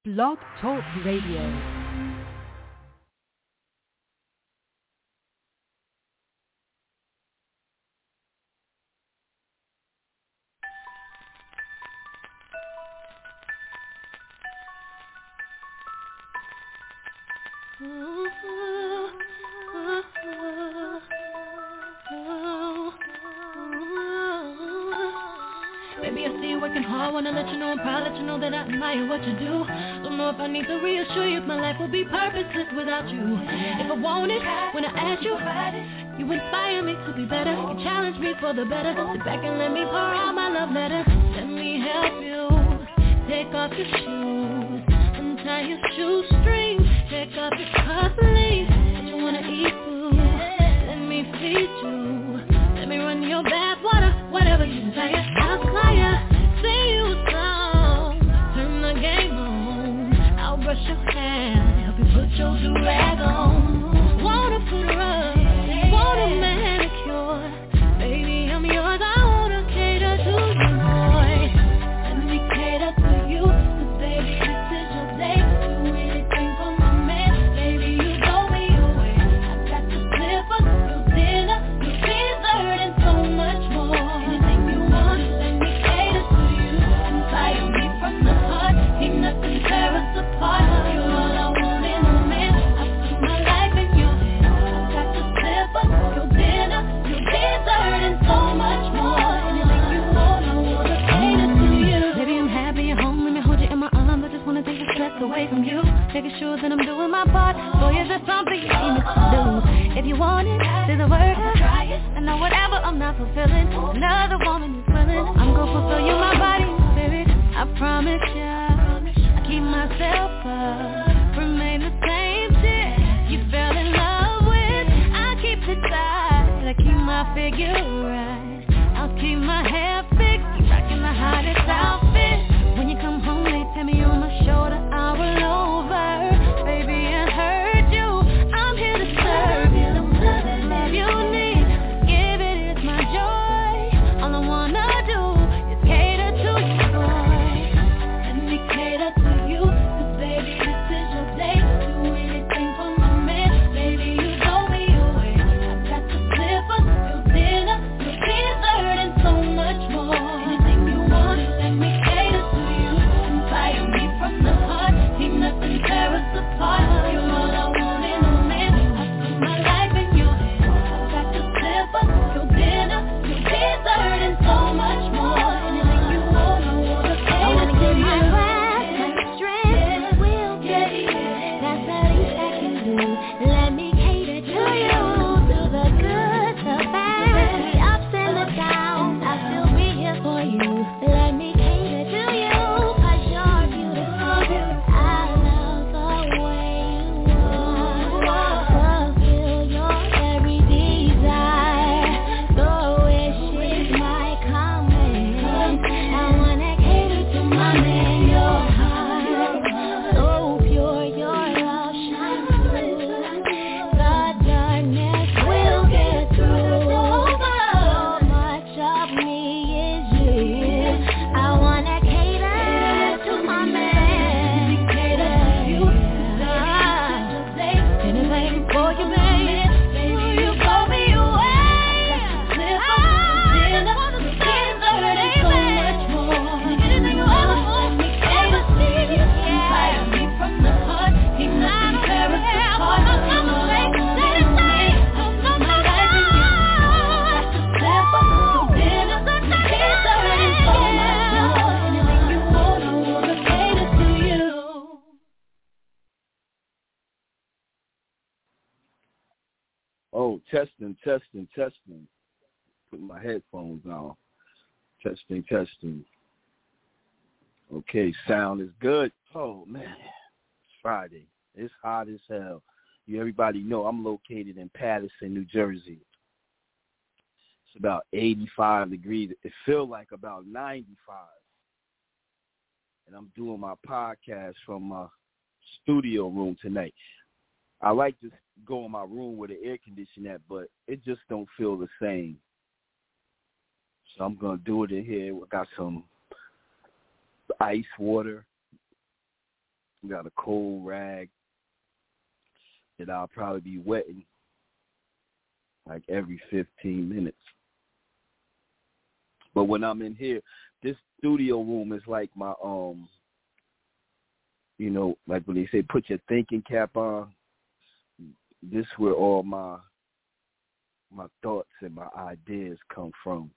Blog Talk Radio. Baby, I see you working hard, wanna let you know I'm proud, let you know that I admire what you do. Don't know if I need to reassure you if my life will be purposeless without you. If I want it, when I ask you, you inspire me to be better. You challenge me for the better. Sit back and let me pour out my love letter. Let me help you. Take off your shoes, untie your shoestrings. Take off your cufflinks. Don't you wanna eat food? Let me feed you. Let me run your bath water, whatever you desire. I'll fly ya, sing you a song, turn the game on. I'll brush your hair, help you put your do-rag on. Wanna put her up, want a manicure. Baby, I'm yours, I wanna cater to you, boy. Let me cater to you, 'cause baby, this is your day. Do anything for my man, baby, you blow me away. I got the slippers, your dinner, your dessert, and so much more. Anything you want, let me cater to you. Inspire me from the heart, ain't nothing tear us apart. You're all I want in a man, I put my life in your hands. I got the slippers, your dinner, your dessert, and so much more. Anything you want, I wanna cater to you. Baby, I'm happy at home, let me hold you in my arms. I just wanna take the stress away from you. Making sure that I'm doing my part. Boy, is there something you need me to do? If you want it, say the word. I know whatever I'm not fulfilling, another woman is willing. I'm gonna fulfill you, my body and spirit. I promise ya, I keep myself up, remain the same shit you fell in love with. I keep it tight, I keep my figure right. I'll keep my hair fixed, keep rocking the hottest outfit. When you come home, they tell me on my shoulder, I will over. Baby, I heard you, I'm here to serve you. Love you need, give it is my joy. All I wanna do is cater to you, boy. Let me cater to you, 'cause baby, this is your day. Do anything for my man, baby, you blow me away. I got the slippers, your dinner, your dessert, and so much more. Anything you want, let me cater to you. Inspire me from the heart, ain't nothing tear us apart. You're all I want in a man, I put my life in your hands. I got the slippers, your dinner, your dessert, and so much more. Anything you want, I wanna cater to you. My breath, my strength, will get it. That's the least I can do. Let me cater to you, through the good, the bad, the ups and the downs. I'll still be here for you. Let me cater to you, 'cause you're beautiful. I love the way you are. Fulfill your every desire. The wishes might come in. I wanna cater to my man, your heart. So pure, your love shines through. The darkness will get through. So much of me is you. I wanna cater to my man. Cater to you. Anything for you, baby. Will you blow me away? Dinner, dessert, and so much more. Anything you ever want, let me cater to you. Inspire me from the heart, ain't nothing tear us apart. You're all I want in a man, I put my life in your hands. I got the slippers, your dinner, your dessert, and so much more. Anything you want, I wanna cater to you. Oh, testing. Put my headphones on. Testing. Okay, sound is good. Oh, man. It's Friday. It's hot as hell. Everybody know I'm located in Paterson, New Jersey. It's about 85 degrees. It feels like about 95. And I'm doing my podcast from my studio room tonight. I like to go in my room with the air conditioning at, but it just don't feel the same. So I'm going to do it in here. I got some ice water, Got a cold rag that I'll probably be wetting like every 15 minutes. But when I'm in here, this studio room is like my, like when they say put your thinking cap on, this is where all my thoughts and my ideas come from.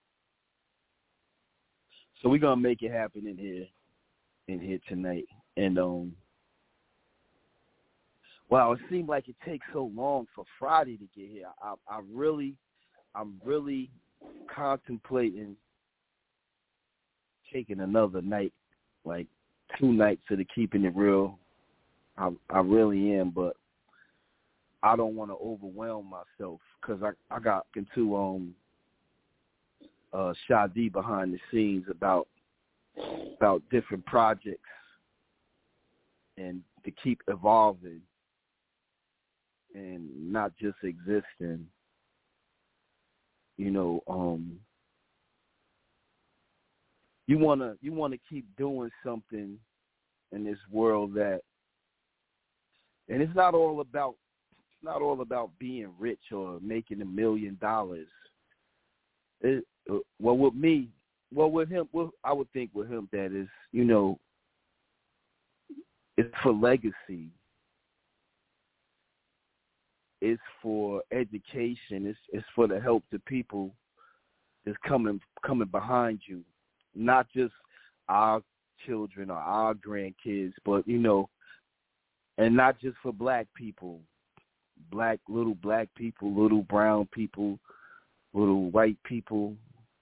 So we're going to make it happen in here tonight. And, wow, it seemed like it takes so long for Friday to get here. I'm really contemplating taking another night, like 2 nights of the Keeping It Real. I really am, but I don't want to overwhelm myself because I got into Shadi behind the scenes about different projects and to keep evolving and not just existing. You wanna keep doing something in this world and it's not all about being rich or making $1 million. With him, I would think with him that is, it's for legacy. It's for education. It's for the help to people that's coming behind you, not just our children or our grandkids, but and not just for black people, little black people, little brown people, little white people.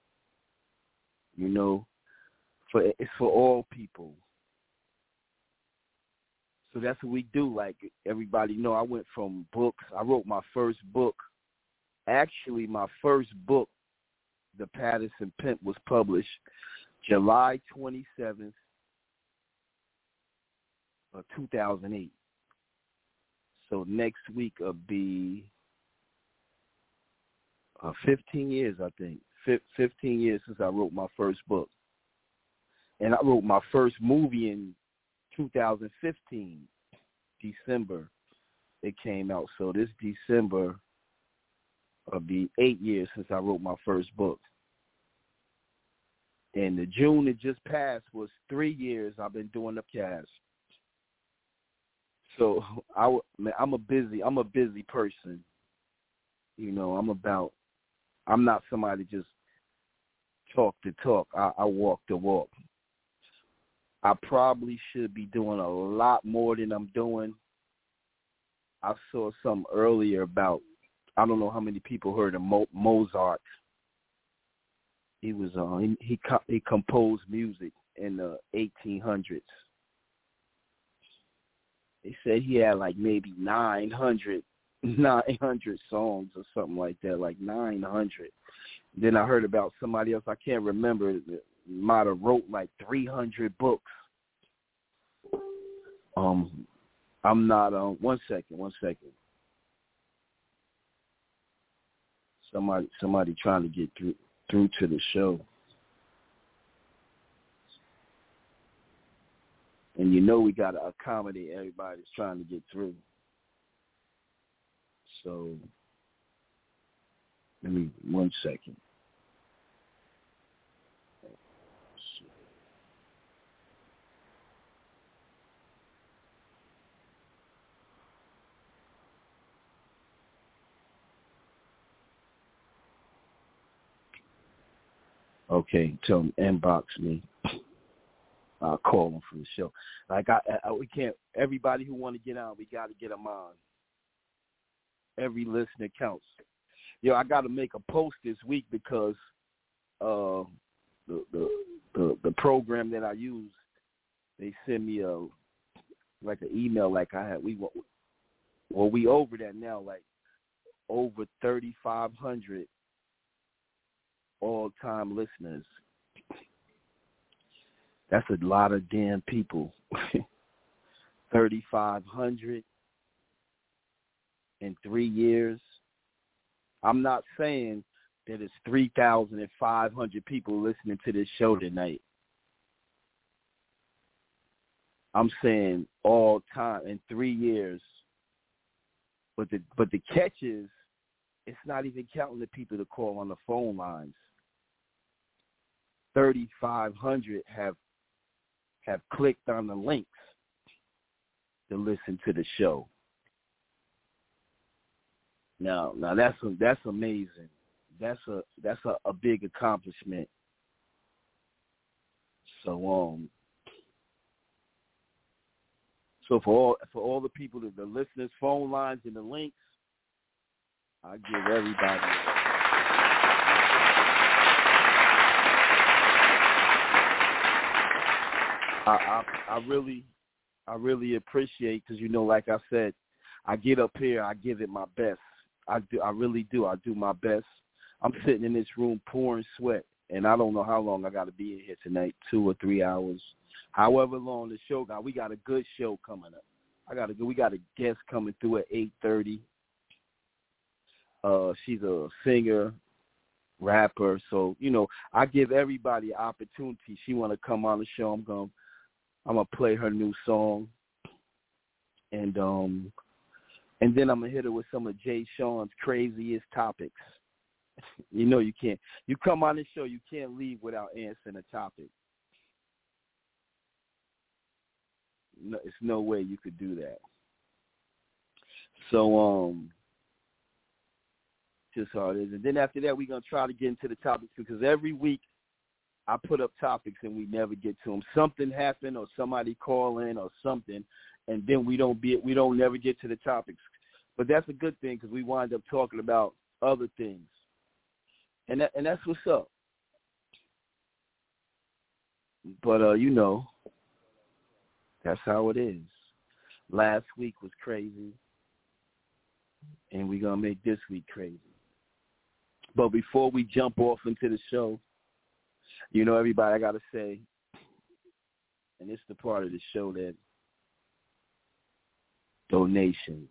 It's for all people. So that's what we do. Like everybody know, I went from books. I wrote my first book. Actually, my first book, The Patterson Pimp, was published July 27th of 2008. So next week will be 15 years, I think. 15 years since I wrote my first book. And I wrote my first movie in 2015, December, it came out. So this December will be 8 years since I wrote my first book. And the June it just passed was 3 years I've been doing the cast. So I'm a busy person. I'm not somebody just talk the talk. I walk the walk. I probably should be doing a lot more than I'm doing. I saw something earlier about, I don't know how many people heard of Mozart. He was he composed music in the 1800s. They said he had like maybe 900 songs or something like that, like 900. Then I heard about somebody else, I can't remember, might have wrote like 300 books. I'm not one second. Somebody trying to get through to the show. And we got to accommodate everybody that's trying to get through. So, let me, 1 second. Okay, tell them inbox me. I'll call them for the show. Like we can't. Everybody who want to get on, we got to get them on. Every listener counts. I got to make a post this week because the program that I use, they send me an email like I had. We over that now, like over 3,500 all-time listeners. That's a lot of damn people. 3,500 in 3 years. I'm not saying that it's 3,500 people listening to this show tonight. I'm saying all time in 3 years. But the catch is, it's not even counting the people that call on the phone lines. 3,500 have clicked on the links to listen to the show. Now that's amazing. That's a big accomplishment. So for all the people, the listeners, phone lines, and the links, I give everybody. I really appreciate, because like I said, I get up here, I give it my best. I really do. I do my best. I'm sitting in this room pouring sweat, and I don't know how long I got to be in here tonight, 2 or 3 hours, however long the show got. We got a good show coming up. We got a guest coming through at 8:30. She's a singer, rapper, so I give everybody an opportunity. She want to come on the show, I'm gonna play her new song, and then I'm gonna hit her with some of Jay Sean's craziest topics. You can't. You come on the show, you can't leave without answering a topic. No, it's no way you could do that. So just how it is. And then after that, we're gonna try to get into the topics, because every week I put up topics and we never get to them. Something happened, or somebody call in, or something, and then we don't never get to the topics. But that's a good thing, because we wind up talking about other things, and that's what's up. But that's how it is. Last week was crazy, and we're gonna make this week crazy. But before we jump off into the show, everybody, I got to say, and it's the part of the show that donations.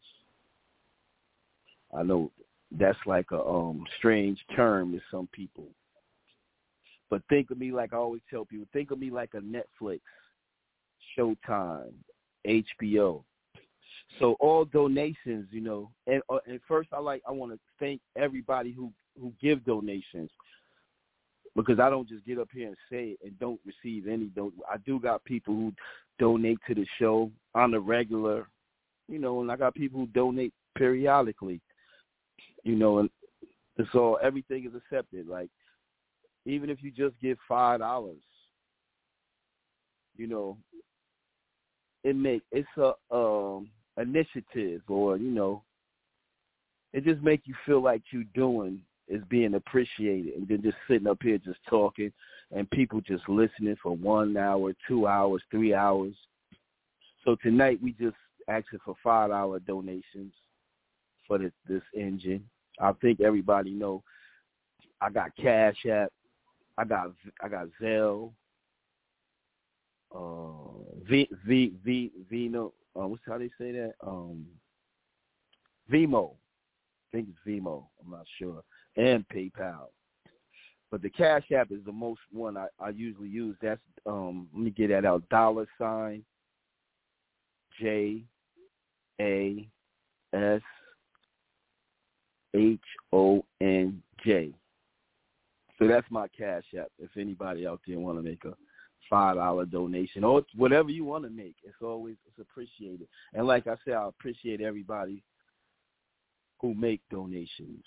I know that's like a strange term to some people. But think of me like I always tell people, think of me like a Netflix, Showtime, HBO. So all donations, and first I want to thank everybody who give donations, because I don't just get up here and say it and don't receive any. I do got people who donate to the show on the regular, and I got people who donate periodically, and so everything is accepted. Like, even if you just give $5, it's a initiative, or it just make you feel like you doing is being appreciated, and then just sitting up here just talking, and people just listening for 1 hour, 2 hours, 3 hours. So tonight we just asking for $5 donations for this engine. I think everybody know I got Cash App, I got Zelle, Vino, what's how they say that? Vimo. I think it's Vimo. I'm not sure. And PayPal. But the Cash App is the most one I usually use. That's let me get that out. $JASHONJ. So that's my Cash App. If anybody out there want to make a $5 donation or whatever you want to make, it's appreciated. And like I said, I appreciate everybody who make donations.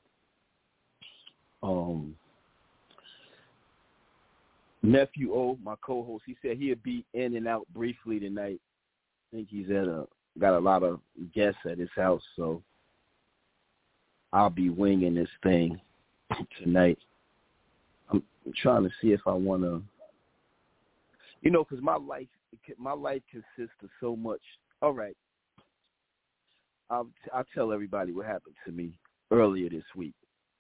Nephew O, my co-host, he said he'll be in and out briefly tonight. I think he's got a lot of guests at his house, so I'll be winging this thing tonight. I'm trying to see if I want to, because my life consists of so much. All right, I'll tell everybody what happened to me earlier this week.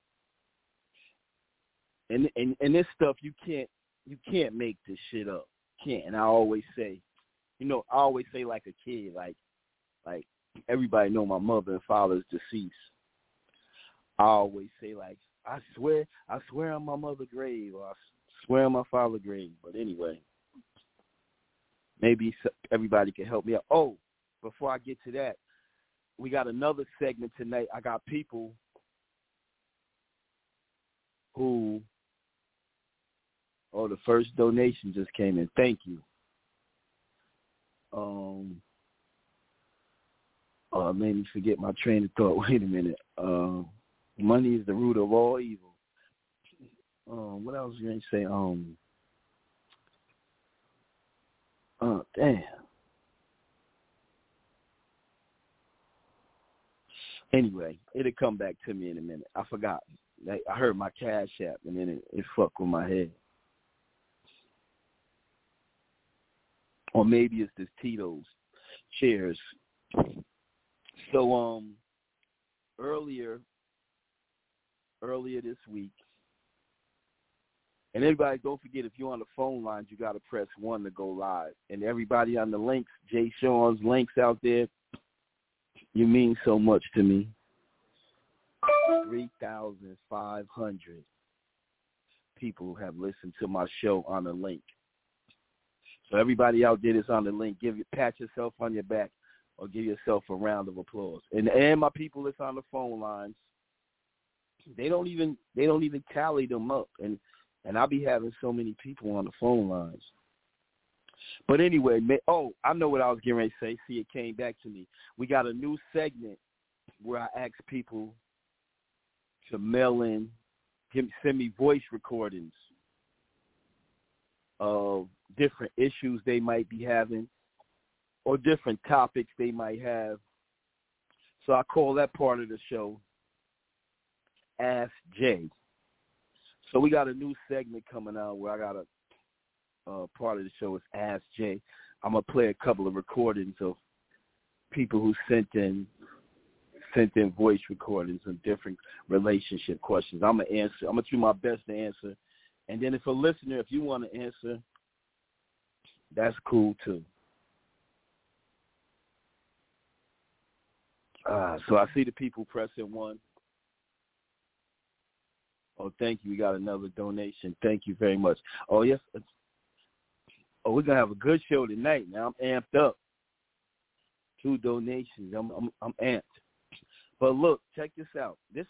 And this stuff you can't make this shit up. Can't. And I always say like a kid, like everybody know my mother and father's deceased. I always say like, I swear on my mother's grave, or I swear on my father's grave. But anyway, Maybe everybody can help me out. Oh, before I get to that, we got another segment tonight. I got people who, the first donation just came in. Thank you. It made me forget my train of thought. Wait a minute. Money is the root of all evil. What else was you going to say? Damn. Anyway, it'll come back to me in a minute. I forgot. I heard my Cash App, and then it fucked with my head. Or maybe it's this Tito's. Cheers. So, earlier this week, and everybody, don't forget, if you're on the phone lines, you got to press 1 to go live. And everybody on the links, Jay Sean's links out there, you mean so much to me. 3,500 people have listened to my show on the link. So everybody out there that's on the link, pat yourself on your back or give yourself a round of applause. And my people that's on the phone lines, they don't even tally them up. And I'll be having so many people on the phone lines. But anyway, I know what I was getting ready to say. See, it came back to me. We got a new segment where I ask people to mail in, send me voice recordings of different issues they might be having or different topics they might have. So I call that part of the show Ask Jay. So we got a new segment coming out where I got a part of the show is Ask Jay. I'm going to play a couple of recordings of people who sent in voice recordings of different relationship questions. I'm going to answer. I'm going to do my best to answer. And then if a listener, if you want to answer, that's cool too. So I see the people pressing 1. Oh, thank you. We got another donation. Thank you very much. Oh, yes. Oh, we're going to have a good show tonight. Now I'm amped up. 2 donations. I'm amped. But look, check this out. This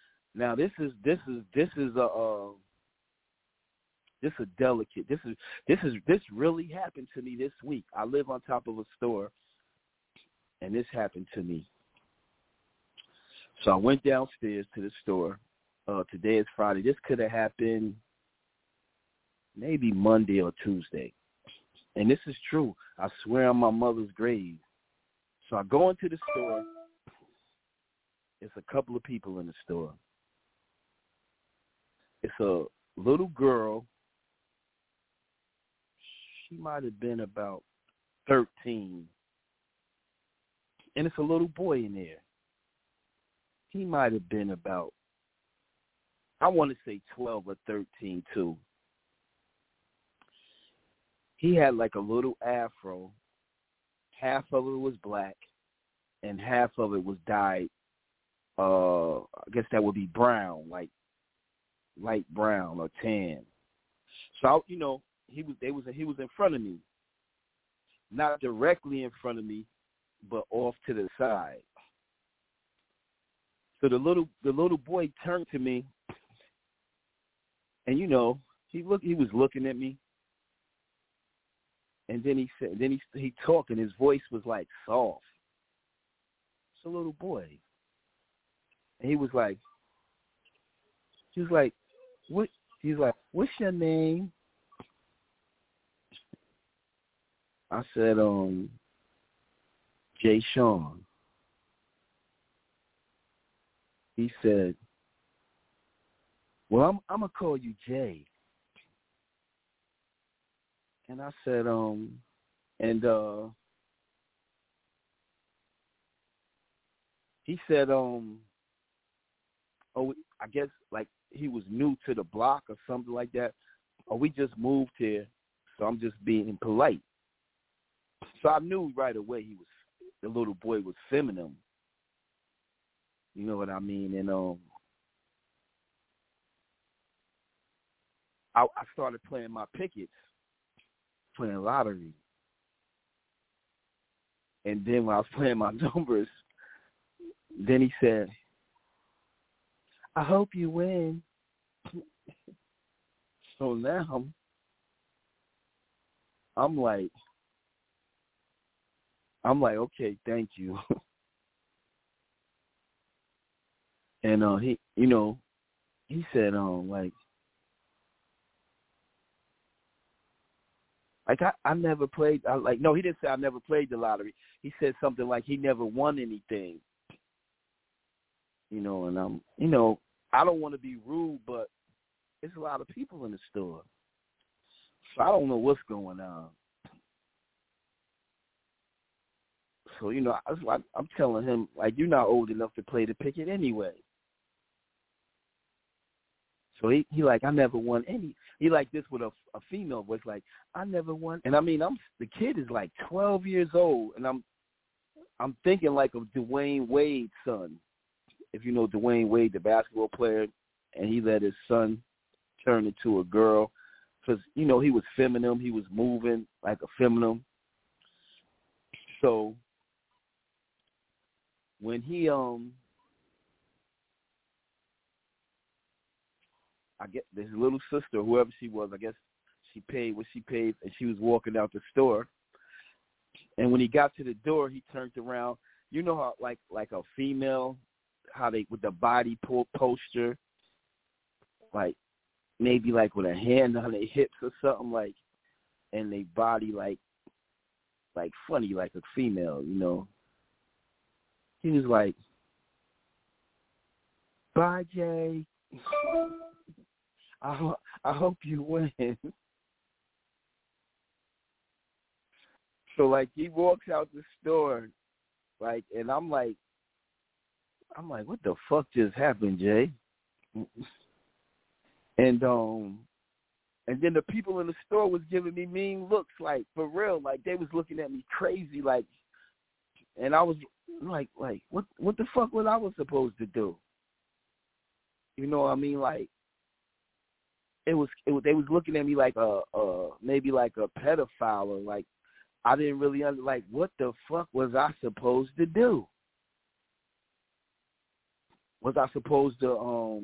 really happened to me this week. I live on top of a store, and this happened to me. So I went downstairs to the store. Today is Friday. This could have happened maybe Monday or Tuesday. And this is true. I swear on my mother's grave. So I go into the store. It's a couple of people in the store. It's a little girl. She might have been about 13. And it's a little boy in there. He might have been about, I want to say 12 or 13 too. He had like a little afro. Half of it was black and half of it was dyed, I guess that would be brown, like light brown or tan. So, he was in front of me. Not directly in front of me, but off to the side. So the little boy turned to me, and he was looking at me, and then he said, he talked, and his voice was like soft. It's a little boy, and he was like, what? He's like, what's your name? I said, Jay Sean. He said, well, I'm going to call you Jay. And I said, he said, I guess like he was new to the block or something like that. Or we just moved here, so I'm just being polite. So I knew right away the little boy was feminine. You know what I mean? And I started playing my pickets, playing lottery. And then when I was playing my numbers, then he said, I hope you win. So now I'm like, okay, thank you. And he, he said, I never played. No, he didn't say I never played the lottery. He said something like he never won anything. And I don't want to be rude, but there's a lot of people in the store, so I don't know what's going on. So I'm telling him, you're not old enough to play the picket anyway. So he I never won any. He like this with a female voice, I never won. And I mean, the kid is 12 years old, and I'm thinking of Dwayne Wade's son. If you know Dwayne Wade, the basketball player, and he let his son turn into a girl because he was feminine. He was moving like a feminine. So when he I guess his little sister, whoever she was, I guess she paid what she paid, and she was walking out the store. And when he got to the door, he turned around. You know how like a female, how they with the body poster, maybe with a hand on their hips or something, and they body like funny, like a female, He was like, "Bye, Jay. I hope you win." So he walks out the store, and I'm like, what the fuck just happened, Jay? And then the people in the store was giving me mean looks, for real, they was looking at me crazy, and I was like, what the fuck was I was supposed to do? You know what I mean? They was looking at me maybe a pedophile, or I didn't really what the fuck was I supposed to do? Was I supposed to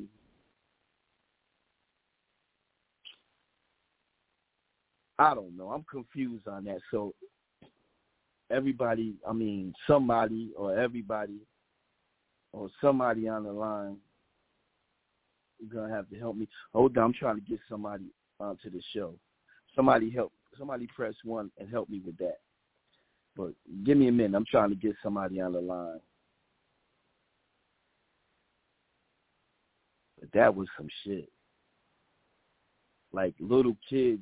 I don't know. I'm confused on that. So somebody or everybody or somebody on the line, you're going to have to help me. Hold on, I'm trying to get somebody onto the show. Somebody press 1 and help me with that. But give me a minute. I'm trying to get somebody on the line. But that was some shit. Little kids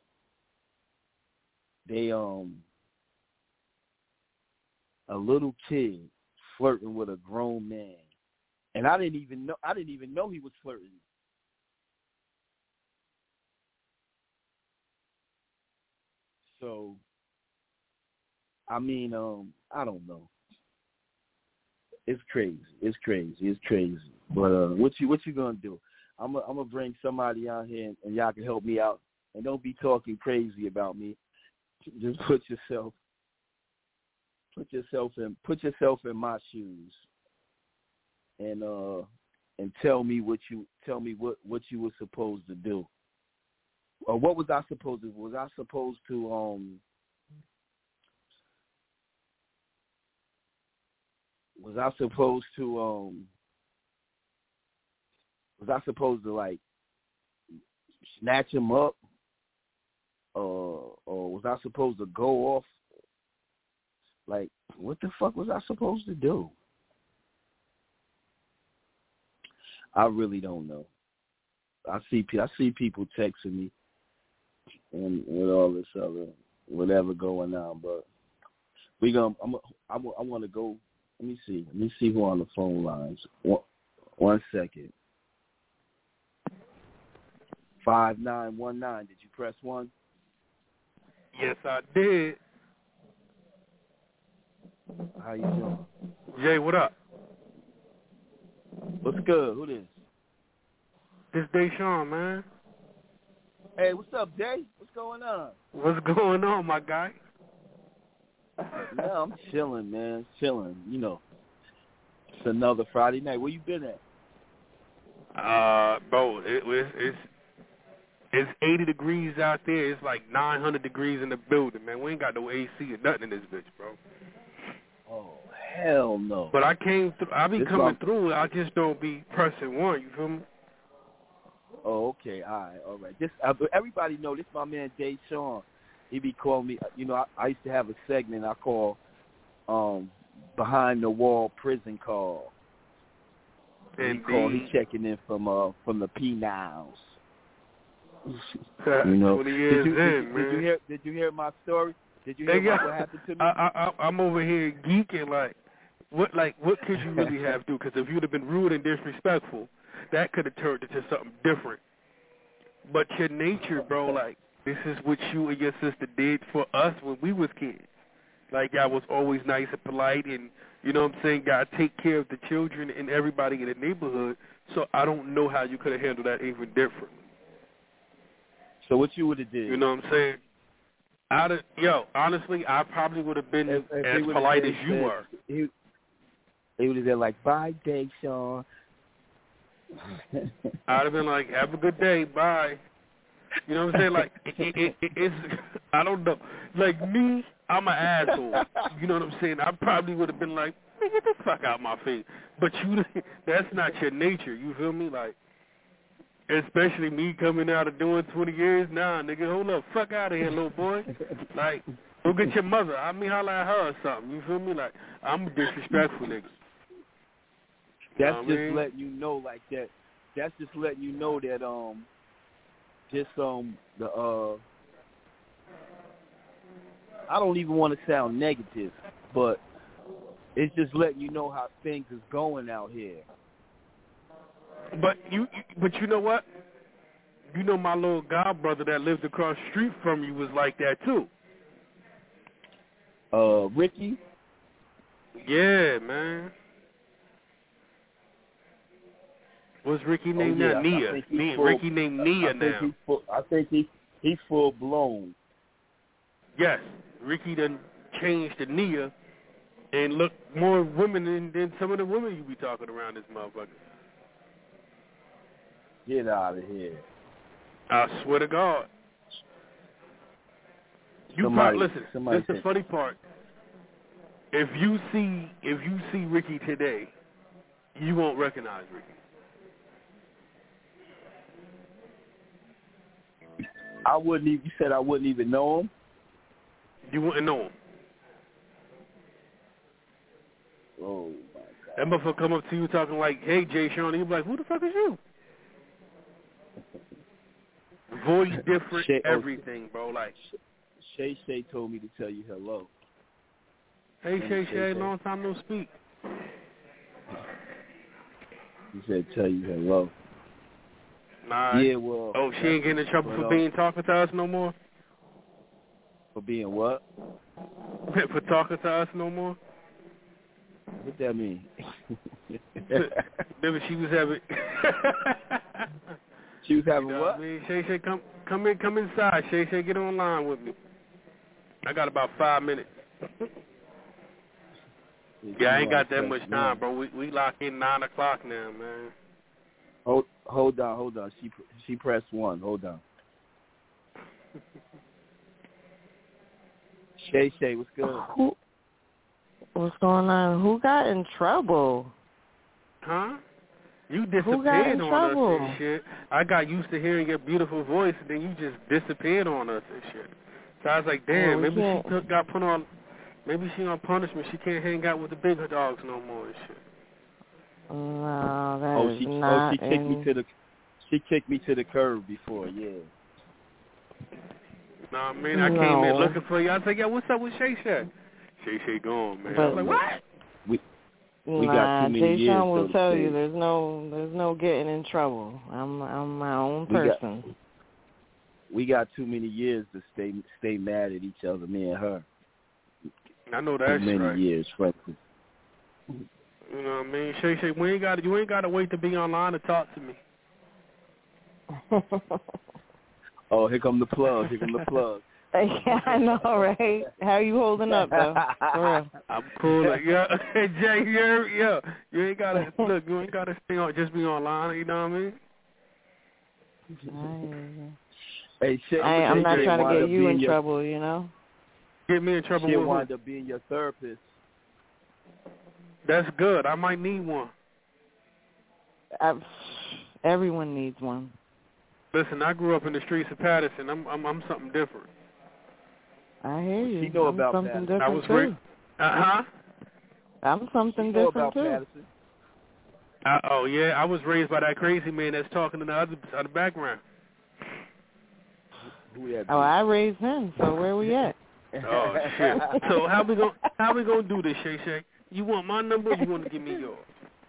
a little kid flirting with a grown man. And I didn't even know he was flirting. So I don't know. It's crazy. But what you gonna do? I'm gonna bring somebody out here and y'all can help me out. And don't be talking crazy about me. Just put yourself in my shoes, and tell me what you were supposed to do, or what was I supposed to do? Was I supposed to snatch him up, or was I supposed to go off? What the fuck was I supposed to do? I really don't know. I see people texting me and with all this other whatever going on, but I want to go. Let me see who on the phone lines. One second. 5919. Did you press 1? Yes, I did. How you doing? Jay, what up? What's good? Who this? This Deshaun, man. Hey, what's up, Jay? What's going on? What's going on, my guy? No, I'm chilling, man. Chilling. You know, it's another Friday night. Where you been at? Bro, it's 80 degrees out there. It's like 900 degrees in the building, man. We ain't got no AC or nothing in this bitch, bro. Oh, hell no. But I came through. I be coming through. I just don't be pressing one. You feel me? Oh, okay. All right. This everybody know this. My man Jay Sean. He be calling me. You know, I used to have a segment I call Behind the Wall Prison Call. He checking in from the P-Niles. You know, 20 years man. Did you hear my story? Did you hear what happened to me? I'm over here geeking what could you really have to do? Because if you'd have been rude and disrespectful, that could have turned into something different. But your nature, bro, like, this is what you and your sister did for us when we was kids. Like, y'all was always nice and polite, and, you know what I'm saying, God take care of the children and everybody in the neighborhood. So I don't know how you could have handled that even different. So what you would have did? You know what I'm saying? Honestly, I probably would have been as polite as you were. He would have been like, bye, Day Sean. I'd have been like, have a good day, bye. You know what I'm saying? Like, it's, I don't know. Like me, I'm an asshole. You know what I'm saying? I probably would have been like, man, get the fuck out my face. But that's not your nature. You feel me? Like, especially me coming out of doing 20 years. Nah, nigga, hold up. Fuck out of here, little boy. Like, go get your mother. I mean, holla at her or something. You feel me? Like, I'm a disrespectful nigga. That's just letting you know like that. That's just letting you know that I don't even want to sound negative, but it's just letting you know how things is going out here. But you know what? You know my little godbrother that lived across the street from you was like that too. Ricky? Yeah, man. What's Ricky named now? Nia. Ricky named Nia now. I think he's full blown. Yes. Ricky done changed to Nia and look more women than some of the women you be talking around this motherfucker. Get out of here. I swear to God. Listen, this is the funny part. If you see Ricky today, you won't recognize Ricky. You said I wouldn't even know him? You wouldn't know him. Oh, my God. That motherfucker come up to you talking like, hey, Jay Sean, and you be like, who the fuck is you? Voice different, everything, bro. Like, Shay told me to tell you hello. Hey, Shay, long time no speak. He said tell you hello. Nah. Yeah, well. Oh, she ain't getting in trouble for being talking to us no more? For being what? For talking to us no more? What that mean? Maybe she was having... She was having what? what? I mean, Shay, come inside. Shay, get online with me. I got about 5 minutes. Yeah, I ain't got that much time, bro. We lock in 9 o'clock now, man. Hold on. She pressed 1. Hold on. Shay, what's good? What's going on? Who got in trouble? Huh? You disappeared on us and shit. I got used to hearing your beautiful voice, and then you just disappeared on us and shit. So I was like, damn, maybe she got put on. Maybe she on punishment. She can't hang out with the big dogs no more and shit. No, that is not. She kicked me to the curb before, yeah. Nah, man, I came in looking for you. I was like, yo, what's up with Shay? Shay gone, man. I was like, what? We got too many years. Jay Sean will tell you there's no getting in trouble. I'm my own person. We got too many years to stay mad at each other, me and her. I know that's too many years, frankly. You know what I mean? Shay, you ain't gotta wait to be online to talk to me. Oh, here come the plug. Yeah, I know, right? How you holding up, though? For real. I'm cool. Like, yeah, Jay, you ain't gotta look. You ain't gotta stay on. Just be online. You know what I mean? Hey, shit, I'm not trying to get you in trouble, you know. Get me in trouble. Shit with wind up being your therapist. That's good. I might need one. Everyone needs one. Listen, I grew up in the streets of Patterson. I'm something different. I hear you. She know I'm about something Patterson. different too. Huh? I'm something she know different about too. Patterson. Oh yeah, I was raised by that crazy man that's talking in the other background. I raised him. So where we at? Oh shit. So how we gonna do this, Shay Shay? You want my number or you want to give me yours?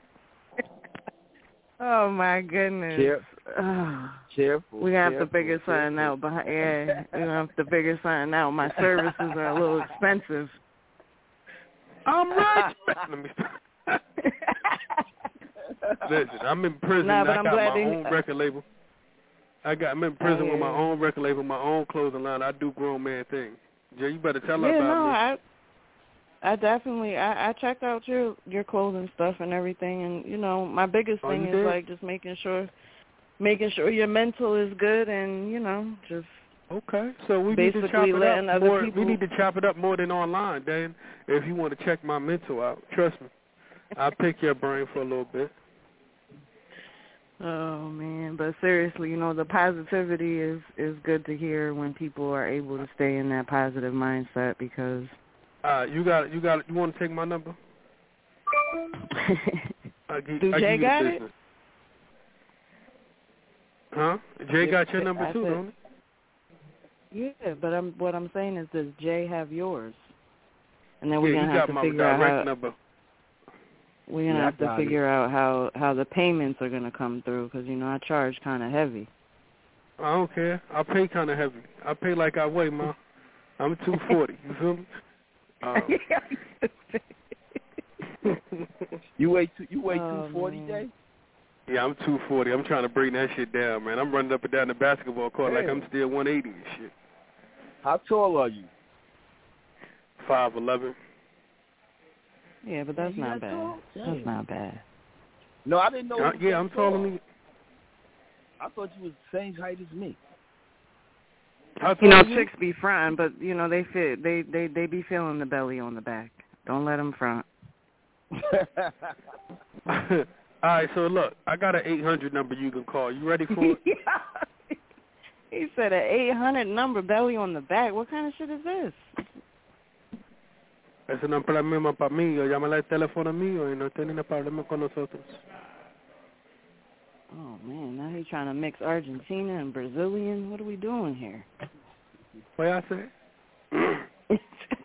Oh my goodness. Careful. We're gonna have to figure something out. We're gonna have to figure something out. My services are a little expensive. I'm rich. Let me stop. Listen, I'm in prison. Nah, but I I'm got glad my own record label. I'm in prison with my own record label, my own clothing line. I do grown man things. Jay, you better tell her about me. I definitely I checked out your clothing stuff and everything, and you know my biggest thing is like just making sure your mental is good, and you know just okay. So we basically need to chop it letting up other more. people. We need to chop it up more than online, Dan. If you want to check my mental out, trust me, I'll pick your brain for a little bit. Oh man, but seriously, you know the positivity is good to hear when people are able to stay in that positive mindset because. You want to take my number? Do Jay got it? Huh? Jay got your number too, don't he? Yeah, but what I'm saying is, does Jay have yours? And then we're gonna have to figure out how. Number. We're gonna have to figure out how the payments are gonna come through because you know I charge kind of heavy. I don't care. I pay kind of heavy. I pay like I weigh, ma. I'm 240. You feel me? You weigh 240, Jay? Yeah, I'm 240. I'm trying to bring that shit down, man. I'm running up and down the basketball court like I'm still 180 and shit. How tall are you? 5'11". Yeah, but that's not bad. That's not bad. No, I didn't know. I'm taller than you. I thought you was the same height as me. You know, chicks be fronting, but you know they be feeling the belly on the back. Don't let them front. All right, so look, I got an 800 number you can call. You ready for it? He said an 800 number, belly on the back. What kind of shit is this? Ese no es problema para mí. Llámale al teléfono mío y no tiene ningún problema con nosotros. Oh, man, now he's trying to mix Argentina and Brazilian. What are we doing here? What I say?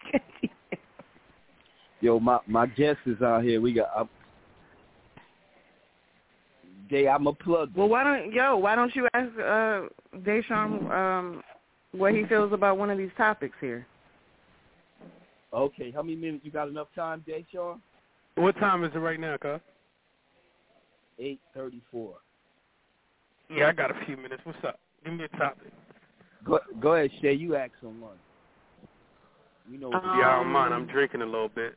Yo, my guest is out here. We got Jay, I'm a plug. Well, why don't you ask Deshaun what he feels about one of these topics here? Okay, how many minutes? You got enough time, Deshaun? What time is it right now, cuz? 8:34. Yeah, I got a few minutes. What's up? Give me a topic. Go ahead, Shay. You ask someone. You know. Yeah, I don't mind. I'm drinking a little bit.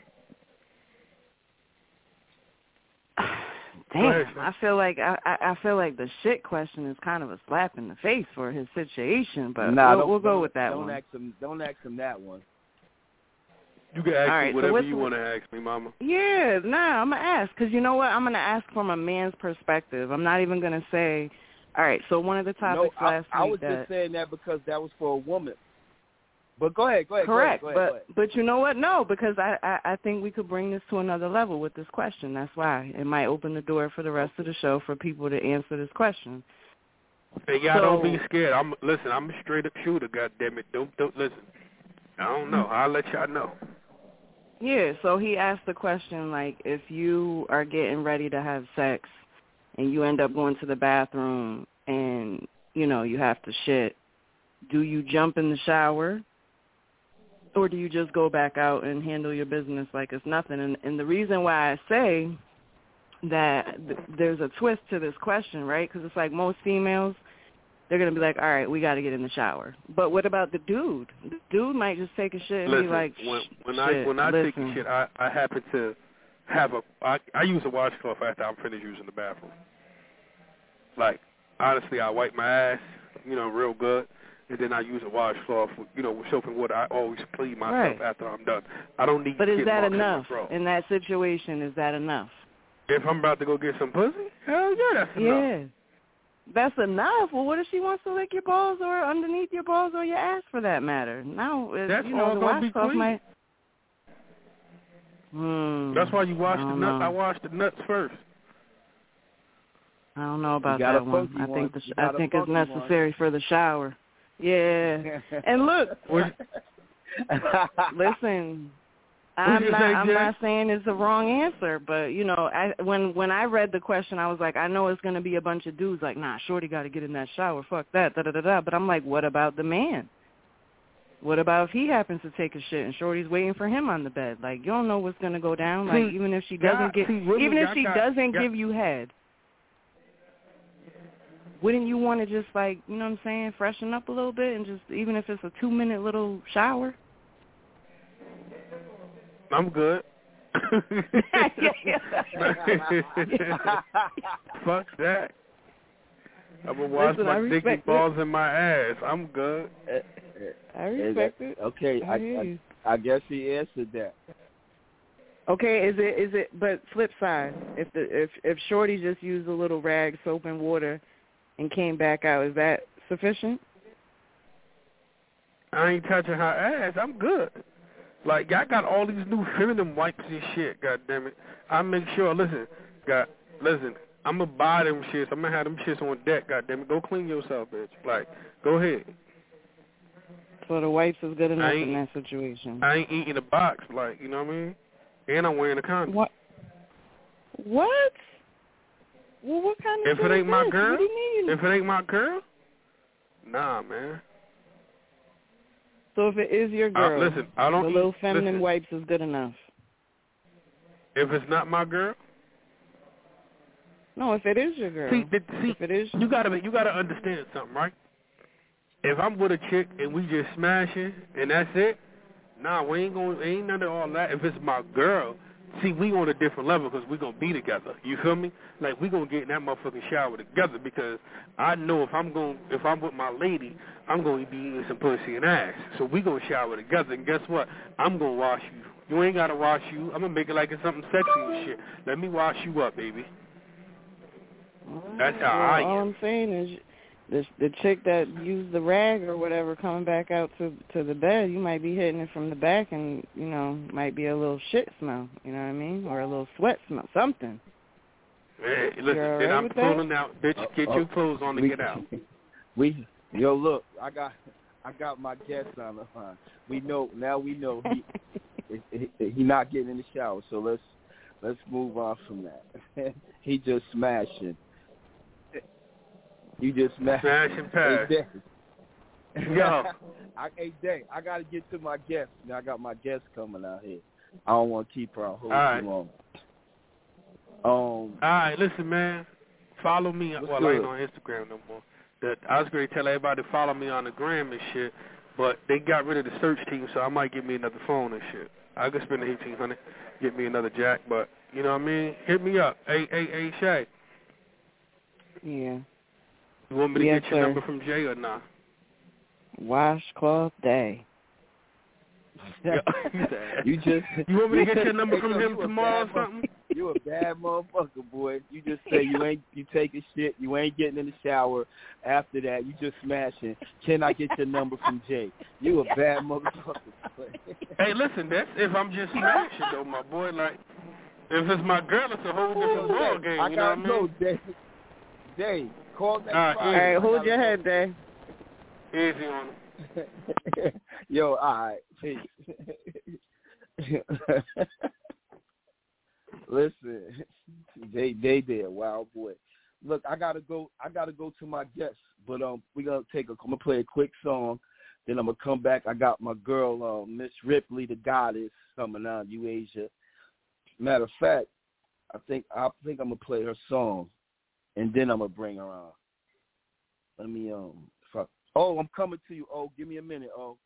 Damn, I feel like the shit question is kind of a slap in the face for his situation, but we'll go with that one. Don't ask him that one. You can ask me whatever you want to ask me, Mama. Yeah, I'm going to ask because you know what? I'm going to ask from a man's perspective. I'm not even going to say, all right, so one of the topics last week. I was just saying that because that was for a woman. But go ahead. Correct, go ahead. But you know what? No, because I think we could bring this to another level with this question. That's why. It might open the door for the rest of the show for people to answer this question. Hey, y'all don't be scared. I'm a straight-up shooter, goddammit. Don't listen. I don't know. I'll let y'all know. Yeah, so he asked the question, like, if you are getting ready to have sex and you end up going to the bathroom and, you know, you have to shit, do you jump in the shower or do you just go back out and handle your business like it's nothing? And the reason why I say that there's a twist to this question, right, because it's like most females, they're going to be like, all right, we got to get in the shower. But what about the dude? The dude might just take a shit and be like, when I take a shit, I happen to have I use a washcloth after I'm finished using the bathroom. Like, honestly, I wipe my ass, real good, and then I use a washcloth, with soap and water. I always clean myself after I'm done. I don't need. But is that enough in that situation? Is that enough? If I'm about to go get some pussy, hell yeah, that's enough. Yeah, that's enough. Well, what if she wants to lick your balls or underneath your balls or your ass for that matter? Now, that's all the washcloth might. That's why you wash the nuts. I wash the nuts first. I don't know about that one. I think it's necessary for the shower. Yeah. And look, listen, I'm not saying it's the wrong answer, but when I read the question, I was like, I know it's going to be a bunch of dudes like, nah, shorty got to get in that shower. Fuck that. Da da da da. But I'm like, what about the man? What about if he happens to take a shit and shorty's waiting for him on the bed? Like, you don't know what's going to go down. Like, even if she doesn't give you head, wouldn't you want to just, like, you know what I'm saying, freshen up a little bit and just, even if it's a 2-minute little shower? I'm good. Fuck that. I'm going to wash my dick and balls in my ass. I'm good. I respect it. Okay, I guess he answered that. Okay, is it? But flip side, if Shorty just used a little rag, soap and water, and came back out, is that sufficient? I ain't touching her ass. I'm good. Like, I got all these new feminine wipes and shit. God damn it! I make sure. Listen, I'm gonna buy them shits. I'm gonna have them shits on deck. God damn it! Go clean yourself, bitch. Like, go ahead. So the wipes is good enough in that situation. I ain't eating a box, like, you know what I mean? And I'm wearing a condom. What? Well, what kind of If it ain't my girl? What do you mean? If it ain't my girl? Nah, man. So if it is your girl, listen, I don't the little feminine wipes is good enough. If it's not my girl? No, if it is your girl. See, if it is, you gotta understand something, right? If I'm with a chick and we just smashing and that's it, nah, ain't none of all that. If it's my girl, see, we on a different level because we gonna be together. You feel me? Like, we gonna get in that motherfucking shower together because I know if I'm with my lady, I'm gonna be eating some pussy and ass. So we gonna shower together, and guess what? I'm gonna wash you. You ain't gotta wash you. I'm gonna make it like it's something sexy and shit. Let me wash you up, baby. That's how I am. All I'm saying is, the chick that used the rag or whatever coming back out to the bed, you might be hitting it from the back and, might be a little shit smell, you know what I mean? Or a little sweat smell, something. Hey, listen, then I'm pulling out. Bitch, get your clothes on and get out. Look, I got my guest on the line. We know he not getting in the shower, so let's move on from that. He just smashing. You just smashing past. Yo. Hey, Day, I got to get to my guest. Now I got my guest coming out here. I don't want to keep her on hold too long. All right, listen, man. Follow me. I ain't on Instagram no more. I was going to tell everybody to follow me on the gram and shit, but they got rid of the search team, so I might get me another phone and shit. I could spend the $1,800, get me another jack, but, you know what I mean? Hit me up. Hey, Shay. Yeah. You want me to get your number from Jay or not? Washcloth Day. You want me to get your number from him tomorrow or something? You a bad motherfucker, boy. You just say you take a shit, you ain't getting in the shower. After that, you just smashing. Can I get your number from Jay? You a bad motherfucker, boy. Hey, listen, that's if I'm just smashing though, my boy. Like, if it's my girl, it's a whole different ball game. You know what I mean? Day. Day, call next Friday. All right, hold your head, Day. Easy on him. Yo, all right, peace. Listen, they there, wild boy. Look, I gotta go to my guests, but I'm gonna play a quick song, then I'm gonna come back. I got my girl, Miss Ripley, the goddess, coming on, Asia. Matter of fact, I think I'm gonna play her song, and then I'm gonna bring her on. Let me I'm coming to you. Oh, give me a minute. Oh,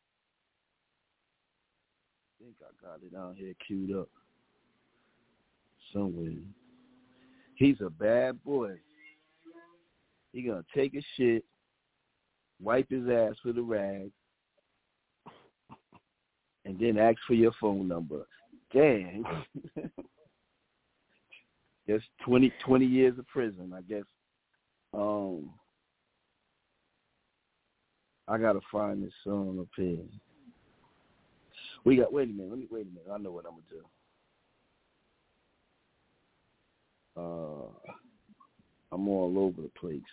I think I got it down here queued up somewhere. He's a bad boy. He gonna take a shit, wipe his ass with a rag, and then ask for your phone number. Dang. That's 20 years of prison, I guess. I gotta find this song up here. Wait a minute. I know what I'm gonna do. I'm all over the place.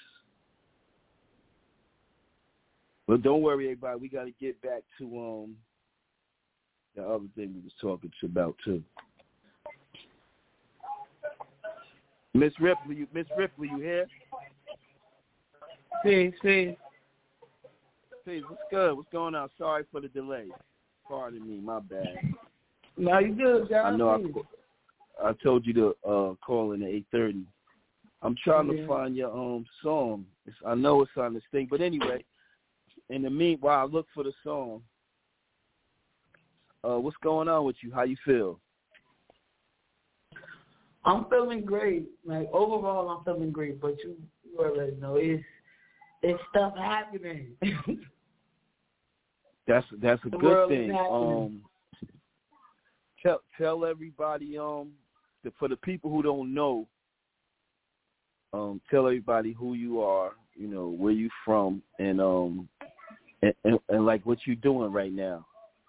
But don't worry, everybody. We gotta get back to the other thing we was talking about too. Miss Ripley, you here? Peace. Peace, what's good? What's going on? Sorry for the delay. Pardon me, my bad. No, you good, John. I know I told you to call in at 8:30. I'm trying to find your song. I know it's on this thing, but anyway, in the meanwhile, I look for the song. What's going on with you? How you feel? I'm feeling great. Like overall, I'm feeling great. But you already know it's stuff happening. That's a good thing. Tell everybody for the people who don't know. Tell everybody who you are. You know where you from, and like what you doing right now.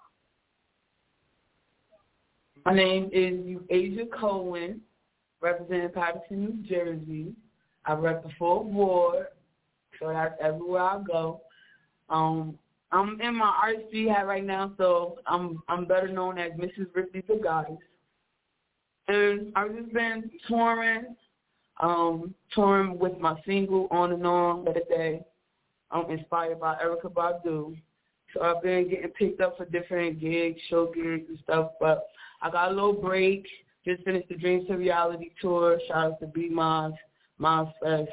My name is Asia Cohen, representing Patterson, New Jersey. I rep the 4th Ward, so that's everywhere I go. I'm in my RSG hat right now, so I'm better known as Mrs. Ripley the Goddess. And I've just been touring with my single On and On, Let It Day. I'm inspired by Erykah Badu. So I've been getting picked up for different gigs, show gigs and stuff, but I got a little break. Just finished the Dreams to Reality tour. Shout out to B-Moz, Fest.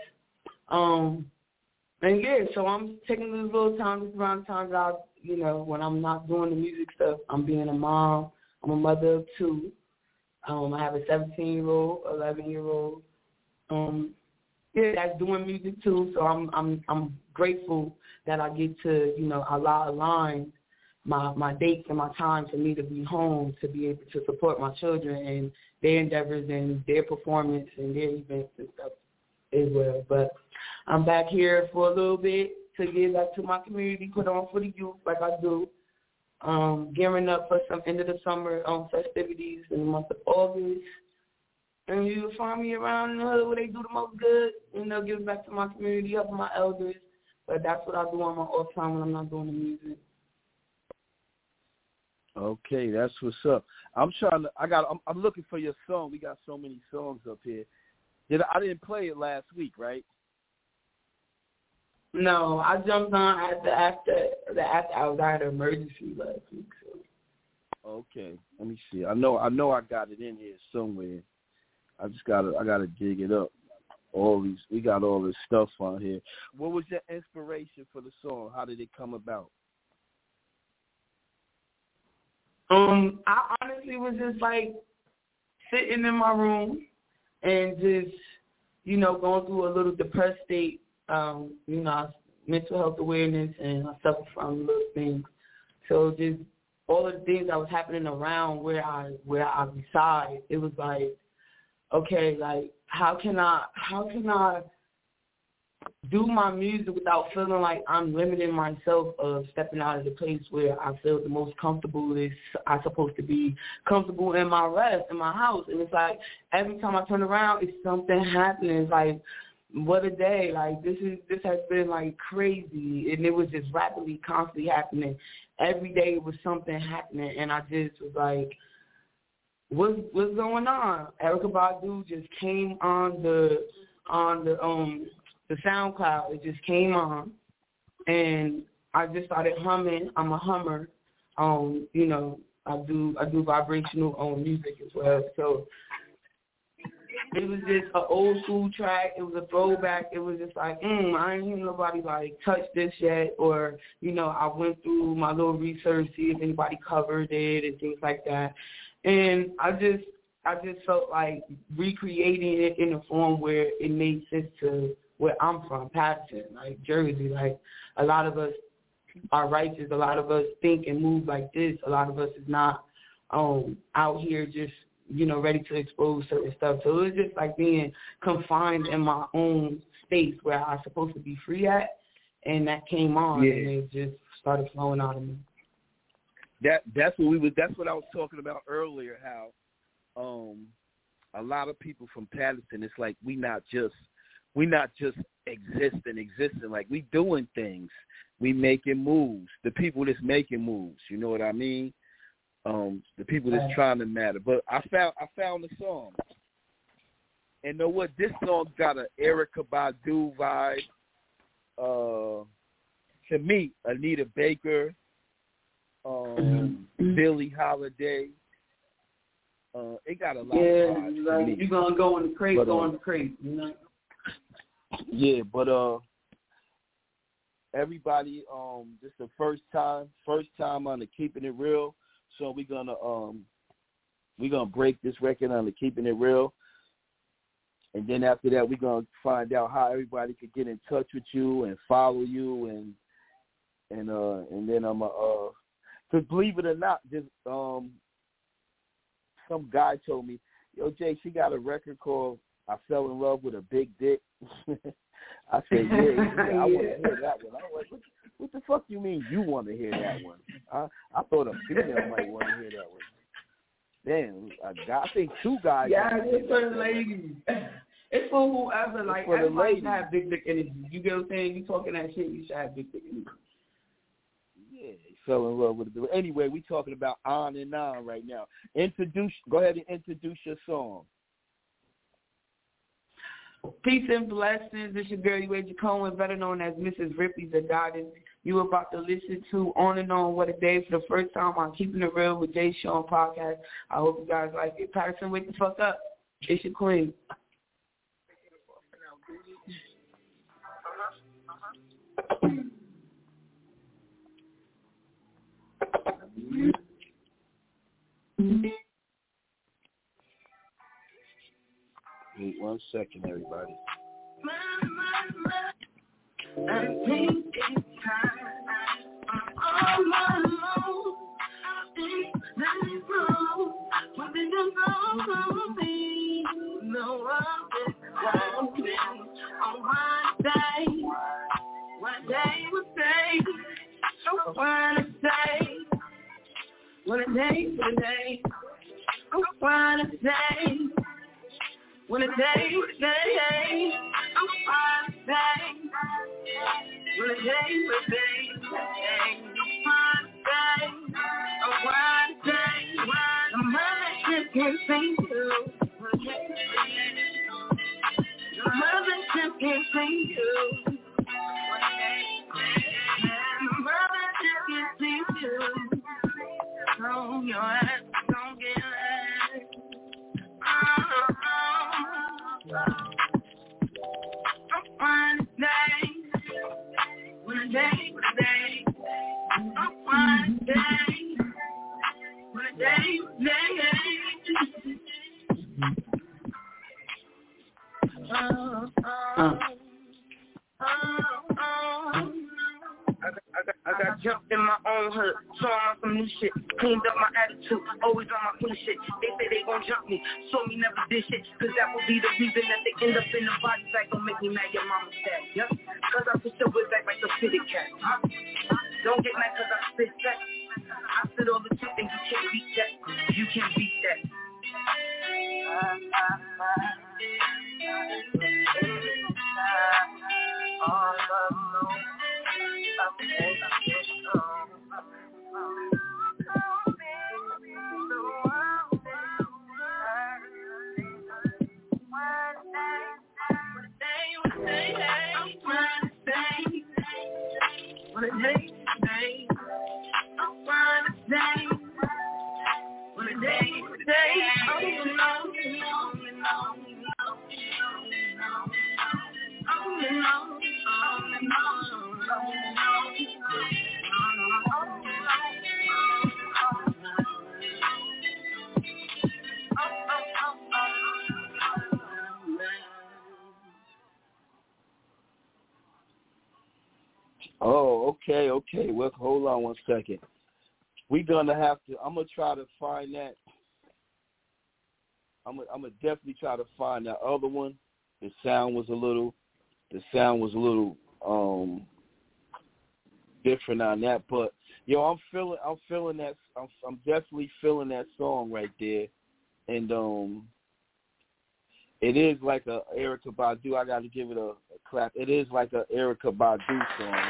And yeah, so I'm taking this little time, just around the time out, when I'm not doing the music stuff, I'm being a mom. I'm a mother of 2. I have a 17-year-old, 11-year-old. That's doing music too. So I'm grateful that I get to, align my dates and my time for me to be home to be able to support my children and their endeavors and their performance and their events and stuff as well. But I'm back here for a little bit to get back to my community, put on for the youth like I do. Gearing up for some end of the summer festivities in the month of August. And you'll find me around in the hood where they do the most good, give back to my community, help my elders. But that's what I do on my off time when I'm not doing the music. Okay, that's what's up. I'm looking for your song. We got so many songs up here. I didn't play it last week, right? No, I jumped on after hours. I had an emergency last week. So. Okay, let me see. I know I got it in here somewhere. I gotta dig it up. We got all this stuff on here. What was your inspiration for the song? How did it come about? I honestly was just like sitting in my room and just, going through a little depressed state. Mental health awareness, and I suffer from little things. So just all of the things that was happening around where I reside, it was like, okay, like how can I do my music without feeling like I'm limiting myself of stepping out of the place where I feel the most comfortable is I'm supposed to be comfortable in my rest, in my house. And it's like every time I turn around, it's something happening. It's like, what a day. Like this has been like crazy. And it was just rapidly, constantly happening. Every day it was something happening. And I just was like, what's going on? Erykah Badu just came on the SoundCloud. It just came on, and I just started humming. I'm a hummer. I do vibrational music as well. So it was just an old school track. It was a throwback. It was just like, I ain't hear nobody like touch this yet, or I went through my little research, see if anybody covered it and things like that, and I just felt like recreating it in a form where it made sense to where I'm from, Patterson, like Jersey. Like a lot of us are righteous. A lot of us think and move like this. A lot of us is not out here just ready to expose certain stuff. So it was just like being confined in my own space where I was supposed to be free at, and that came on, and it just started flowing out of me. That's what I was talking about earlier. How a lot of people from Patterson, it's like we not just existing. Like we doing things, we making moves. The people that's making moves, you know what I mean? The people that's trying to matter. But I found the song, and know what? This song got an Erykah Badu vibe. To me, Anita Baker, Billie Holiday. It got a lot of vibes like to me. You're gonna go in the crate, Yeah, but everybody, this is the first time on the Keeping It Real. So we're gonna break this record on the Keeping It Real, and then after that we're gonna find out how everybody could get in touch with you and follow you, and then I'm cause believe it or not, just some guy told me, yo Jay, she got a record called I Fell in Love with a Big Dick. I said, yeah. He said, I want to hear that one. I was like, what the fuck you mean you want to hear that one? I thought a female might want to hear that one. Damn, I think two guys. Yeah, it's for the ladies. It's for whoever. Like, everybody should have big dick energy. You get what I'm saying? You talking that shit, you should have big dick energy. Yeah, he fell in love with it. Anyway, we talking about On and On right now. Go ahead and introduce your song. Peace and blessings. It's your girl, Asia Cohen, better known as Mrs. Ripley, the Goddess. You about to listen to On and On, What a Day, for the first time on Keeping It Real with Jay Sean podcast. I hope you guys like it. Patterson, wake the fuck up. It's your queen. Wait 1 second, everybody. I think it's time. I'm all alone. I think that it's wrong. What did you know from me? No, I've been hoping on one day. One day will say, I wanna say, what a day, what a day. I wanna say, what a day, what a day. I wanna say, what a day, what a day. I wanna say, the mother just can't sing you. The mother just can't sing you. The mother just can't sing you. So your ass don't get left. I'm fine today. When a day, when a day. I'm fine today. When a day, when a day. I got jumped in my own hood, so I'm on some new shit. Cleaned up my attitude, always on my clean shit. They say they gon' jump me, so me never did shit. Cause that will be the reason that they end up in the body bag. Don't make me mad, your mama sad, yep. Cause I push the whip back like the city cat, huh? Don't get mad cause I spit that. I spit all the truth and you can't beat that. You can't beat that. Oh, okay. Well, hold on one second. We're gonna have to. I'm gonna try to find that. I'm gonna definitely try to find that other one. The sound was a little different on that, but yo, I'm feeling that. I'm definitely feeling that song right there, and it is like a Erykah Badu. I got to give it a clap. It is like a Erykah Badu song.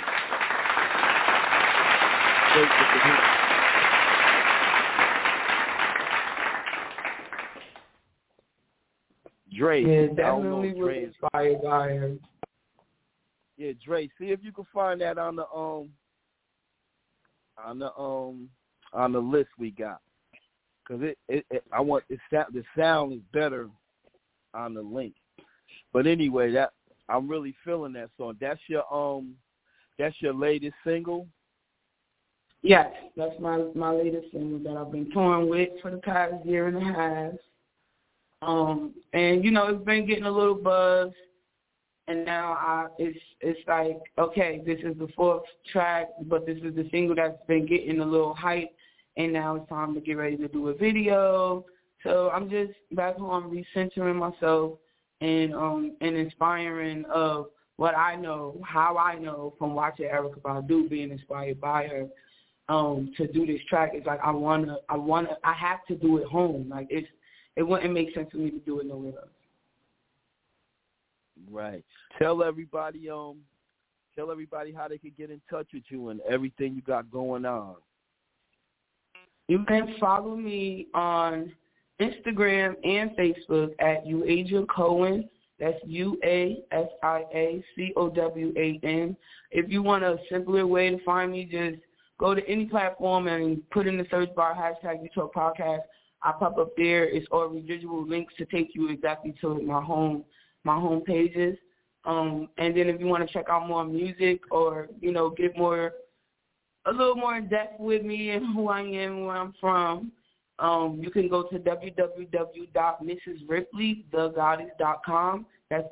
Dre, yeah, definitely was inspired by her. Yeah, Dre, see if you can find that on the list we got, cause I want the sound is better on the link. But anyway, that I'm really feeling that song. That's your latest single. Yes, that's my latest single that I've been touring with for the past year and a half. And it's been getting a little buzz, and now it's like, okay, this is the fourth track, but this is the single that's been getting a little hype, and now it's time to get ready to do a video. So I'm just back home recentering myself and inspiring of what I know, how I know from watching Erykah Badu, being inspired by her. To do this track, it's like I have to do it home. Like it wouldn't make sense for me to do it nowhere else. Right. Tell everybody how they can get in touch with you and everything you got going on. You can follow me on Instagram and Facebook at Uasia Cowan. That's UASIACOWAN. If you want a simpler way to find me, just go to any platform and put in the search bar hashtag You Talk Podcast. I pop up there. It's all residual links to take you exactly to my home pages. And then if you want to check out more music or, get a little more in depth with me and who I am, where I'm from, you can go to www.mrsripleythegoddess.com. That's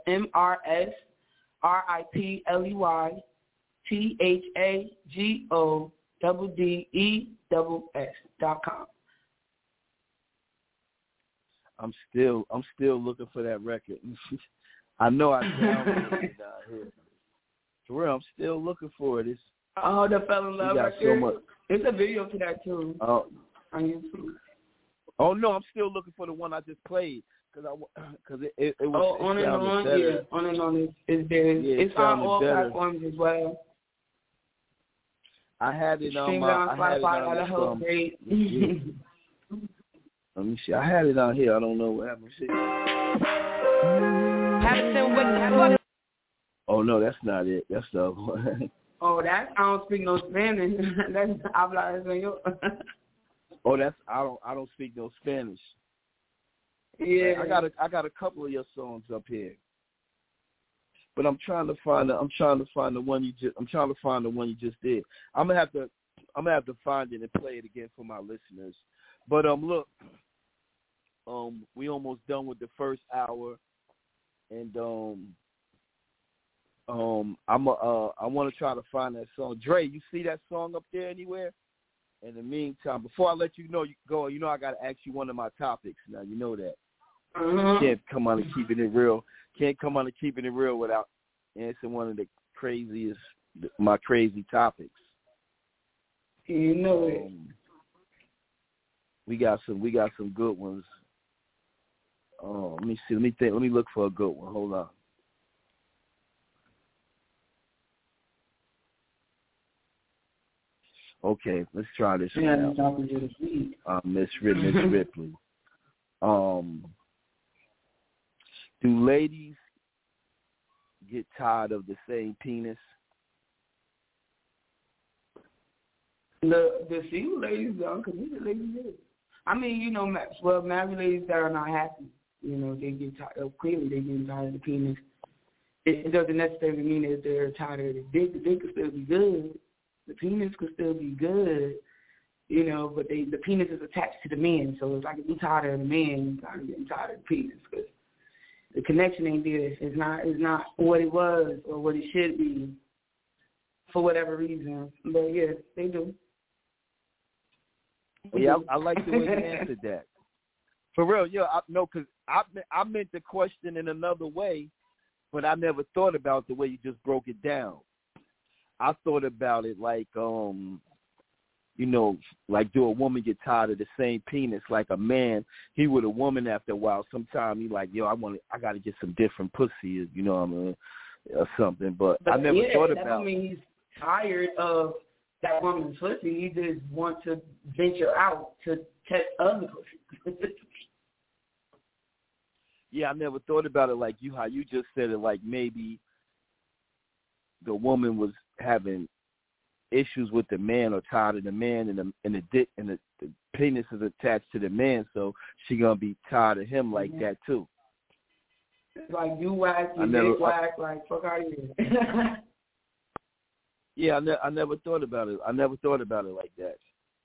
MRSRIPLEYTHAGODDESS.com. I'm still looking for that record. I know I downloaded it down here. For real, I'm still looking for it. The Fell in Love record. So much. There's a video to that too. On YouTube. Oh no, I'm still looking for the one I just played because it was. On and on, better. Yeah. On and on is there. Yeah, it's on all better. platforms as well. I had it on Great. Let me see. I had it on here. I don't know what happened. Oh no, that's not it. That's the other one. Oh, I don't speak no Spanish. That's habla español. Oh, I don't speak no Spanish. Yeah. I got a couple of your songs up here. But I'm trying to find the one you just did. I'm gonna have to find it and play it again for my listeners. But look, we almost done with the first hour, and I want to try to find that song. Dre, you see that song up there anywhere? In the meantime, before I let you go, I got to ask you one of my topics. Now, you know that. Mm-hmm. Can't come on and keeping it real. Can't come on and keeping it real without answering one of my crazy topics. You know it. We got some good ones. Let me see. Let me think. Let me look for a good one. Hold on. Okay, let's try this one out. Miss Ripley. Do ladies get tired of the same penis? The single ladies don't, because these are ladies do. I mean, married ladies that are not happy, they get tired. Clearly, they get tired of the penis. it doesn't necessarily mean that they're tired of the dick. The dick could still be good. The penis could still be good, you know, but the penis is attached to the man. So it's like if you're tired of the man, you're kind of getting tired of the penis because the connection ain't there. It's not what it was or what it should be for whatever reason. But, yeah, they do. Yeah, I like the way you answered that. For real, yeah, because I meant the question in another way, but I never thought about the way you just broke it down. I thought about it like, you know, like do a woman get tired of the same penis? Like a man, he with a woman after a while. Sometimes he like, yo, I got to get some different pussy, you know what I mean, or something. But I never thought about. That don't mean he's tired of that woman's pussy. He just wants to venture out to test other pussy. Yeah, I never thought about it like how you just said it. Like maybe the woman was having issues with the man or tired of the man, and the dick and the penis is attached to the man, so she gonna be tired of him like that too. It's like you whack, you dick whack, like fuck out of here. Yeah, I never thought about it. I never thought about it like that.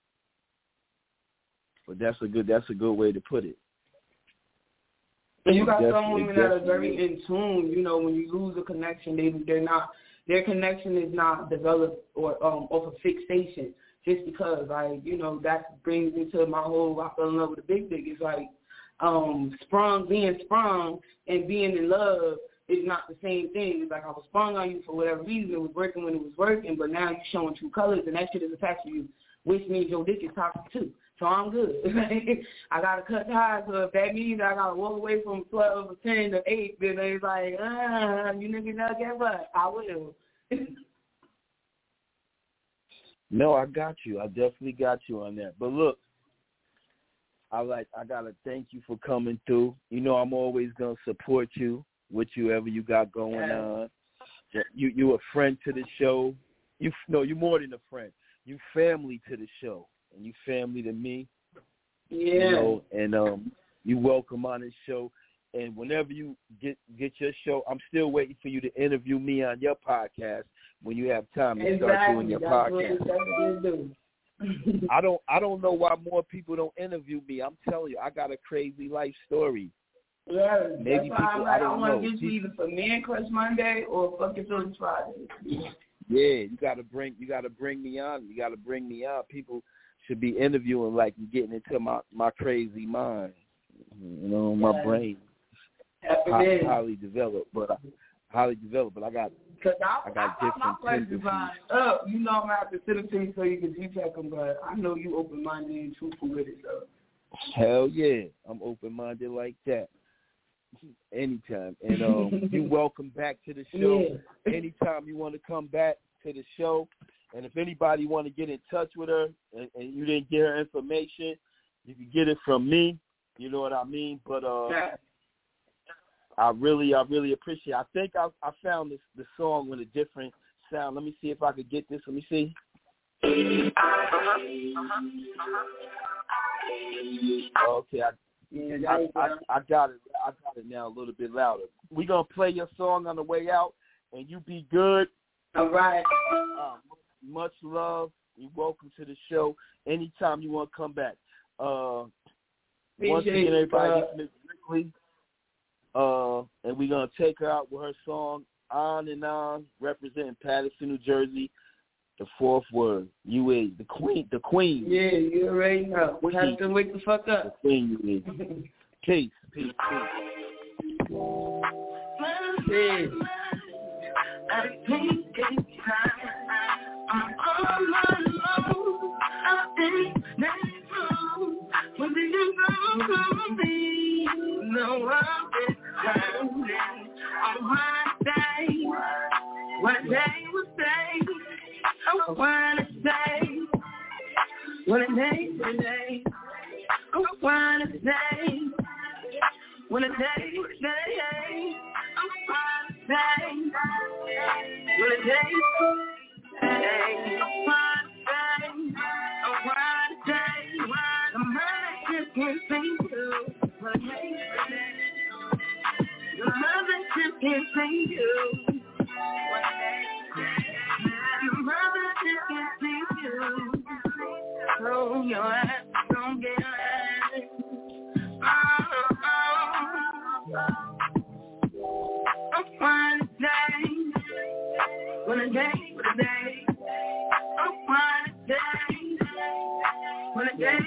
But that's a good way to put it. And you got some women that are very in tune. You know, when you lose a connection, their connection is not developed or off of fixation. Just because, like, you know, that brings me to my whole I fell in love with a big. It's like being sprung and being in love is not the same thing. It's like I was sprung on you for whatever reason. It was working when it was working, but now you're showing true colors, and that shit is attached to you, which means your dick is toxic too. So I'm good. I got to cut ties. So if that means I got to walk away from 12 or 10 to 8, then it's like, you niggas know, guess what? I will. No, I got you. I definitely got you on that. But look, I got to thank you for coming through. You know I'm always going to support you with whatever you got going on. You a friend to the show. You're more than a friend. You family to the show. And you family to me, you know, and you welcome on this show. And whenever you get your show, I'm still waiting for you to interview me on your podcast when you have time to start doing your podcast. I don't know why more people don't interview me. I'm telling you, I got a crazy life story. Yeah, maybe people I don't know. I want to get you either for Man Crush Monday or fucking Feelings Friday. Yeah, you gotta bring me on. You gotta bring me on. People should be interviewing like you getting into my crazy mind. You know, my brain highly developed, but I got different tendencies. You know I'm gonna have to sit up to you so you can check them, but I know you open minded and truthful with it. So hell yeah, I'm open minded like that. Anytime, and you welcome back to the show. Yeah. Anytime you want to come back to the show. And if anybody want to get in touch with her and you didn't get her information, you can get it from me. You know what I mean? But I really appreciate it. I think I found the song with a different sound. Let me see if I could get this. Let me see. Okay, I got it. I got it now a little bit louder. We're going to play your song on the way out, and you be good. All right. Much love. You're welcome to the show. Anytime you want to come back. Once again, everybody, this is Miss Wrigley. And we're going to take her out with her song, On and On, representing Paterson, New Jersey. The fourth word, UA, the queen. Yeah, you already know. We have to wake the fuck up. The queen, UA. Peace. I think it's time. I'm on my own. I think that's wrong. When did you come from me? No, I've been standing on my day. What day was day? I wanna say. What a day today. I wanna say. What a day today. I wanna say. What a day today. I wanna say. I wanna say. The mind just can't think of. What a day today. The mother just can't see you. Your brother just can't see you. So your ass don't get it. I'm fine today. When a day. I'm fine today. When a day.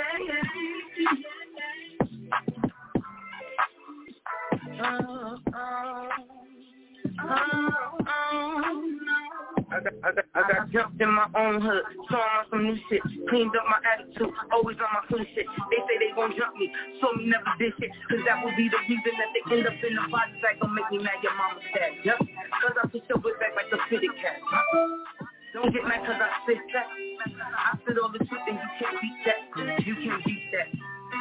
I got jumped in my own hood, saw on some new shit, cleaned up my attitude, always on my hood shit. They say they gon' jump me, so me never did shit, cause that would be the reason that they end up in the body bag. Don't make me mad, your mama's dad, yep. Cause I push your whip back like the fitted cat. Don't get mad cause I spit that. I spit all the truth and you can't beat that. You can't beat that.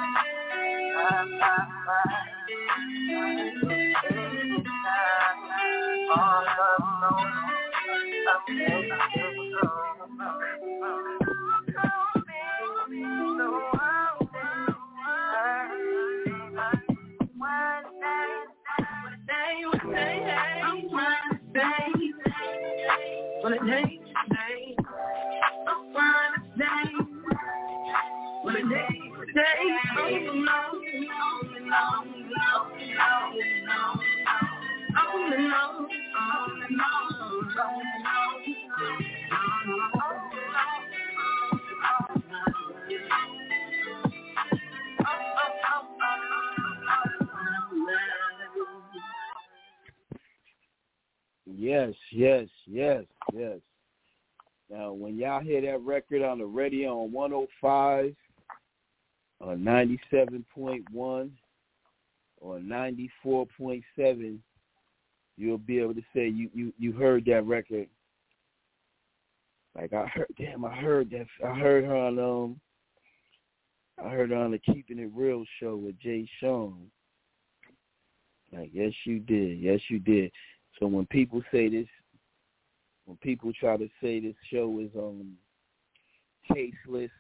Yes. Now, when y'all hear that record on the radio on 105 or 97.1 or 94.7, you'll be able to say you heard that record. Like I heard her on the Keeping It Real show with Jay Sean. Like, yes, you did. So when people say this, when people try to say this show is tasteless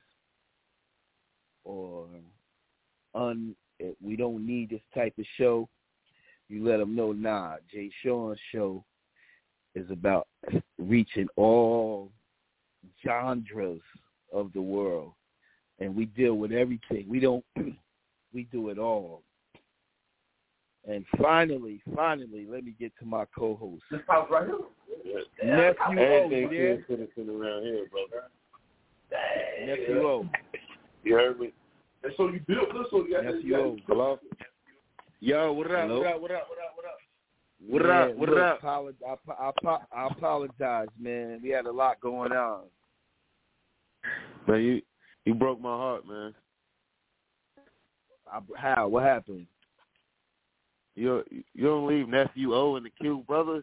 or we don't need this type of show, you let them know, nah, Jay Sean's show is about reaching all genres of the world, and we deal with everything. We do it all. And finally, let me get to my co-host. This house right here. Nephew O, you there? Citizen around here, brother. Nephew O. You heard me? And so you built this, so you got Nephew O. Hello? Yo, what up? Hello? What up? I apologize, man. We had a lot going on. Man, you broke my heart, man. How? What happened? You don't leave Nephew O and the Q brothers?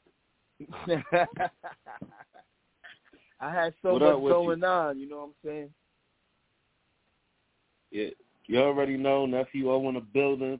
I had so much going on, you know what I'm saying? Yeah, you already know Nephew O in the building.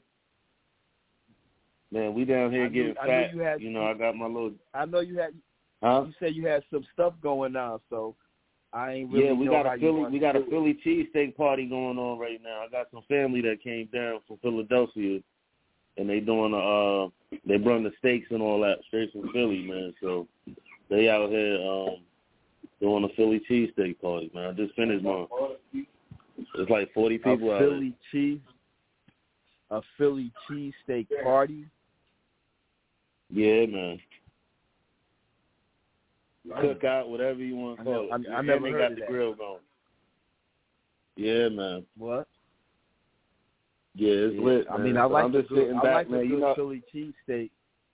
Man, we down here getting fat. I got my little. I know you had. Huh? You said you had some stuff going on, so I ain't really. Yeah, we know got a Philly cheesesteak party going on right now. I got some family that came down from Philadelphia, and they doing they brought the steaks and all that straight from Philly, man. So they out here doing a Philly cheesesteak party, man. I just finished mine. It's like 40 people out there. A Philly cheesesteak party? Yeah, man. Cookout, whatever you want to call it. I never heard got of the that. grill going. Yeah, man. What? Yeah, it's lit, man. I mean, I like the good Philly cheesesteak.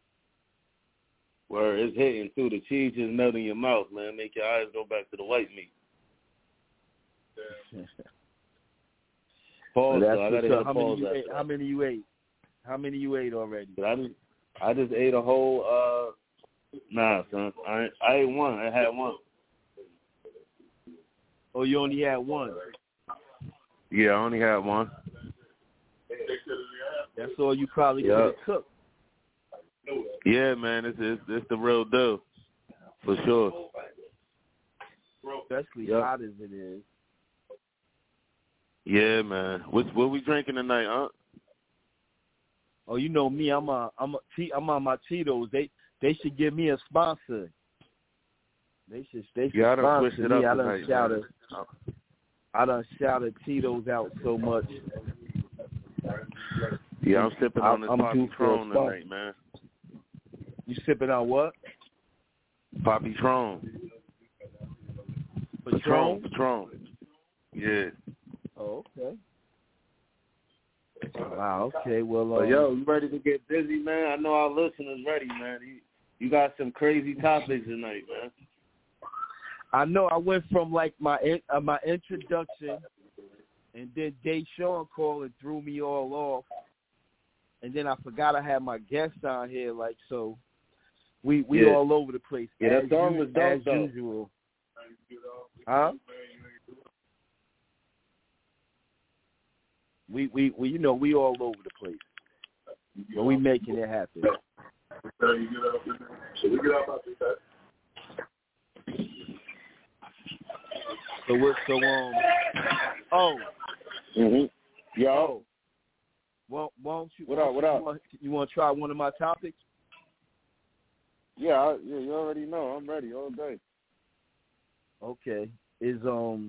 Where it's hitting too. The cheese just melt in your mouth, man. Make your eyes go back to the white meat. Pause. Well, I gotta hit a pause. How many you ate? How many you ate already? I just ate a whole. Nah, son. I ate one. I had one. Oh, you only had one? Yeah, I only had one. That's all you probably could have cooked. Yeah, man, it's the real deal, for sure. Especially hot as it is. Yeah, man. What we drinking tonight, huh? Oh, you know me. I'm on my Tito's. They should give me a sponsor. They should I done sponsor switched it me. up I done tonight, shouted Tito's out so much. Yeah, I'm sipping on this I'm Poppy due for a Tron sponsor. tonight, man. You sipping on what? Poppy Tron. Patron? Yeah. Oh, okay. Wow, okay. Well, But yo, you ready to get busy, man? I know our listeners ready, man. You got some crazy topics tonight, man. I know I went from like my introduction, and then Deshaun called and threw me all off, and then I forgot I had my guest on here. Like, so we all over the place. Yeah, that song was dope, as though. usual. Huh? We you know, we all over the place, but we making it happen. Yo. Well, won't you? What up? You want to try one of my topics? Yeah, you already know. I'm ready all day. Okay. Is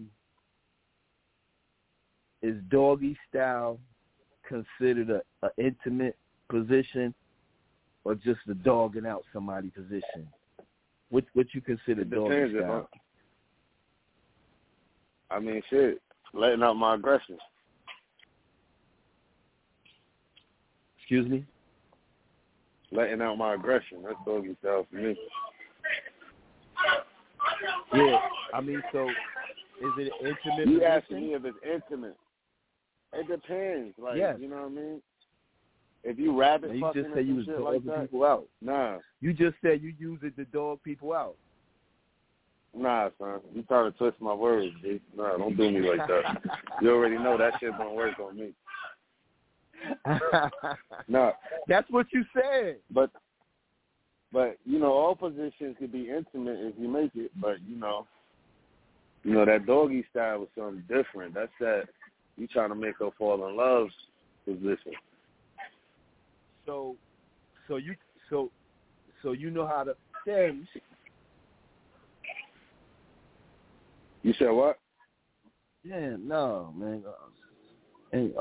doggy style considered a intimate position, or just a dogging out somebody position? What you consider doggy style? I mean, shit, letting out my aggression. Excuse me? Letting out my aggression. That's doggy style for me. Yeah, I mean, so is it an intimate You position? asking me if it's intimate. It depends. Like, yes. You know what I mean? If you rabbit you fucking just said you was shit dogging like that, people out. Nah. You just said you use it to dog people out. Nah, son. You trying to twist my words, dude. Nah, don't do me like that. You already know that shit don't work on me. Nah. That's what you said. But you know, all positions could be intimate if you make it. But you know that doggy style was something different. That's that you trying to make her fall in love position. So you know how to. Damn. You said what? Yeah, no, man. And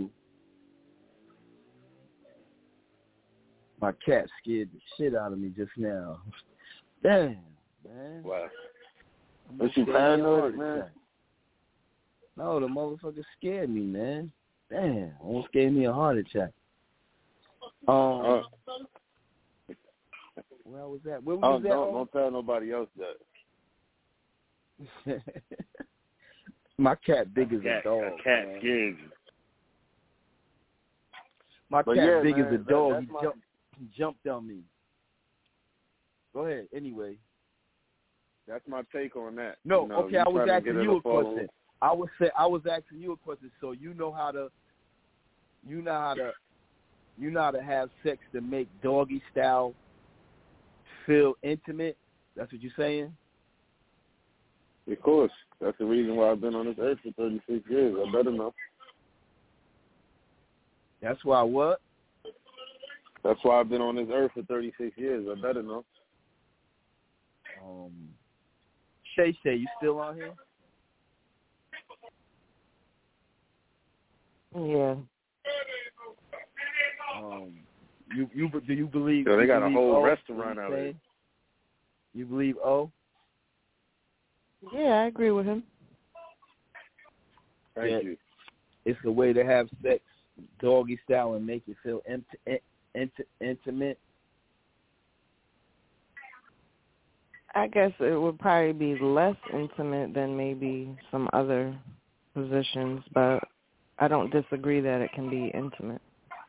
my cat scared the shit out of me just now. Damn, man. Wow. Was she paranoid, man? No, the motherfucker scared me, man. Damn, almost gave me a heart attack. Where was that? Where was that? Don't tell nobody else that. My cat big as a dog. A cat scared you. My cat big as a dog. He jumped on me. Go ahead. Anyway. That's my take on that. No, you know, okay. I was asking you a question. I was asking you a question. So you know how to have sex to make doggy style feel intimate? That's what you're saying? Of course. That's the reason why I've been on this earth for 36 years. I better know. That's why what? That's why I've been on this earth for 36 years. I better know. Shay, you still on here? Yeah. Do you believe? So they got a whole O, restaurant out there. You believe O? Yeah, I agree with him. Thank you. It's a way to have sex, doggy style, and make it feel intimate. I guess it would probably be less intimate than maybe some other positions, but I don't disagree that it can be intimate.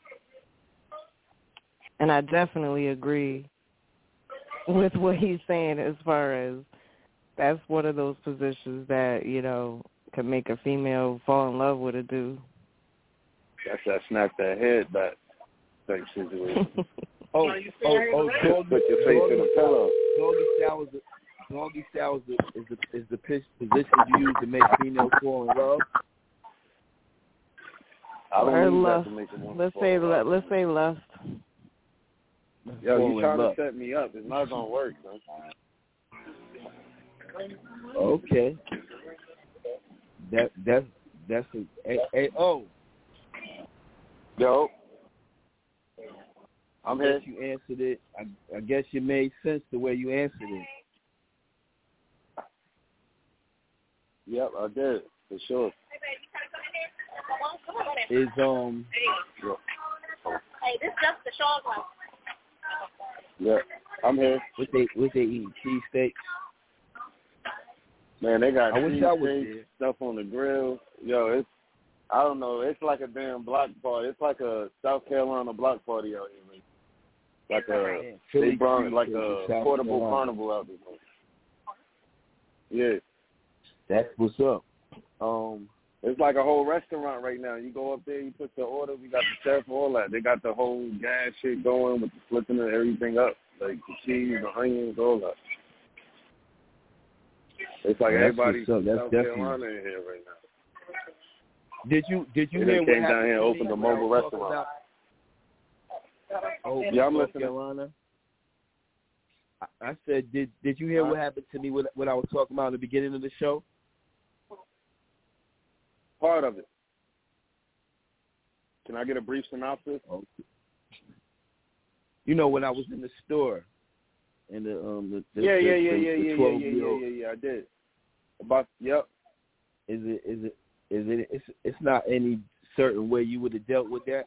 And I definitely agree with what he's saying as far as that's one of those positions that, you know, could make a female fall in love with a dude. That's that snap that head back type situation. Doggy Put your face in a pillow. Doggy style is the position you use to make females fall in love. I don't or need lust. that to make it one. Let's say lust. Yo, you trying to set me up? It's not gonna work, man. Okay. That's a oh. Yo. I'm I guess here. you answered it. I guess you made sense the way you answered it. Yep, I did for sure. Is Hey, this is just the short one. Yeah, I'm here. what they eating? Cheesesteaks? Man, they got I wish I was cheesesteaks, there. stuff on the grill. Yo, I don't know. It's like a damn block party. It's like a South Carolina block party out here. Man. Like they brought like a portable carnival out there. Yeah, that's what's up. It's like a whole restaurant right now. You go up there, you put the order. We got the chef, all that. They got the whole gas shit going with the flipping and everything up, like the cheese, the onions, all that. It's like everybody's from South Carolina in here right now. Did you hear they what came happened down here and opened a mobile restaurant. Yeah, I'm listening. Carolina. I said, did you hear what happened to me when I was talking about at the beginning of the show? Part of it. Can I get a brief synopsis? Okay. You know, when I was in the store, and the 12-year-old. Yeah, I did. About yep. It's not any certain way you would have dealt with that?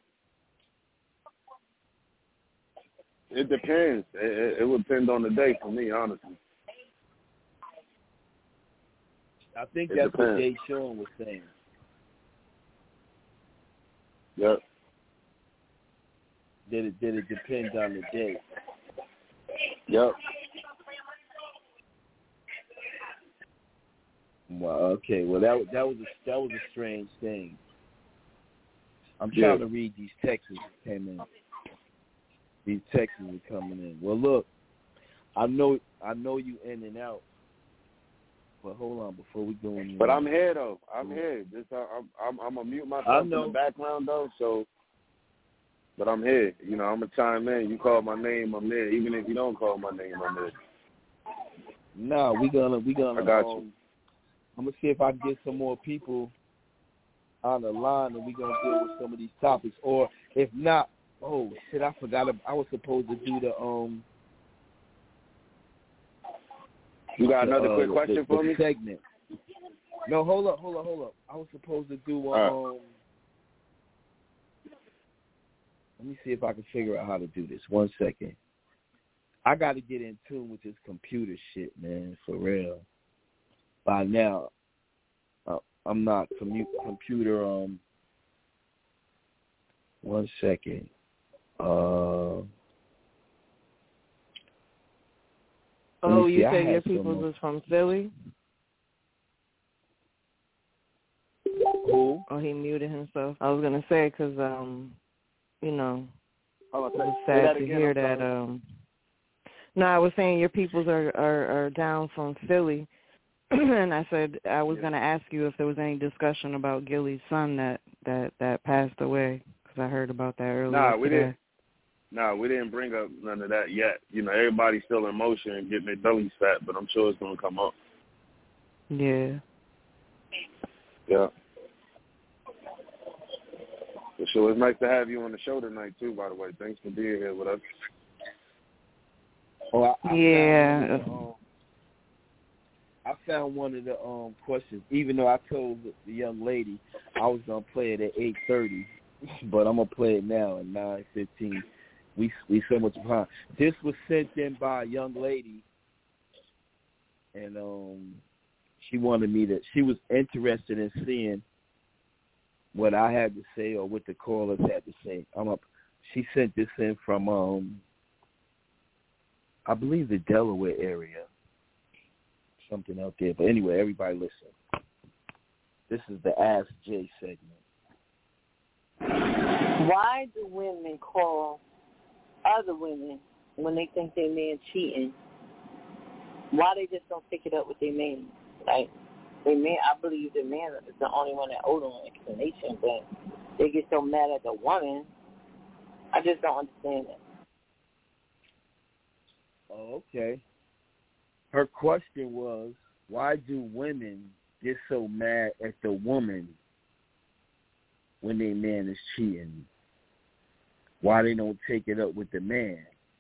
It depends. It would depend on the day for me, honestly. I think that's what Jay Sean was saying. Yep. Did it depend on the day? Yep. Well, okay. Well, that was a strange thing. I'm trying to read these texts that came in. These texts are coming in. Well, look, I know you in and out. But hold on, before we go in. But I'm here though. I'm here. I'm gonna mute myself in the background though. So, but I'm here. You know, I'm gonna chime in. You call my name, I'm there. Even if you don't call my name, I'm there. No, we gonna. I got you. I'm gonna see if I can get some more people on the line, and we gonna deal with some of these topics. Or if not, oh shit, I forgot. I was supposed to do the You got another quick question for me? Segment. No, hold up. I was supposed to do let me see if I can figure out how to do this. 1 second. I got to get in tune with this computer shit, man, for real. By now, I'm not computer. 1 second. Oh, you said your people was from Philly? Who? Oh, he muted himself. I was going to say because, you know, it's sad sad to hear that. No, I was saying your peoples are down from Philly. And I said I was going to ask you if there was any discussion about Gilly's son that passed away because I heard about that earlier today. We didn't bring up none of that yet. You know, everybody's still in motion and getting their bellies fat, but I'm sure it's going to come up. Yeah. Yeah. For sure. It's nice to have you on the show tonight, too, by the way. Thanks for being here with us. Oh, I found one of the questions, even though I told the young lady I was going to play it at 8:30, but I'm going to play it now at 9:15. We so much behind. This was sent in by a young lady, and she wanted me to. She was interested in seeing what I had to say or what the callers had to say. She sent this in from I believe the Delaware area, something out there. But anyway, everybody listen. This is the Ask Jay segment. Why do women call other women when they think their man cheating? Why they just don't pick it up with their man? Like, their man, I believe their man is the only one that owed on explanation, but they get so mad at the woman. I just don't understand it. Oh, okay. Her question was, why do women get so mad at the woman when their man is cheating? Why they don't take it up with the man?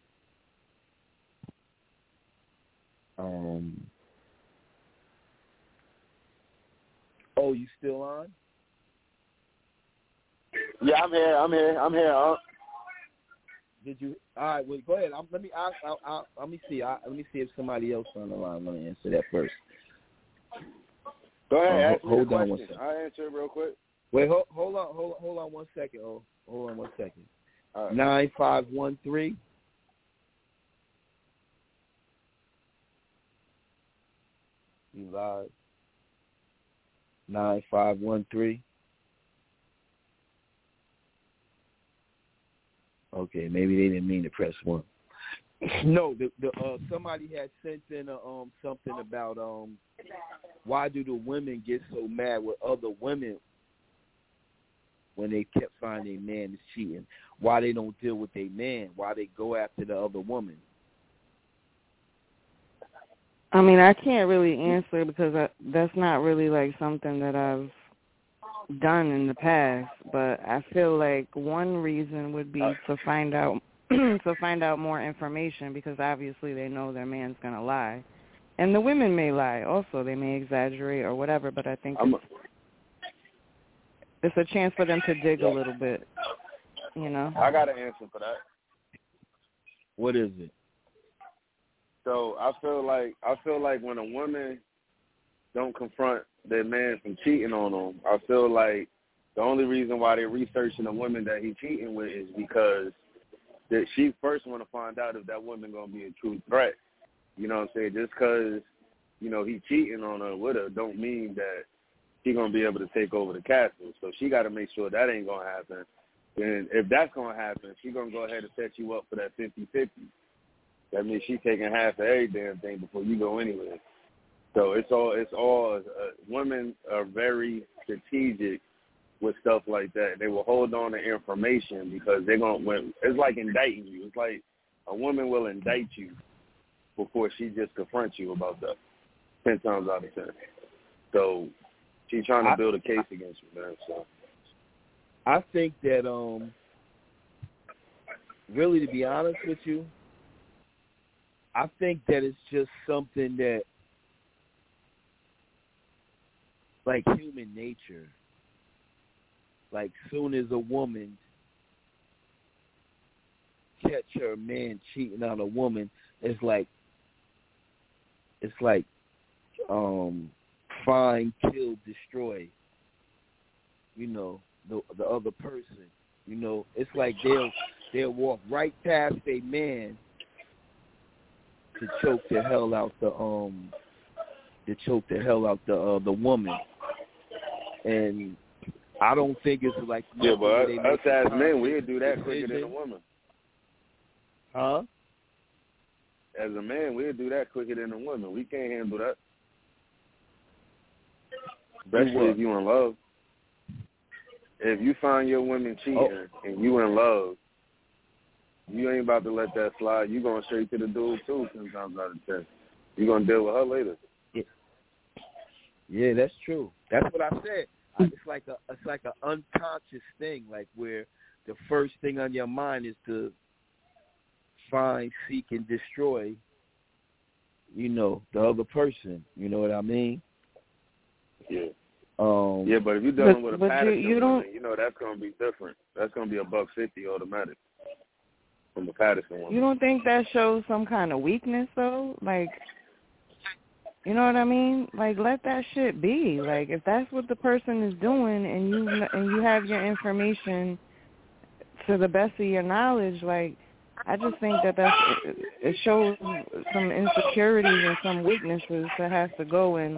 Oh, you still on? Yeah, I'm here. Did you? All right. Well, go ahead. Let me see. Let me see if somebody else on the line want to answer that first. Go ahead. Ask me hold the on question. one second. I'll answer it real quick. Wait. Hold on 1 second. Hold on 1 second. All right. 9513. You live. 9513. Okay, maybe they didn't mean to press 1. No, somebody had sent in something about why do the women get so mad with other women when they kept finding their man is cheating? Why they don't deal with their man? Why they go after the other woman? I mean, I can't really answer because that's not really like something that I've done in the past. But I feel like one reason would be to find out more information, because obviously they know their man's gonna lie, and the women may lie also. They may exaggerate or whatever. But I think it's a chance for them to dig a little bit. You know. I got an answer for that. What is it? So I feel like when a woman don't confront their man from cheating on them, I feel like the only reason why they're researching the woman that he cheating with is because that she first want to find out if that woman gonna be a true threat. You know what I'm saying? Just because he cheating on her with her don't mean that she gonna be able to take over the castle. So she got to make sure that ain't gonna happen. And if that's gonna happen, she gonna go ahead and set you up for that 50-50. That means she's taking half of every damn thing before you go anywhere. So it's all women are very strategic with stuff like that. They will hold on to information because they're it's like indicting you. It's like a woman will indict you before she just confronts you about that 10 times out of 10. So she's trying to build a case against you, man. So I think that really, to be honest with you, I think that it's just something that, like human nature, like soon as a woman catch her man cheating on a woman, it's like find, kill, destroy, the other person. It's like they'll walk right past a man to choke the hell out the woman. And I don't think it's like but us as men, we'd do that quicker than a woman. Huh? As a man, we'd do that quicker than a woman. We can't handle that. Especially if you in love. If you find your woman cheating and you in love, you ain't about to let that slide. You going straight to the dude too 10 times out of 10. You gonna deal with her later. Yeah, that's true. That's what I said. It's like an unconscious thing, like where the first thing on your mind is to find, seek, and destroy, the other person. You know what I mean? Yeah. But if you're dealing with a Patterson woman, that's gonna be different. That's gonna be $150 automatic from the Patterson woman. You don't think that shows some kind of weakness though? Like, you know what I mean? Like, let that shit be. Like, if that's what the person is doing, and you have your information to the best of your knowledge, like, I just think that it shows some insecurities and some weaknesses that has to go. And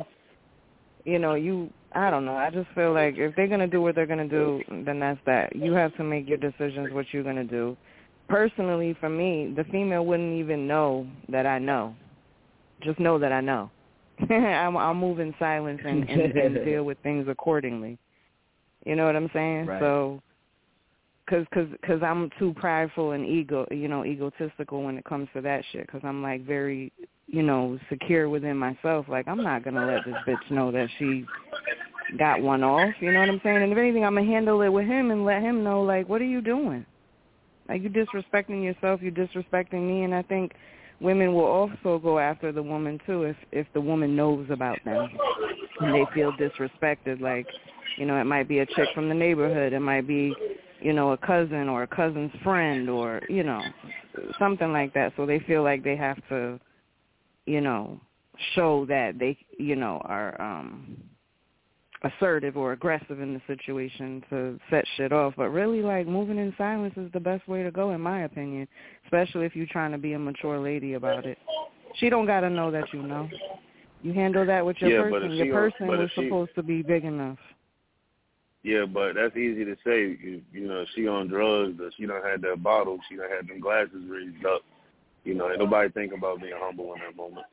I don't know. I just feel like if they're gonna do what they're gonna do, then that's that. You have to make your decisions what you're gonna do. Personally, for me, the female wouldn't even know that I know. Just know that I know. I'll move in silence and deal with things accordingly. You know what I'm saying? Right. So, cause I'm too prideful and egotistical when it comes to that shit. Cause I'm like very, secure within myself. Like I'm not gonna let this bitch know that she got one off. You know what I'm saying? And if anything, I'm gonna handle it with him and let him know, like, what are you doing? Like you disrespecting yourself, you disrespecting me, and I think women will also go after the woman too if the woman knows about them and they feel disrespected. Like, it might be a chick from the neighborhood, it might be, a cousin or a cousin's friend or, something like that. So they feel like they have to, show that they, are assertive or aggressive in the situation to set shit off. But really, like, moving in silence is the best way to go, in my opinion, especially if you're trying to be a mature lady about it. She don't got to know that you know. You handle that with your person. Your person was supposed to be big enough. Yeah, but that's easy to say. She on drugs, or she done had that bottle, she done had them glasses raised up. Ain't nobody think about being humble in that moment.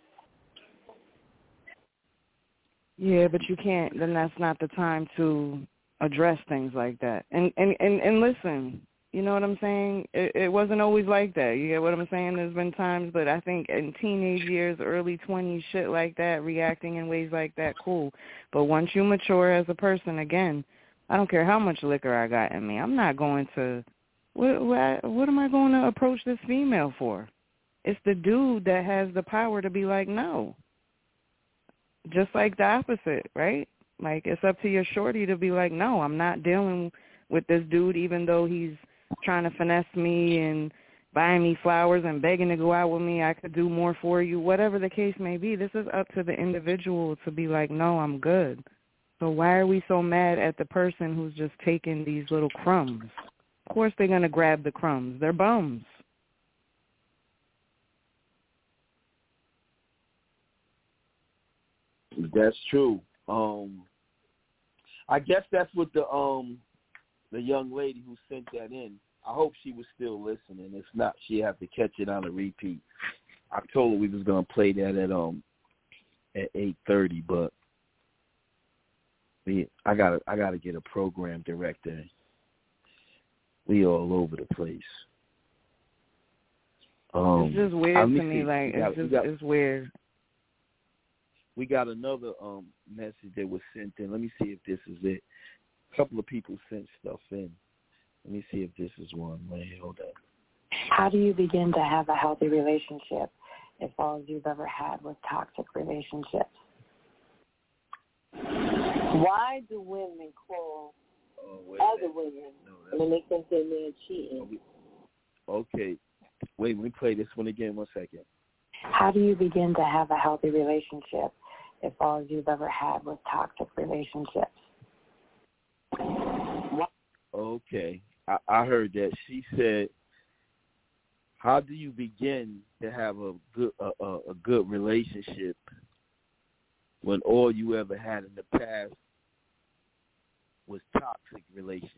Yeah, but you can't. Then that's not the time to address things like that. And listen, you know what I'm saying? It wasn't always like that. You get what I'm saying? There's been times, but I think in teenage years, early 20s, shit like that, reacting in ways like that, cool. But once you mature as a person, again, I don't care how much liquor I got in me. I'm not going to. What am I going to approach this female for? It's the dude that has the power to be like, no. Just like the opposite, right? Like, it's up to your shorty to be like, no, I'm not dealing with this dude, even though he's trying to finesse me and buying me flowers and begging to go out with me. I could do more for you, whatever the case may be. This is up to the individual to be like, no, I'm good. So why are we so mad at the person who's just taking these little crumbs? Of course they're going to grab the crumbs. They're bums. That's true. I guess that's what the young lady who sent that in. I hope she was still listening. If not, she have to catch it on a repeat. I told her we was gonna play that at 8:30, but I gotta get a program director. We all over the place. It's just weird to me. Like it's weird. We got another message that was sent in. Let me see if this is it. A couple of people sent stuff in. Let me see if this is one. Wait, hold up. How do you begin to have a healthy relationship if all you've ever had was toxic relationships? Why do women call other women when they think their man cheating? Okay. Wait, let me play this one again. 1 second. How do you begin to have a healthy relationship if all you've ever had was toxic relationships? Okay. I heard that. She said, how do you begin to have a good relationship when all you ever had in the past was toxic relationships?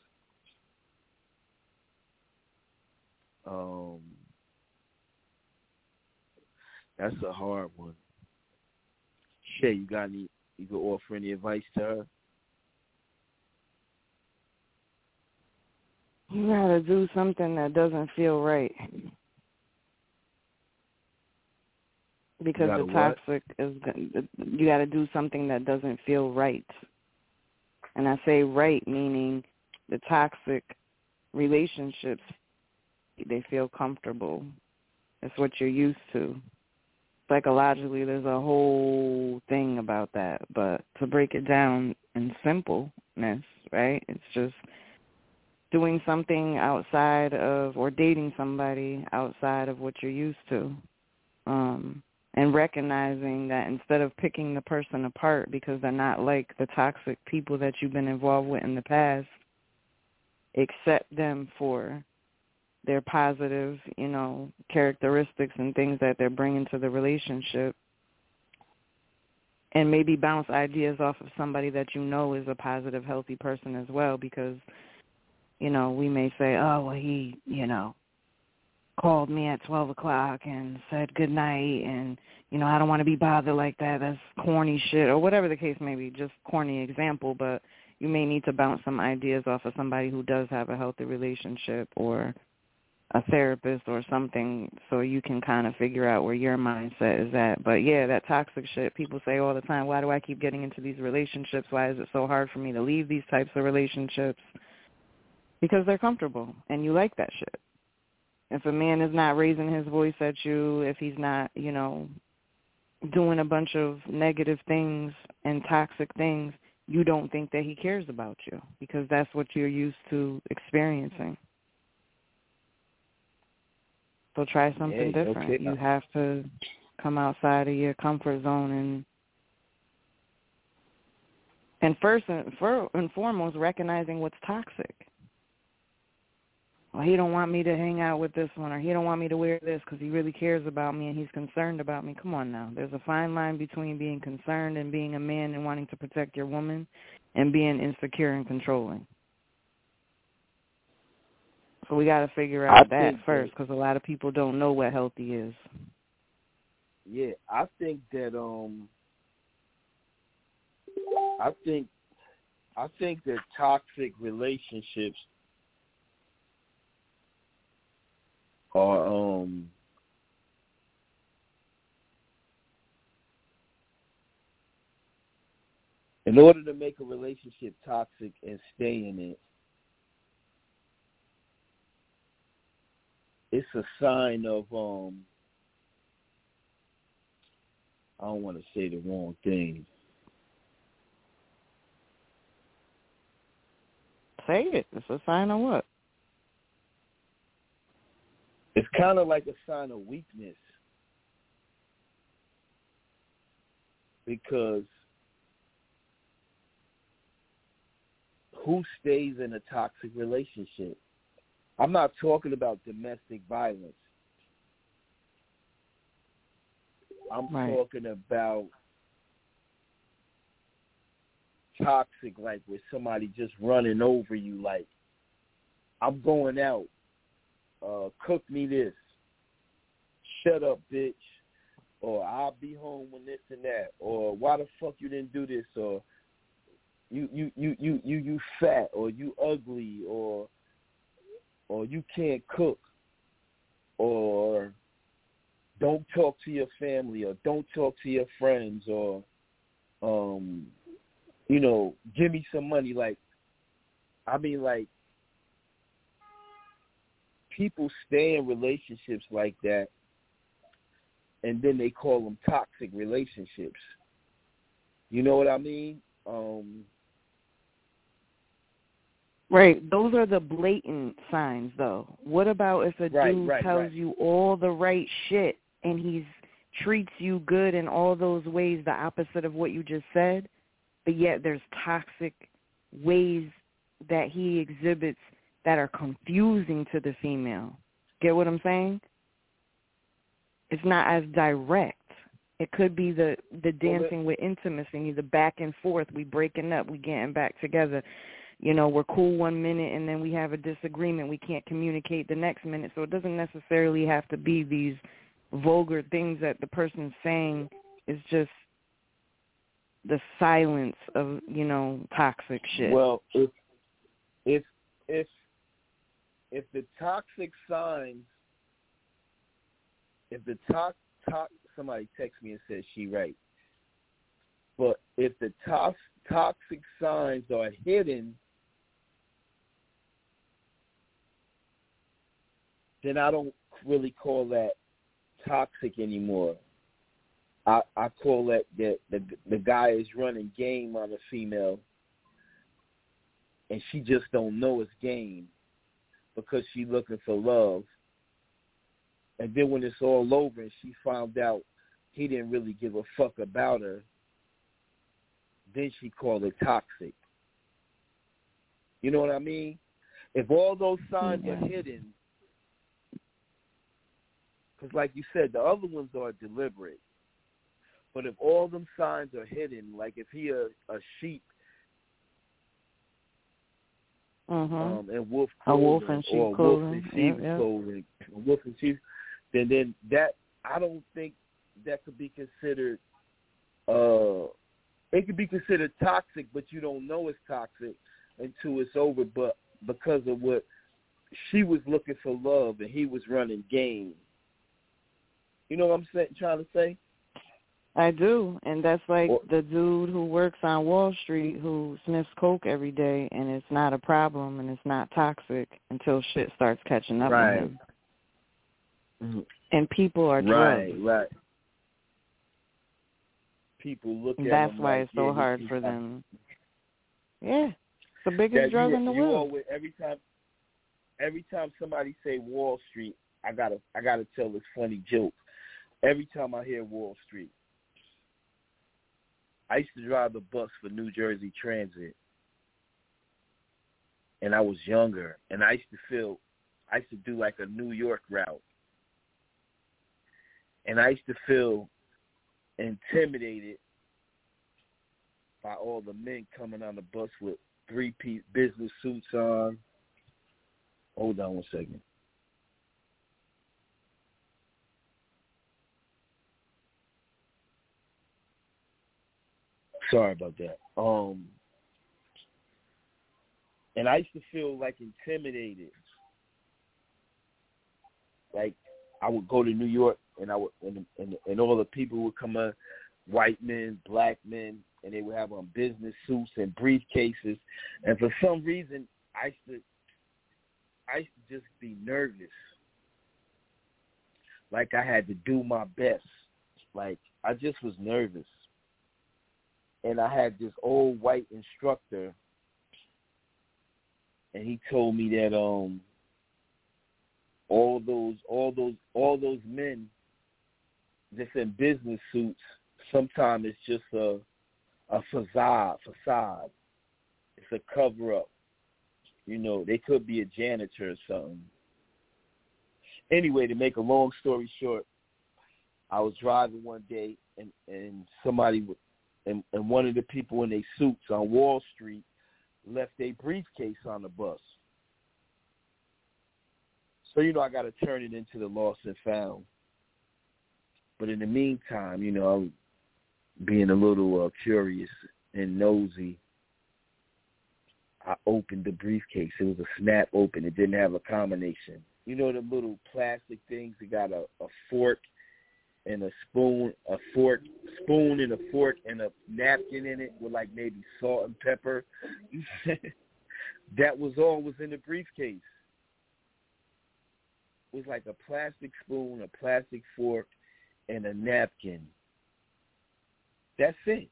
That's a hard one. Shay, you can offer any advice to her? You gotta do something that doesn't feel right. Because the toxic you gotta do something that doesn't feel right. And I say right meaning the toxic relationships, they feel comfortable. It's what you're used to. Psychologically, there's a whole thing about that. But to break it down in simpleness, right, it's just doing something outside of, or dating somebody outside of what you're used to. And recognizing that instead of picking the person apart because they're not like the toxic people that you've been involved with in the past, accept them for their positive, characteristics and things that they're bringing to the relationship, and maybe bounce ideas off of somebody that you know is a positive, healthy person as well, because, we may say, oh, well, he, called me at 12 o'clock and said good night, and, I don't want to be bothered like that. That's corny shit, or whatever the case may be, just corny example, but, you may need to bounce some ideas off of somebody who does have a healthy relationship or a therapist or something, so you can kind of figure out where your mindset is at. But, yeah, that toxic shit, people say all the time, why do I keep getting into these relationships? Why is it so hard for me to leave these types of relationships? Because they're comfortable, and you like that shit. If a man is not raising his voice at you, if he's not, you know, doing a bunch of negative things and toxic things, you don't think that he cares about you because that's what you're used to experiencing. So try something different. Okay. You have to come outside of your comfort zone and first and foremost, recognizing what's toxic. Well, he don't want me to hang out with this one, or he don't want me to wear this because he really cares about me and he's concerned about me. Come on now. There's a fine line between being concerned and being a man and wanting to protect your woman and being insecure and controlling. So we got to figure out that first, because a lot of people don't know what healthy is. Yeah, I think that I think that toxic relationships are in order to make a relationship toxic and stay in it, it's a sign of I don't want to say the wrong thing. Say it. It's a sign of what? It's kind of like a sign of weakness, because who stays in a toxic relationship? I'm not talking about domestic violence. I'm talking about toxic, like with somebody just running over you, like, I'm going out, cook me this, shut up, bitch, or I'll be home when this and that, or why the fuck you didn't do this, or you fat, or you ugly, or you can't cook, or don't talk to your family, or don't talk to your friends, or, you know, give me some money. Like, I mean, like, people stay in relationships like that, and then they call them toxic relationships. You know what I mean? Right. Those are the blatant signs, though. What about if a dude tells you all the right shit and he treats you good in all those ways, the opposite of what you just said, but yet there's toxic ways that he exhibits that are confusing to the female? Get what I'm saying? It's not as direct. It could be the dancing with intimacy, the back and forth. We breaking up, we getting back together. You know, we're cool 1 minute and then we have a disagreement. We can't communicate the next minute. So it doesn't necessarily have to be these vulgar things that the person's saying. It's just the silence of, you know, toxic shit. Well, if the toxic signs, if the somebody texts me and says she right, but if the toxic signs are hidden, then I don't really call that toxic anymore. I call that the guy is running game on a female, and she just don't know it's game because she's looking for love. And then when it's all over and she found out he didn't really give a fuck about her, then she called it toxic. You know what I mean? If all those signs are hidden, because like you said, the other ones are deliberate. But if all them signs are hidden, like if he a sheep and wolf clothing, wolf and sheep or clothing, wolf and sheep clothing, wolf and sheep, then that, I don't think that could be considered it could be considered toxic, but you don't know it's toxic until it's over. But because of what she was looking for love and he was running game. You know what I'm trying to say? I do, and that's like the dude who works on Wall Street who sniffs coke every day, and it's not a problem and it's not toxic until shit starts catching up with him. Mm-hmm. And people are drugged. Right. People look at that's them why like, it's so hard for them. Yeah, it's the biggest drug in the world. Every time somebody say Wall Street, I gotta tell this funny joke. Every time I hear Wall Street, I used to drive the bus for New Jersey Transit, and I was younger, and I used to do like a New York route, and I used to feel intimidated by all the men coming on the bus with three-piece business suits on. Hold on one second. Sorry about that. And I used to feel like intimidated. Like I would go to New York and and all the people would come on, white men, black men, and they would have on business suits and briefcases. And for some reason, I used to just be nervous. Like I had to do my best. Like I just was nervous. And I had this old white instructor, and he told me that all those men just in business suits, sometimes it's just a facade. It's a cover up. You know, they could be a janitor or something. Anyway, to make a long story short, I was driving one day and somebody and one of the people in their suits on Wall Street left a briefcase on the bus. So, you know, I got to turn it into the lost and found. But in the meantime, you know, I'm being a little curious and nosy. I opened the briefcase. It was a snap open. It didn't have a combination. You know the little plastic things that got a fork and a spoon, spoon and a fork and a napkin in it with like maybe salt and pepper. That was all was in the briefcase. It was like a plastic spoon, a plastic fork, and a napkin. That's it.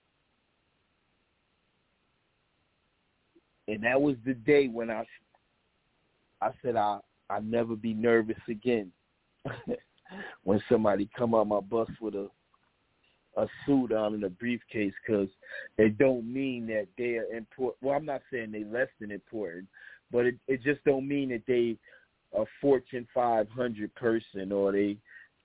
And that was the day when I said I'll never be nervous again. When somebody come on my bus with a suit on and a briefcase, because it don't mean that they are important. Well, I'm not saying they less than important, but it just don't mean that they a Fortune 500 person or they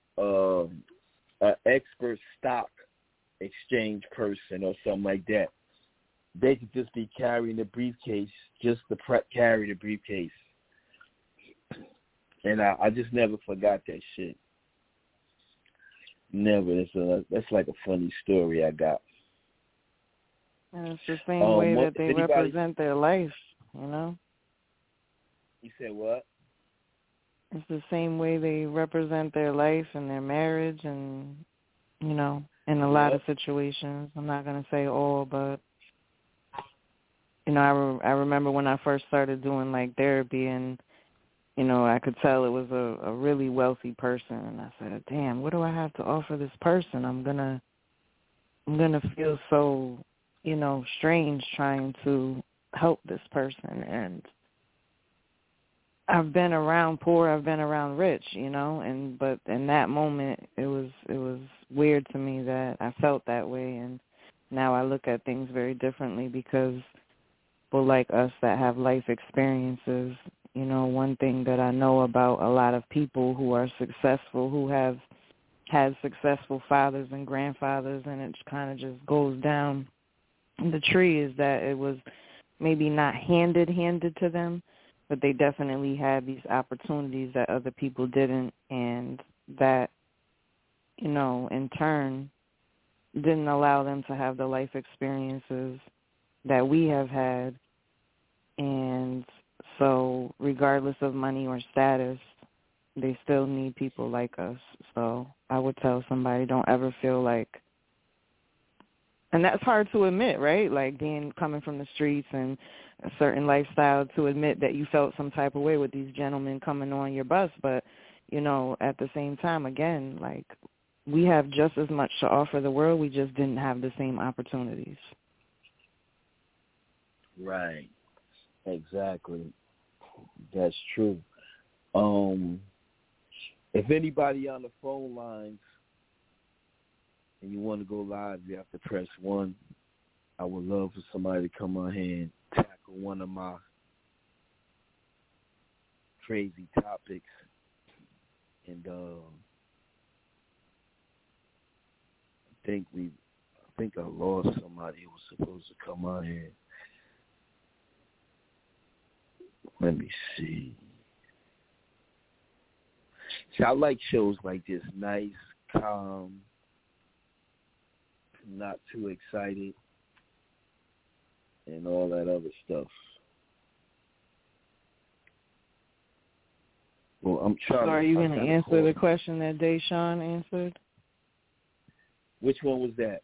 an expert stock exchange person or something like that. They could just be carrying the briefcase just to carry the briefcase. And I just never forgot that shit. Never. That's like a funny story I got. And it's the same way that they represent their life, you know? You said what? It's the same way they represent their life and their marriage and, you know, in a lot of situations. I'm not going to say all, but, you know, I remember when I first started doing, like, therapy and, you know, I could tell it was a really wealthy person. And I said, damn, what do I have to offer this person? I'm gonna feel so, you know, strange trying to help this person. And I've been around poor, I've been around rich, you know, but in that moment it was weird to me that I felt that way. And now I look at things very differently because people like us that have life experiences, you know, one thing that I know about a lot of people who are successful, who have had successful fathers and grandfathers, and it kind of just goes down the tree, is that it was maybe not handed to them, but they definitely had these opportunities that other people didn't, and that, you know, in turn didn't allow them to have the life experiences that we have had. And so regardless of money or status, they still need people like us. So I would tell somebody, don't ever feel like, and that's hard to admit, right? Like coming from the streets and a certain lifestyle, to admit that you felt some type of way with these gentlemen coming on your bus. But, you know, at the same time, again, like, we have just as much to offer the world. We just didn't have the same opportunities. Right. Exactly. That's true. If anybody on the phone lines and you want to go live, you have to press 1. I would love for somebody to come on here and tackle one of my crazy topics. And I think I lost somebody who was supposed to come on here. Let me see. See, I like shows like this, nice, calm, not too excited, and all that other stuff. Well, I'm trying. So are you going to answer the question that Deshaun answered? Which one was that?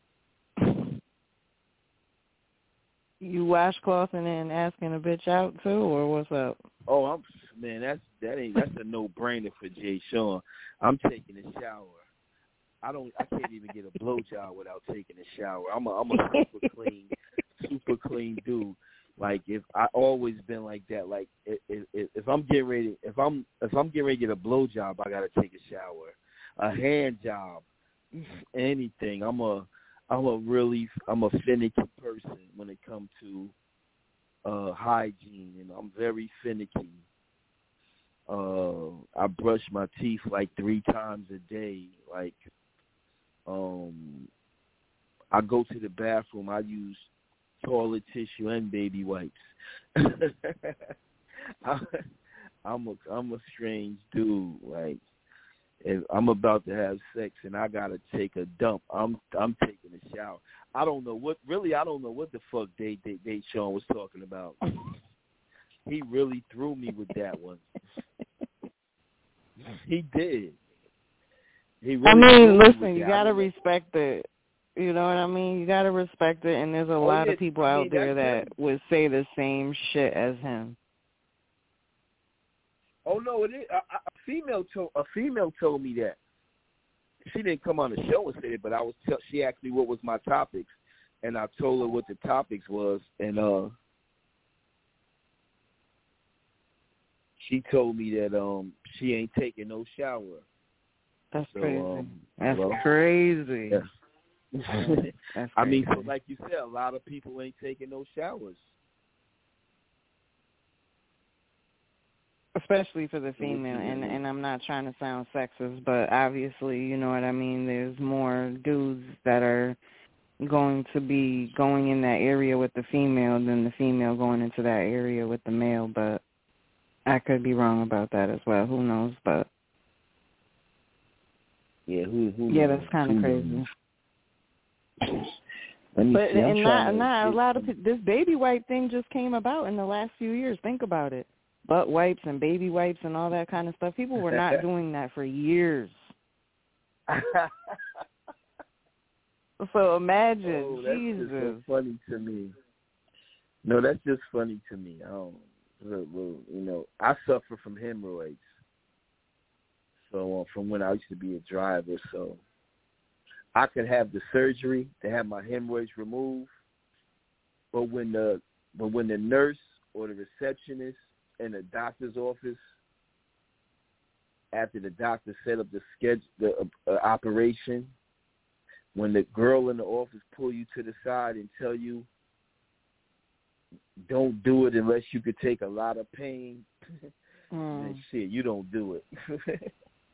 You washclothing and asking a bitch out too, or what's up? Oh, that's a no-brainer for Jay Sean. I'm taking a shower. I can't even get a blowjob without taking a shower. I'm a super clean dude. Like, if I always been like that. Like, if I'm getting ready to get a blowjob, I gotta take a shower, a hand job, anything. I'm a finicky person when it comes to hygiene, and I'm very finicky. I brush my teeth like 3 times a day. Like, I go to the bathroom, I use toilet tissue and baby wipes. I'm a strange dude. Like, if I'm about to have sex and I gotta take a dump, I'm taking a shower. I don't know what the fuck they Sean was talking about. He really threw me with that one. He did. Listen, you gotta respect it. You know what I mean? You gotta respect it, and there's a lot of people out there that would say the same shit as him. Oh no, it is. A female told me that. She didn't come on the show and say it, but she asked me what was my topics, and I told her what the topics was, and she told me that she ain't taking no shower. That's crazy. That's crazy. Yeah. That's I mean, crazy. so like you said, a lot of people ain't taking no showers. Especially for the female, and I'm not trying to sound sexist, but obviously, you know what I mean, there's more dudes that are going to be going in that area with the female than the female going into that area with the male, but I could be wrong about that as well. Who knows? But yeah, who yeah, knows? that's kind of crazy. But not a lot of people. This baby wipe thing just came about in the last few years. Think about it. Butt wipes and baby wipes and all that kind of stuff. People were not doing that for years. So imagine, Jesus. That's just so funny to me. No, that's just funny to me. You know, I suffer from hemorrhoids. So from when I used to be a driver, so I could have the surgery to have my hemorrhoids removed, but when the nurse or the receptionist in the doctor's office, after the doctor set up the operation, when the girl in the office pull you to the side and tell you, don't do it unless you could take a lot of pain, and shit, you don't do it.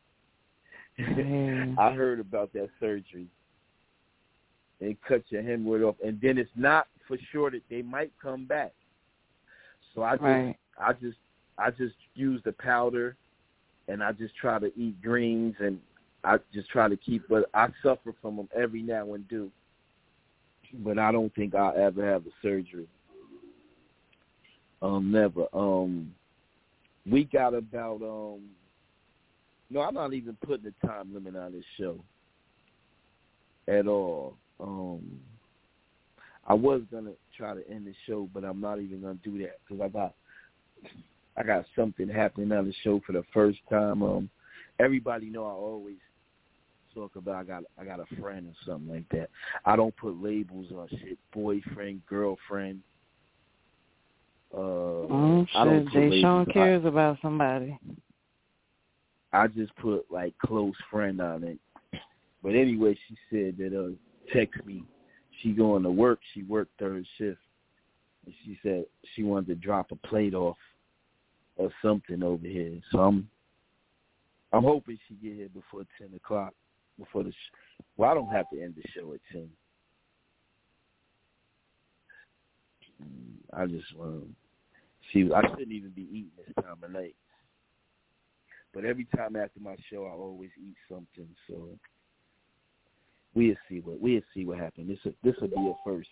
I heard about that surgery. They cut your hemorrhoid off, and then it's not for sure that they might come back. So I just use the powder, and I just try to eat greens, and I just try to keep, but I suffer from them every now and do. But I don't think I'll ever have a surgery. Never. We got about no, I'm not even putting a time limit on this show at all. I was gonna try to end the show, but I'm not even gonna do that because I got something happening on the show for the first time. Everybody know I always talk about I got a friend or something like that. I don't put labels on shit. Boyfriend, girlfriend. I don't put Jay Sean labels. cares about somebody. I just put like close friend on it. But anyway, she said that text me. She going to work. She worked third shift. And she said she wanted to drop a plate off or something over here. So I'm hoping she get here before 10 o'clock. Before the well, I don't have to end the show at 10. I just want to I shouldn't even be eating this time of night. But every time after my show, I always eat something. So we'll see what happens. This will be a first.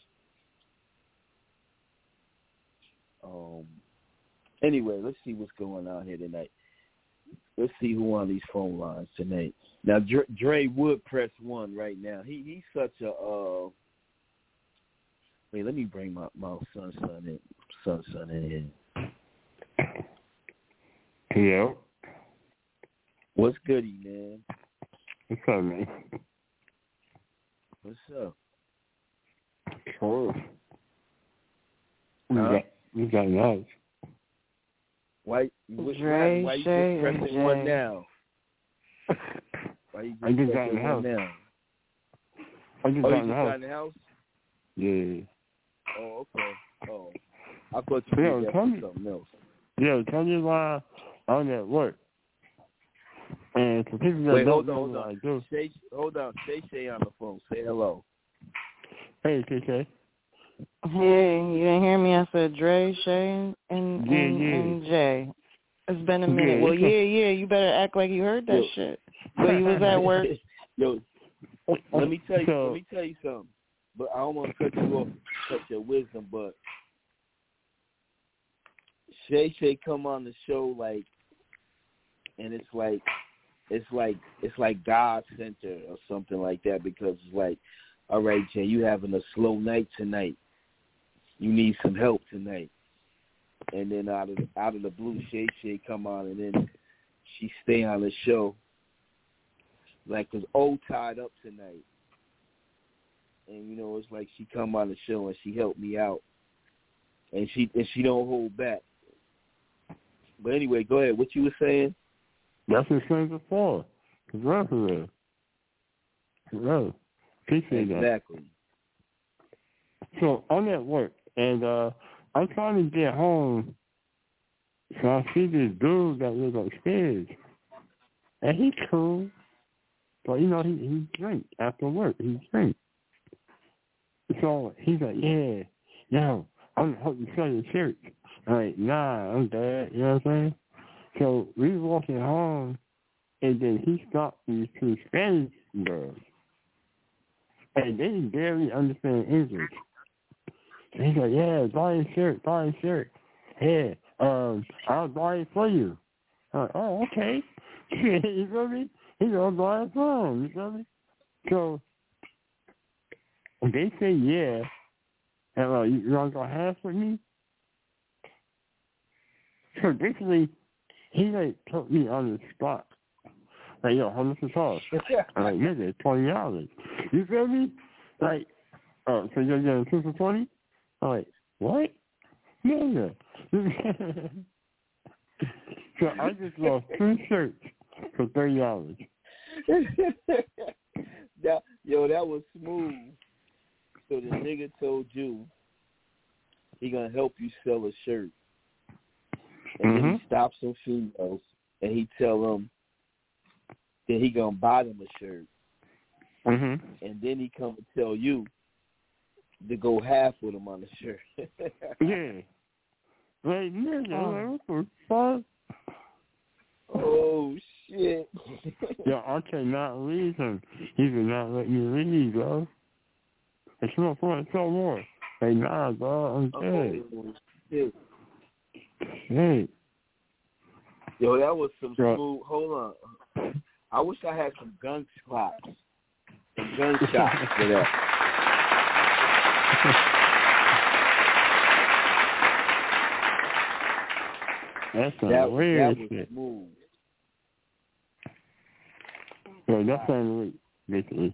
Anyway, let's see what's going on here tonight. Let's see who on these phone lines tonight. Now, Dre would press 1 right now. He's such a wait, let me bring my son in here. Hello. What's goody, man? What's up, man? What's up? Cool. Huh? We got nice. Why you just pressing 1 now? Why you I just got in the pressing house. 1 now? I just got in the house. Got in the house? Yeah. Oh, okay. Oh, I thought you did that for something else. Yeah, tell me why I'm at work. And for people that don't know what I do. Hold on. Shay on the phone. Say hello. Hey, KK. Hey, you didn't hear me? I said Dre, Shay, and Jay. It's been a minute. Yeah, well, yeah. You better act like you heard that shit. But you was at work. Yo, let me tell you something. But I don't want to cut you off, cut your wisdom. But Shay come on the show like, and it's like God Center or something like that, because it's like, all right, Jay, you having a slow night tonight. You need some help tonight. And then out of the blue, Shay come on, and then she stay on the show. Like, 'cause tied up tonight. And, it's like she come on the show and she helped me out. And she don't hold back. But anyway, go ahead. What you were saying? That's what things are for. Congratulations. Hello. Appreciate that. Exactly. So I'm at work, and I'm trying to get home. So I see this dude that lives upstairs, and he's cool. But he drinks after work. He drinks. So he's like, yeah, yo, I'm gonna help you sell your shirt. I'm like, nah, I'm dead. You know what I'm saying? So we walking home, and then he stopped these 2 Spanish girls. And they barely understand English. So he's like, yeah, buy a shirt. Yeah, I'll buy it for you. I'm like, oh, okay. You feel me? He's gonna buy it for him. You feel me? So they say yeah, and you gonna go half with me? So basically, he put me on the spot. Like, yo, how much it cost? I'm like, nigga, $20. You feel me? Like, so you're getting 2 for 20? I'm like, what? Nigga. So I just lost 2 shirts for $30. That was smooth. So the nigga told you he gonna help you sell a shirt. And then he stops some females and he tell them that he gonna buy them a shirt. And then he come and tell you to go half with him on the shirt. Yeah. Like, nigga, what the fuck? Oh shit. Yo, I cannot leave him. He did not let me leave, bro. It's no point, so more. Hey, nah, bro, I'm dead. Hey. Yo, that was some smooth. Hold on. I wish I had some gunshots. Some gunshots for that. That's some weird that was shit. Smooth. Yo, that's not basically.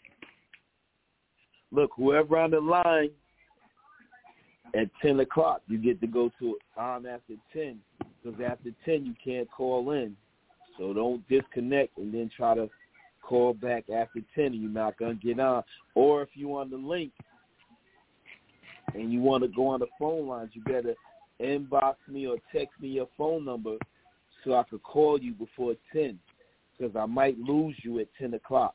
Look, whoever on the line at 10 o'clock, you get to go to after 10. Because after 10, you can't call in. So don't disconnect and then try to call back after 10 and you're not going to get on. Or if you on the link and you want to go on the phone lines, you better inbox me or text me your phone number so I could call you before 10 because I might lose you at 10 o'clock.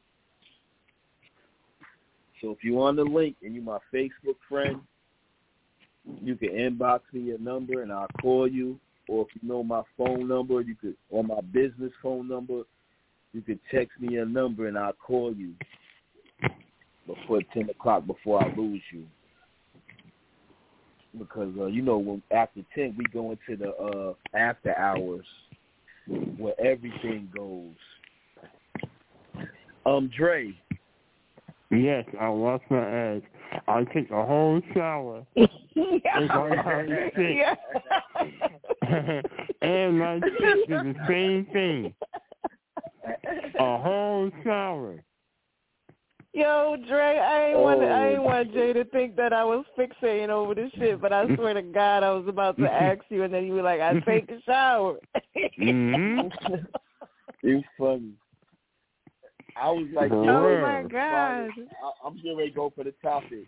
So if you're on the link and you're my Facebook friend, you can inbox me your number and I'll call you. Or if you know my phone number, you could, or my business phone number, you could text me your number and I'll call you before 10 o'clock before I lose you. Because, when after 10, we go into the after hours where everything goes. Dre. Yes, I wash my ass. I take a whole shower. And my chick do the same thing. A whole shower. Yo, Dre, I ain't want Jay to think that I was fixating over this shit, but I swear to God, I was about to ask you, and then you were like, I take a shower. Mm-hmm. You funny. I was like, oh my God. I'm getting ready to go for the topic.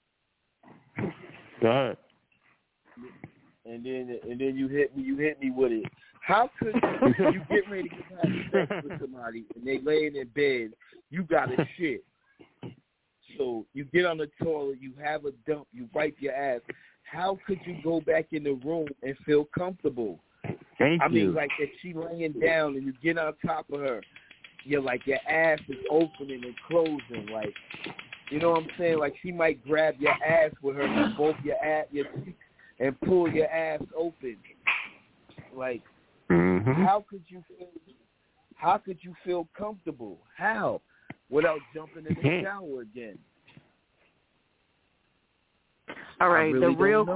Go ahead. And then you hit me with it. How could you get ready to have sex with somebody and they laying in bed, you got a shit. So you get on the toilet, you have a dump, you wipe your ass. How could you go back in the room and feel comfortable? Thank you. I mean, like if she laying down and you get on top of her, you're like your ass is opening and closing, like, you know what I'm saying? Like she might grab your ass with her, both your cheeks, and pull your ass open. Like, how could you feel comfortable? How? Without jumping in the shower again. All right, really the real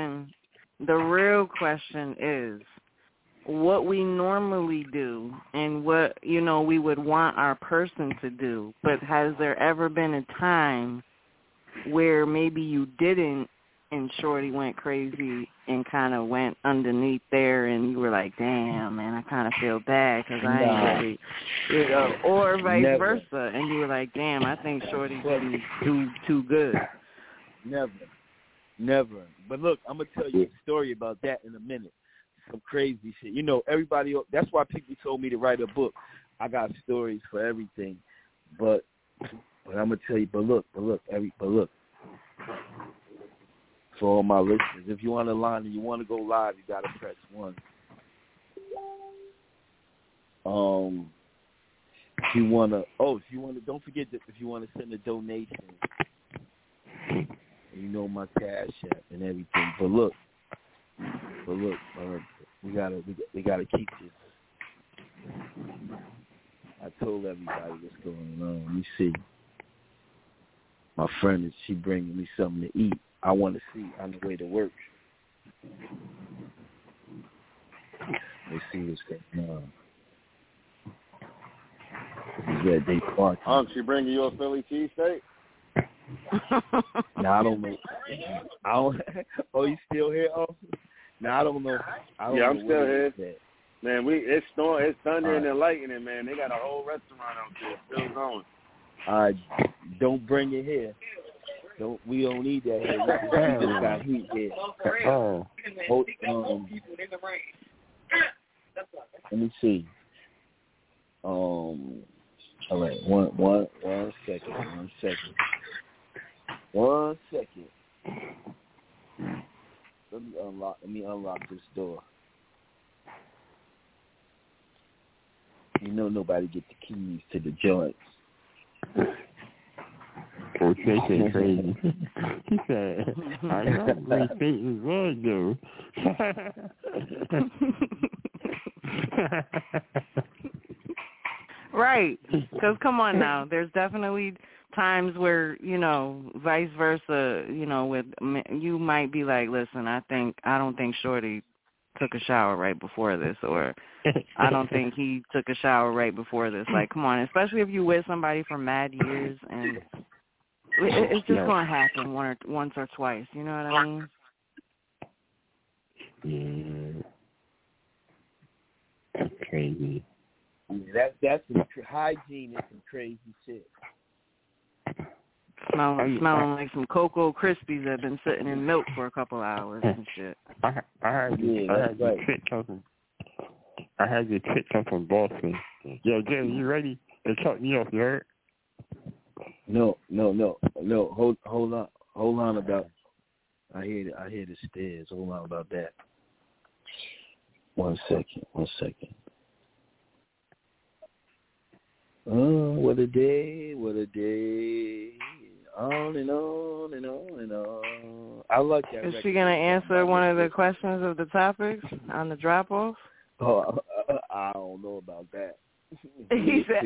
question is what we normally do and what, we would want our person to do. But has there ever been a time where maybe you didn't and Shorty went crazy and kind of went underneath there and you were like, damn, man, I kind of feel bad because I ain't really, or vice versa, and you were like, damn, I think Shorty didn't do too good. Never. But look, I'm going to tell you a story about that in a minute. Some crazy shit. Everybody, that's why people told me to write a book. I got stories for everything. But I'm going to tell you, but look. For all my listeners, if you want to line and you want to go live, you got to press 1. If you want to, don't forget that if you want to send a donation, my Cash App and everything. But look, we gotta keep this. I told everybody what's going on. Let me see. My friend she bringing me something to eat. I want to see on the way to work. Let's see what's going on. Yeah, they party. She bringing you a Philly cheesesteak? I don't know. Oh, you still here? Oh, I don't know. I'm still here. Man, it's thundering and lightning, man. They got a whole restaurant out there still going. Don't bring it here. We don't need that here. We just got heat here. Let me see. All right, one second. Let me unlock this door. You know nobody get the keys to the joints. Oh, Shay crazy. He said, I know we think is good, dude. Right. Because come on now. There's definitely times where, vice versa, with you might be like, listen, I don't think Shorty took a shower right before this, or I don't think he took a shower right before this. Like, come on, especially if you with somebody for mad years, and it's just going to happen once or twice. You know what I mean? Yeah. That's crazy. That's some hygiene and some crazy shit. Smelling like some Cocoa Krispies that have been sitting in milk for a couple hours and shit. I had your chick come from Boston. Yo, Jay, you ready to talk me off, you heard? No. Hold on about. I hear the stairs. Hold on about that. One second. Oh, what a day. On and on and on and on. I like that. Is she going to answer one of the questions of the topics on the drop-off? Oh, I don't know about that. He said,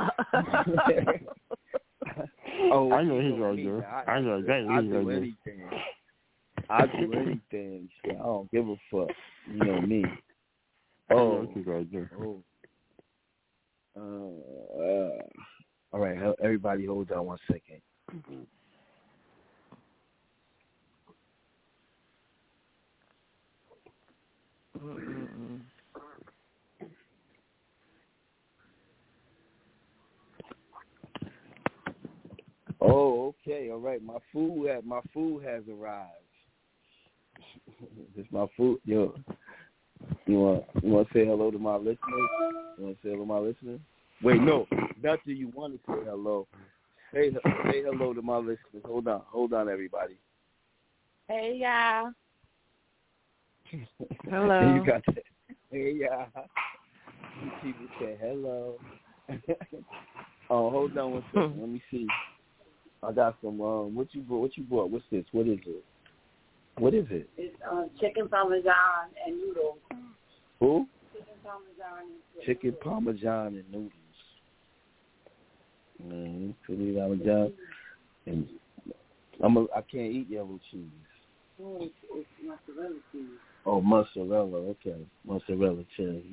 Oh, I know he's going to do. I know that he's going to do. I'll do anything. I don't give a fuck. You know me. I know what he's going to do. All right, everybody hold on 1 second. Oh, okay, all right. My food has arrived. This my food, yo. You want to say hello to my listeners? Wait, no. Not that you want to say hello. Say hello to my listeners. Hold on, everybody. Hey, y'all. Hello. You got that. Hey, y'all. People say hello. Oh, hold on 1 second. Let me see. I got some. What you brought? What's this? What is it? It's chicken parmesan and noodles. Who? Chicken parmesan and noodles. Chicken parmesan. And I can't eat yellow cheese. Oh, it's mozzarella cheese. Oh, mozzarella. Okay, mozzarella cheese.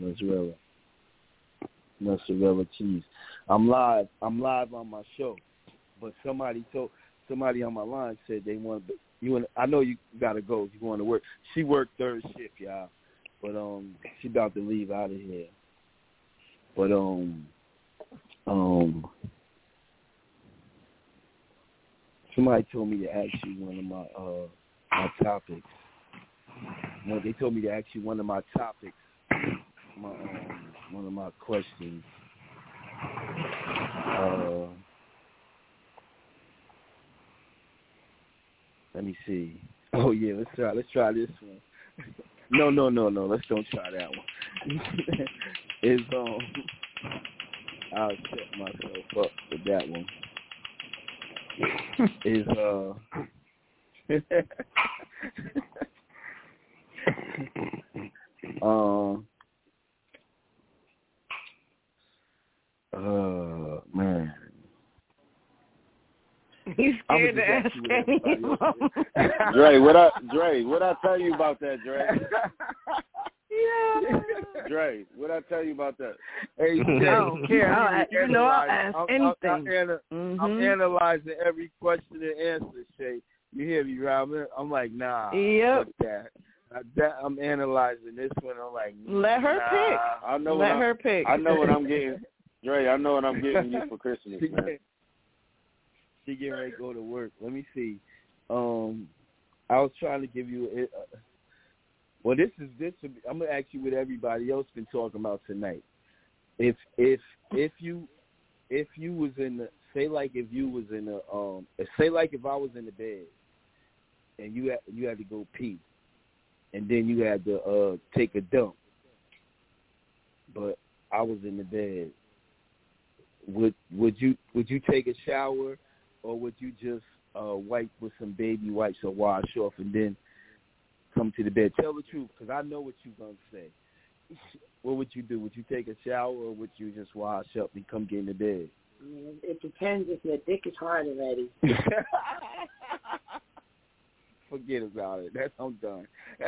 Mozzarella cheese. I'm live on my show, but somebody on my line said they want you. I know you gotta go. You going to work? She worked third shift, y'all, but she about to leave out of here. But somebody told me to ask you one of my topics. They told me to ask you one of my topics. One of my questions. Let me see. Oh yeah, let's try this one. No. Let's don't try that one. It's I'll set myself up for that one. Is man. He's scared to ask anyone. Dre, what I tell you about that, Dre? Yeah. Dre, what I tell you about that? Hey, I don't care. I'll ask anything. I'm analyzing every question and answer, Shay. You hear me, Robin? I'm like, nah. Yep. Fuck that. I'm analyzing this one. I'm like, let her pick. Let her pick. I know what I'm getting. Dre, I know what I'm getting you for Christmas, man. She getting ready to go to work. Let me see. I was trying to give you well, this I'm gonna ask you what everybody else been talking about tonight. If you was in the say like if I was in the bed and you had to go pee and then you had to take a dump, but I was in the bed, would you take a shower, or would you just wipe with some baby wipes or wash off and then come to the bed? Tell the truth, because I know what you're going to say. What would you do? Would you take a shower, or would you just wash up and come get in the bed? It depends if your dick is hard already. Forget about it. I'm done.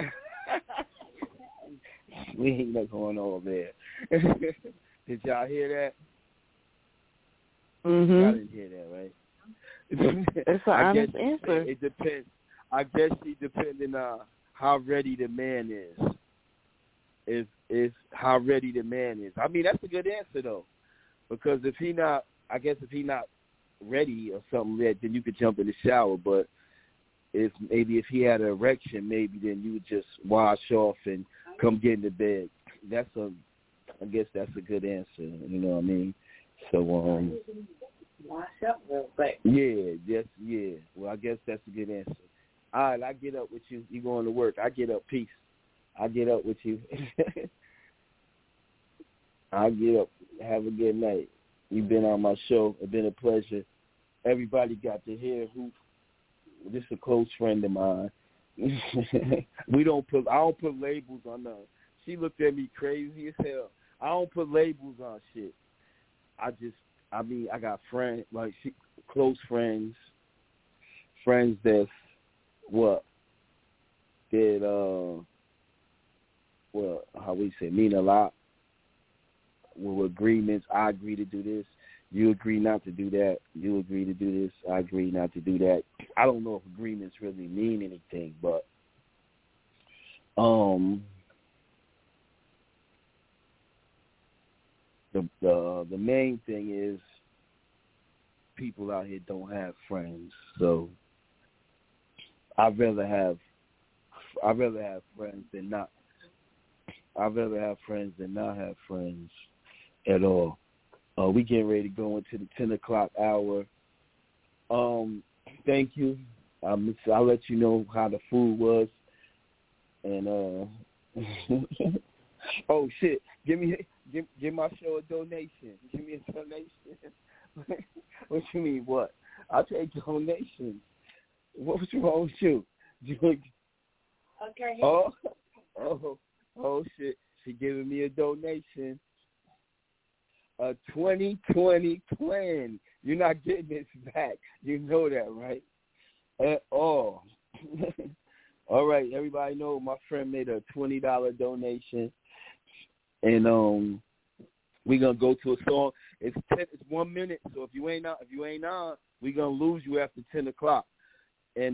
We ain't not going over there. Did y'all hear that? Mm-hmm. Y'all didn't hear that, right? It's an honest answer. It depends. I guess it depending on how ready the man is. Is how ready the man is. I mean, that's a good answer though, because if he not ready or something, then you could jump in the shower. But if he had an erection, maybe then you would just wash off and come get in the bed. I guess that's a good answer. You know what I mean? So wash up real quick. Yeah. Well, I guess that's a good answer. All right, I get up with you. You going to work? I get up. Peace. I get up with you. I get up. Have a good night. You've been on my show. It's been a pleasure. Everybody got to hear who. This is a close friend of mine. I don't put labels on her. She looked at me crazy as hell. I don't put labels on shit. I got friends, close friends that's how we say, mean a lot. With agreements, I agree to do this. You agree not to do that. You agree to do this. I agree not to do that. I don't know if agreements really mean anything, but the main thing is people out here don't have friends. So I'd rather have friends than not. I'd rather have friends than not have friends at all. We getting ready to go into the 10 o'clock hour. Thank you. I'll let you know how the food was. And oh shit, give my show a donation. Give me a donation. What you mean? What? I'll take donations. What's wrong with you? Okay. Oh shit! She giving me a donation. A 2020 plan. You're not getting this back. You know that, right? At all. All right, everybody know my friend made a $20 donation, and we're gonna go to a song. It's 1 minute, so if you ain't on, we're gonna lose you after 10 o'clock. And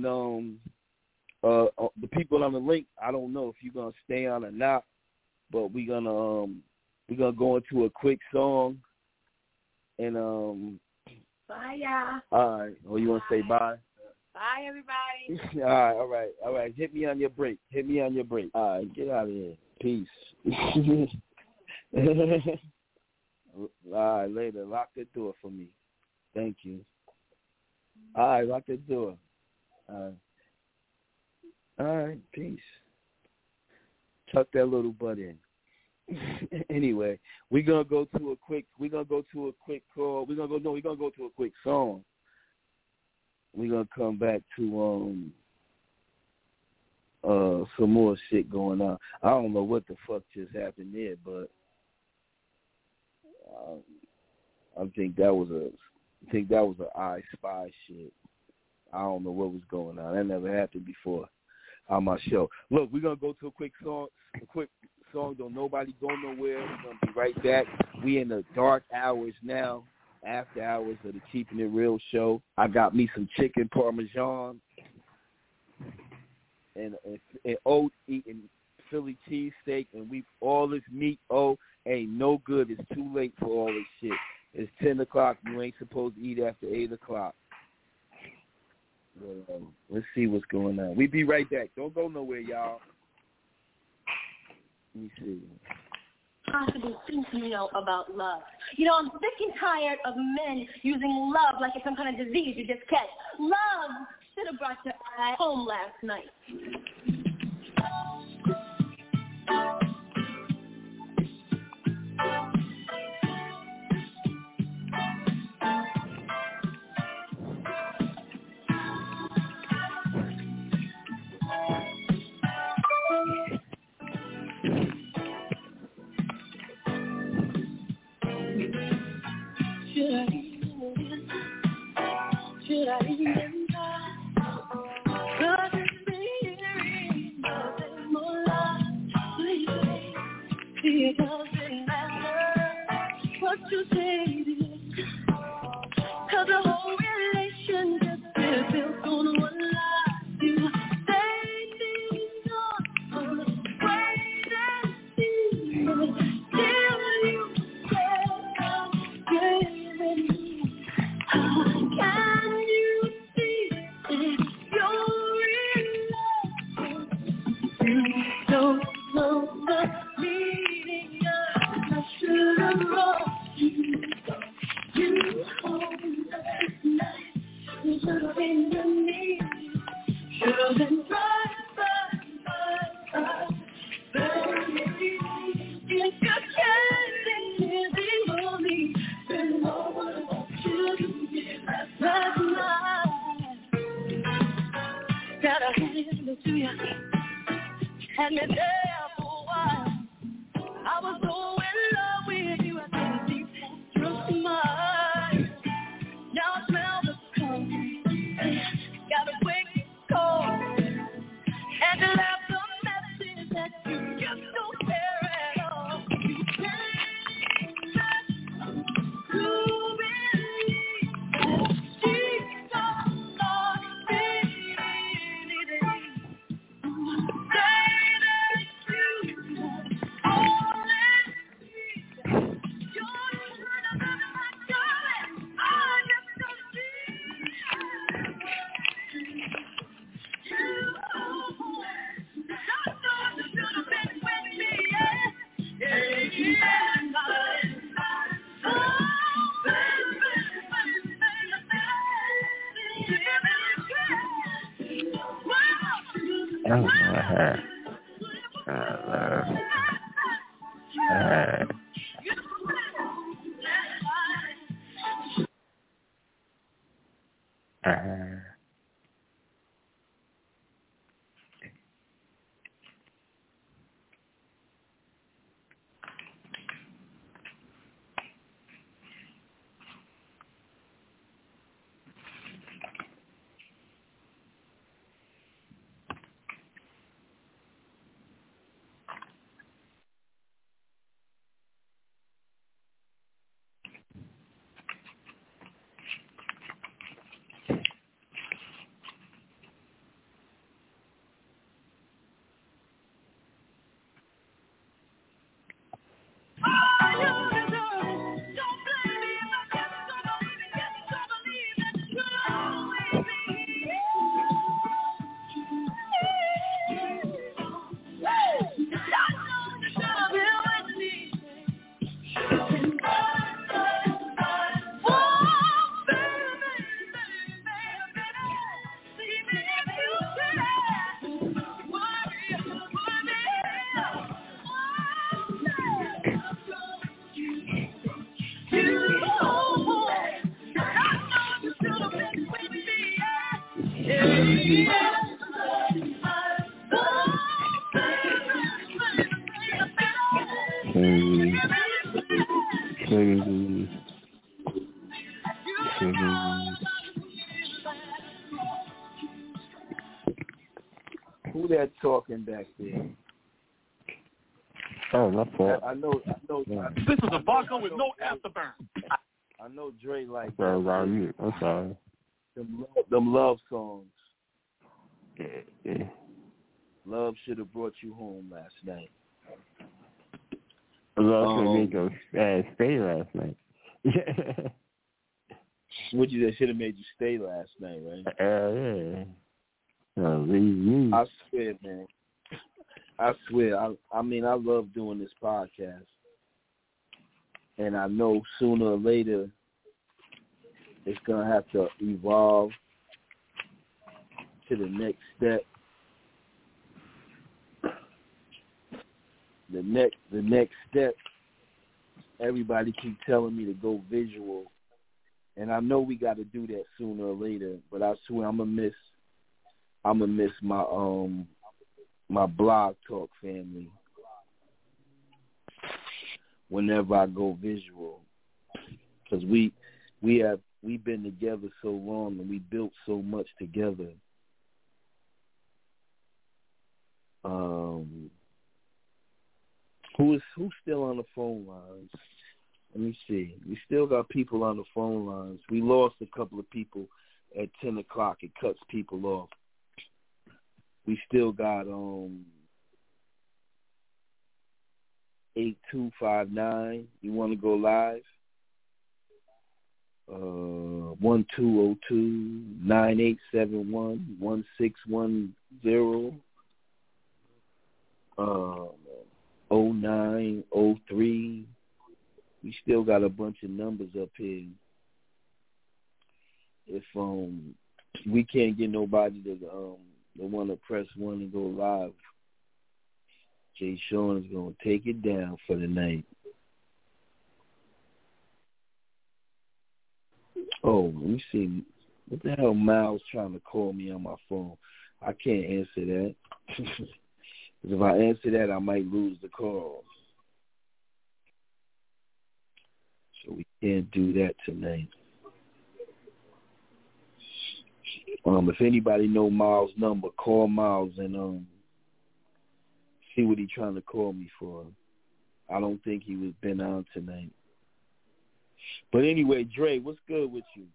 the people on the link, I don't know if you're gonna stay on or not, but we're gonna go into a quick song, and bye, y'all. All right. Oh, you want to say bye? Bye, everybody. All right. Hit me on your break. All right, get out of here. Peace. All right, later. Lock the door for me. Thank you. All right, lock the door. All right, peace. Tuck that little butt in. Anyway, we're gonna go to a quick call. We're gonna go to a quick song. We're gonna come back to some more shit going on. I don't know what the fuck just happened there, but I think that was a I Spy shit. I don't know what was going on. That never happened before on my show. Look, we're gonna go to a quick song. Don't nobody go nowhere. We're gonna be right back. We in the dark hours now, after hours of the Keeping It Real show. I got me some chicken parmesan and oat eating Philly cheesesteak, and all this meat ain't no good. It's too late for all this shit. It's 10 o'clock. You ain't supposed to eat after 8 o'clock. But, let's see what's going on. We be right back. Don't go nowhere, y'all. Let me see. Possible things you know about love. I'm sick and tired of men using love like it's some kind of disease you just catch. Love should have brought your eye home last night. It doesn't matter what you say, 'cause the whole relationship is built on one lie. You say things on the way that seems till you say I'm giving. How can you see if you're in love? You don't know the meaning of I should have brought you. You hold night. You should have been the me. Should have been right. Baby, if you can't take it for me, then all I want you to do is last night. Gotta hand it to you. Had me there for a while. I was so in love with you, I couldn't see past your smile. Now I smell the coffee, got a quick call, and you left a message that you just don't care at all. You came back to believe that she's not anything. Who that talking back there? Oh, my fault. I know. This is a vodka with no afterburn. I know Dre like I'm sorry. Them love songs. Yeah. Love should have brought you home last night. Love should have made you stay last night. What you should have made you stay last night, right? Yeah. I swear, man. I swear. I mean, I love doing this podcast. And I know sooner or later it's going to have to evolve to the next step. The next step, everybody keep telling me to go visual. And I know we got to do that sooner or later, but I swear I'm going to miss my my blog talk family whenever I go visual, because we have we've been together so long and we built so much together. Who's still on the phone lines? Let me see. We still got people on the phone lines. We lost a couple of people at 10 o'clock. It cuts people off. We still got 8259. You want to go live? 1202-9871-1610. 0903. We still got a bunch of numbers up here. If we can't get nobody to want to press 1 and go live, Jay Sean is gonna take it down for the night. Oh, let me see. What the hell? Miles trying to call me on my phone. I can't answer that. If I answer that, I might lose the call. So we can't do that tonight. If anybody know Miles' number, call Miles and see what he trying to call me for. I don't think he was been on tonight. But anyway, Dre, what's good with you?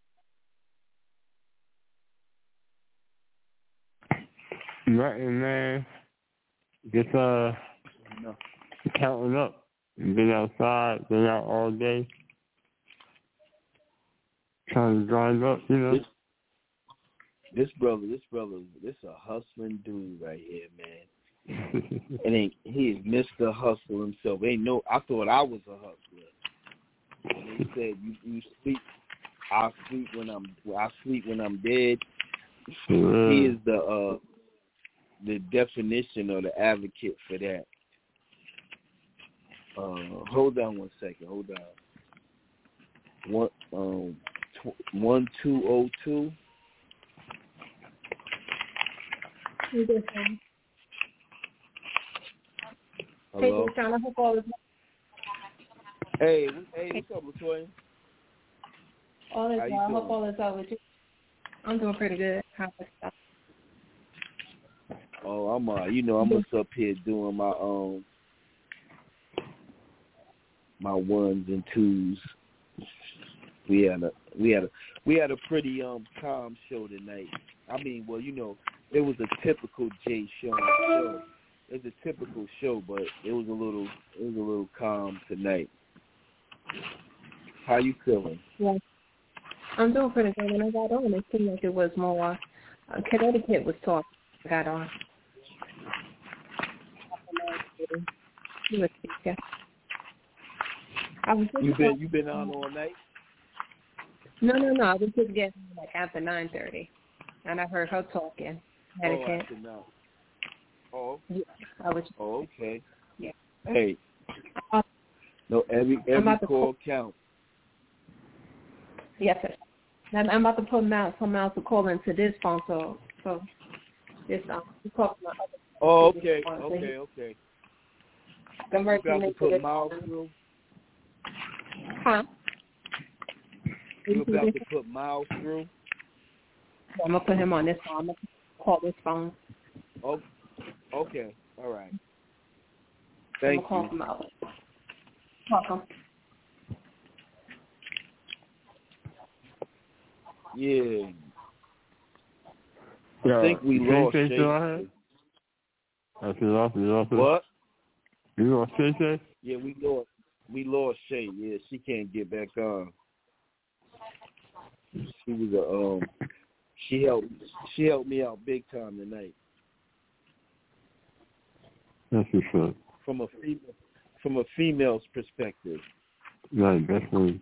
Nothing, man. Just counting up. Been outside, been out all day. Trying to grind up, you know. This brother, this a hustling dude right here, man. And he is Mr. Hustle himself. I thought I was a hustler. And he said, "You sleep. I sleep when I'm dead." He is the definition or the advocate for that. Hold on 1 second. Hold on. 1202. Hello. Hey, what's up, LaToya? All is well. I hope all is well with you. I'm doing pretty good. Oh, I'm just up here doing my ones and twos. We had a pretty calm show tonight. I mean, well, it was a typical Jay Sean show. It's a typical show, but it was a little calm tonight. How you feeling? Yeah, I'm doing pretty good. When I got on, it seemed like it was more Connecticut was talking. I got on. You been on all night? No. I was just getting after 9:30, and I heard her talking. After now. Oh. Yeah, I was. Oh, okay. Yeah. Hey. No, every call counts. Yes, sir. I'm about to put some out to call into this phone, so this you call my other. Oh, okay. Okay. You about to put Miles through? Huh? You about to put Miles through? I'm gonna put him on this phone. I'm gonna call this phone. Oh, okay. All right. Thank you. Call him out. Welcome. Yeah. I think we lost Shay. What? You lost Shay? Yeah, we lost Shay. Yeah, she can't get back on. She was she helped me out big time tonight. That's what's up. From a female's perspective. Right, definitely.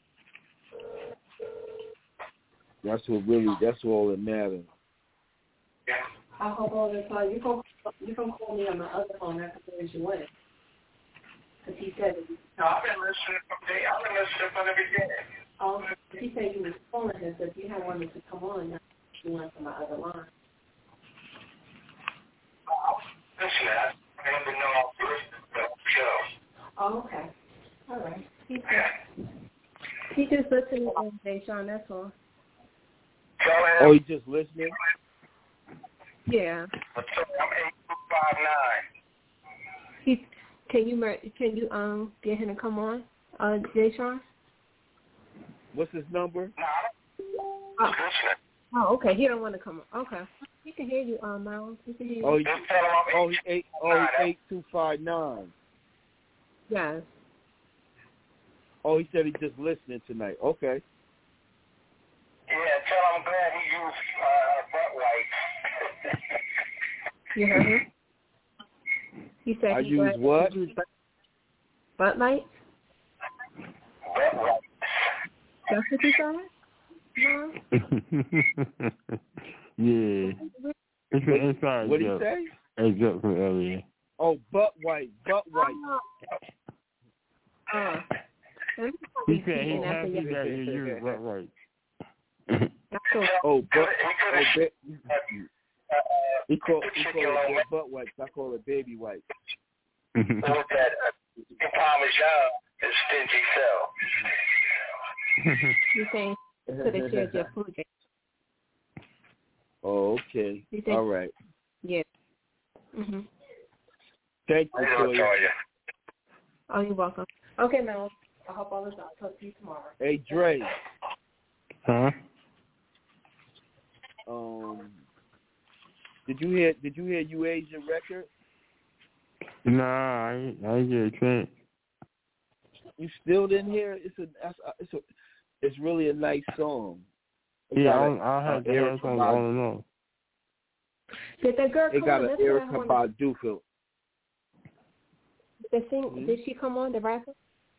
That's all that matters. I hope all the time. You can call me on my other phone after you went. Because he said no, I've been listening from the beginning. Oh, he said you was calling him, so if you had wanted to come on, you went to my other line. Listen, I didn't know I was listening to the show. Oh, okay. All right. He He just listening all day, Sean, that's all. Oh, he just listening? Yeah. I'm 8259. Can you get him to come on, Jay Sean? What's his number? Oh, okay. He don't want to come on. Okay. He can hear you, Miles. He can hear you. He's 8259. Yes. Oh, he said he's just listening tonight. Okay. Yeah, tell him I'm glad he used butt wipes. You heard him? He said I use what? Butt lights? Butt wipes. That's what you said? No? Yeah. It's an inside What did joke. he say? A joke from earlier. Oh, butt wipe. He said he's happy that you use butt wipes. He called it butt wipes. I call it baby wipes. What was that? Parmesan is stingy cell. You're saying you could have shared your food. Oh, okay. All right. Yeah. Mhm. Thank you, Toya. Oh, you're welcome. Okay, Mel. I hope all is out. Talk to you tomorrow. Hey, Dre. Huh? Did you hear You Asian record? Nah, I didn't get a chance. You still didn't hear it? It's really a nice song. I'll have to hear something on and on. Did that girl come on? It got an Erykah Badu feel. Did she come on, the rapper?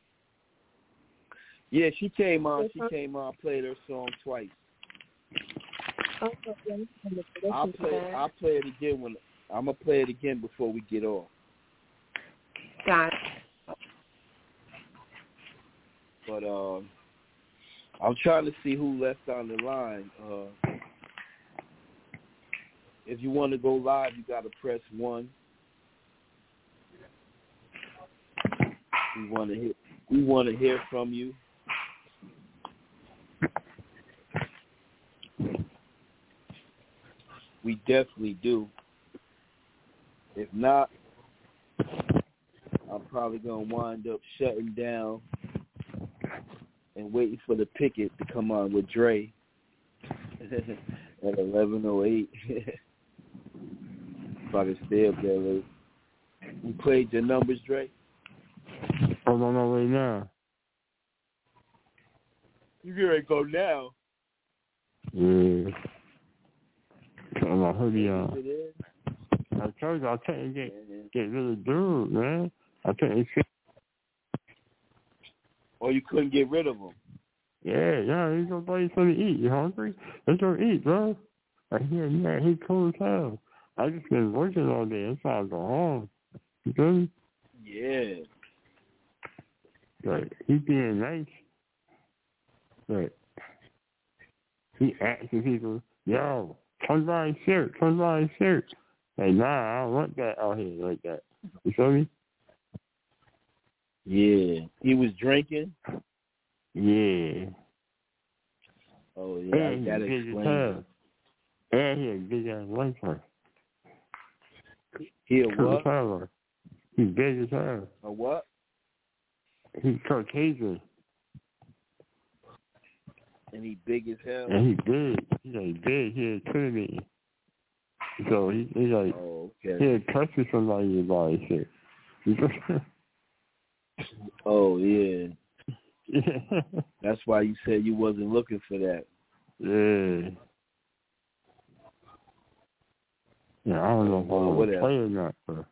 Yeah, she came on. I played her song twice. Okay. I'll play it again I'm gonna play it again before we get off. Got it. But I'm trying to see who left on the line. If you want to go live, you got to press 1. We want to hear from you. We definitely do. If not, I'm probably going to wind up shutting down and waiting for the picket to come on with Dre at 11:08. If I can stay up there late. You played your numbers, Dre? I'm on my way now. You can ready to go now. Yeah. Got my hoodie on. I told you I couldn't get rid of dude, man. I couldn't see. Or you couldn't get rid of him? Yeah, he's nobody something to eat. You hungry? Let's go eat, bro. Like, yeah, he's cool as hell. I just been working all day. That's why I go home. You feel me? Yeah. Like, he's being nice. But he asking people, yo, come buy a shirt. Like, nah, I don't want that out here like that. You feel me? Yeah. He was drinking? Yeah. Oh, yeah, I gotta explain it. And he a big ass white person. He a what? He's big as hell. A what? He's Caucasian. And he big as hell? And he big. He's like big. He intimidating. So he's like, he'll touch somebody about his shit. Oh, yeah. That's why you said you wasn't looking for that. Yeah. Yeah, I don't know if I want to play or not, but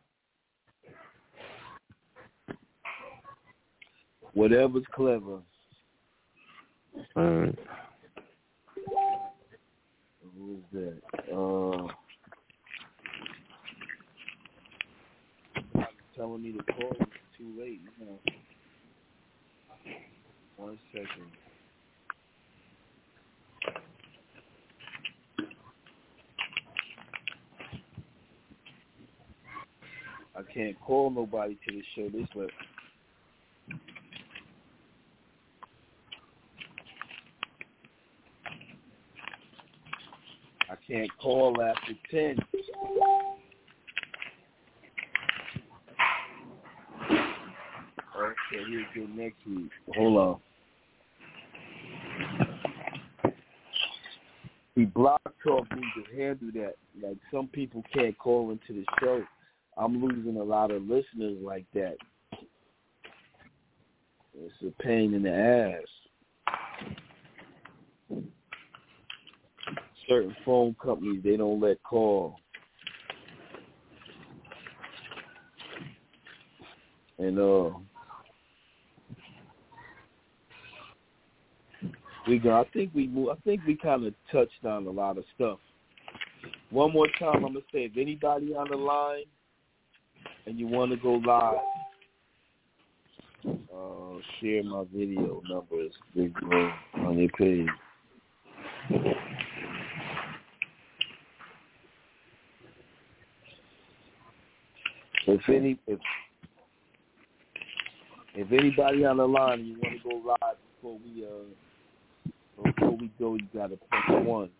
whatever's clever. Alright. Who is that? Telling me to call. It's too late. You know. 1 second. I can't call nobody to the show this way. I can't call after 10. Okay, he'll get next week. Hold on. The Block Talk needs to handle that. Like, some people can't call into the show. I'm losing a lot of listeners like that. It's a pain in the ass. Certain phone companies, they don't let call. And I think we kind of touched on a lot of stuff. One more time, I'm gonna say, if anybody on the line and you want to go live, share my video numbers, Big Bro, on your page. If anybody on the line and you want to go live before we go, you gotta press 1.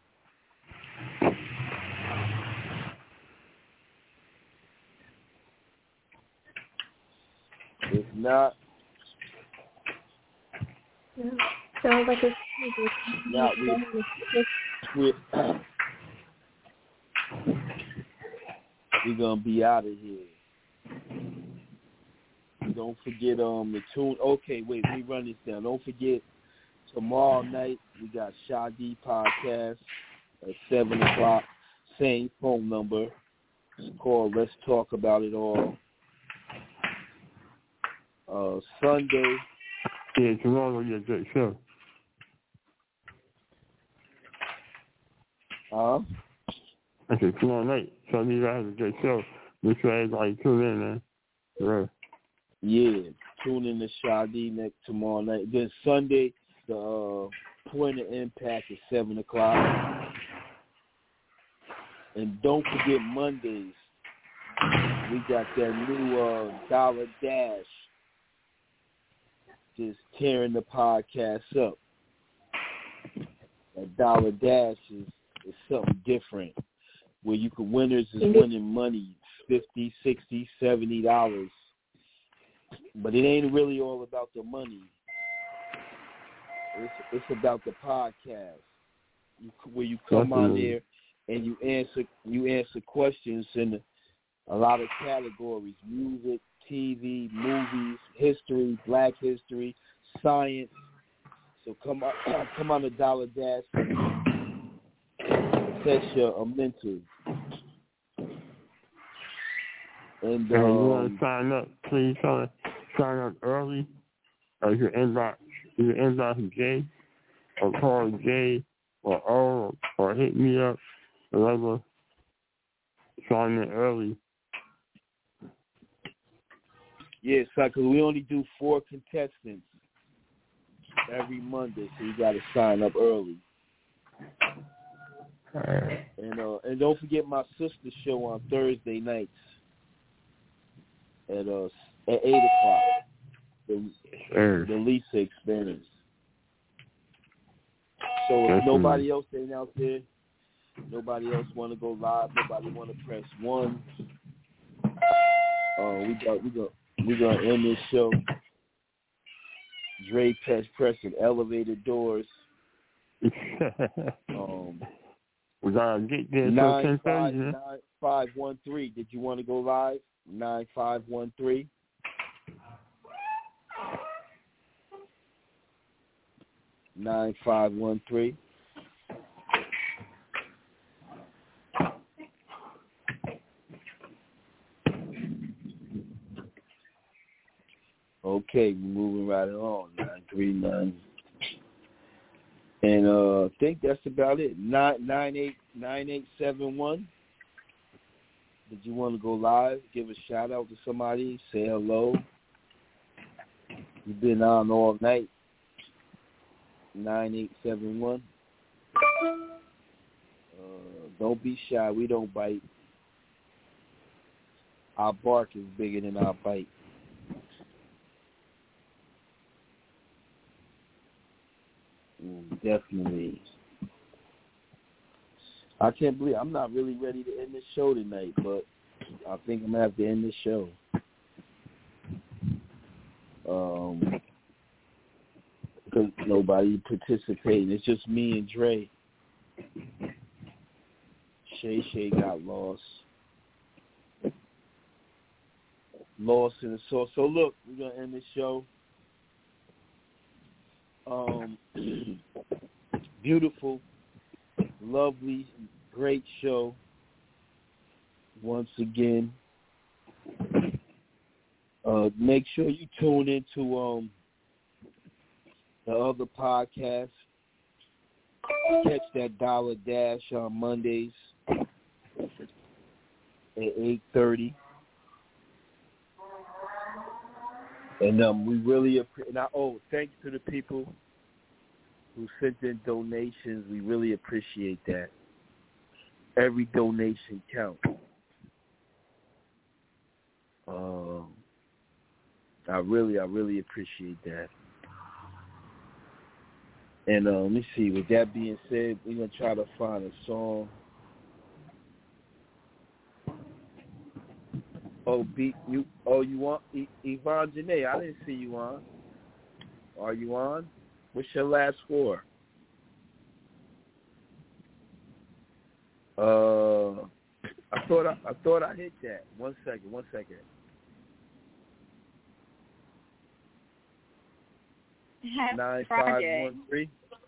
If not, sounds like it's not we're gonna be out of here. Don't forget the tune. Okay, wait, let me run this down. Don't forget, tomorrow night we got Shadi podcast at 7 o'clock. Same phone number. It's called Let's Talk About It All. Sunday. Yeah, tomorrow you get show. Huh? I said tomorrow night. Sunday you have a good show. Make sure everybody tune in, man. Yeah. Yeah, tune in to Shadi next tomorrow night. Then Sunday, the Point of Impact is 7 o'clock. And don't forget Mondays, we got that new Dollar Dash just tearing the podcast up. That Dollar Dash is something different, where you can winners is winning money, $50, $60, $70. But it ain't really all about the money. It's about the podcast, where you come on there and you answer questions in a lot of categories: music, TV, movies, history, Black history, science. So come on the Dollar Dash. Set your mental. And you want to sign up, please sign up early. You inbox Jay, or call Jay, or O, or hit me up, whatever. Sign in early. Yeah, because we only do 4 contestants every Monday, so you got to sign up early. And don't forget my sister's show on Thursday nights at 8 o'clock. The Lisa Experience. So if nobody else ain't out there, nobody else want to go live, nobody want to press 1. We gonna end this show. Dre pressing elevator doors. We gotta get there. 9513. Did you want to go live? 9513. (9513). Okay, we're moving right along. 939. And I think that's about it. 9871. Did you want to go live? Give a shout out to somebody? Say hello? You've been on all night. 9871. Don't be shy. We don't bite. Our bark is bigger than our bite. Definitely. I can't believe I'm not really ready to end this show tonight, but I think I'm going to have to end this show. Because nobody participating. It's just me and Dre. Shay got lost. Lost in the sauce. So look, we're going to end this show. Beautiful, lovely, great show. Once again, make sure you tune into the other podcasts. Catch that Dollar Dash on Mondays at 8:30. And we really appreciate. Thanks to the people who sent in donations. We really appreciate that. Every donation counts. I really appreciate that. And let me see. With that being said, we're gonna try to find a song. You want Yvonne Janae? I didn't see you on. Are you on? What's your last score? I thought I hit that. One second. 9513.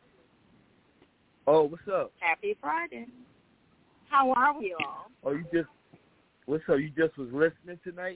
Oh, what's up? Happy Friday. How are we all? What's up? You just was listening tonight?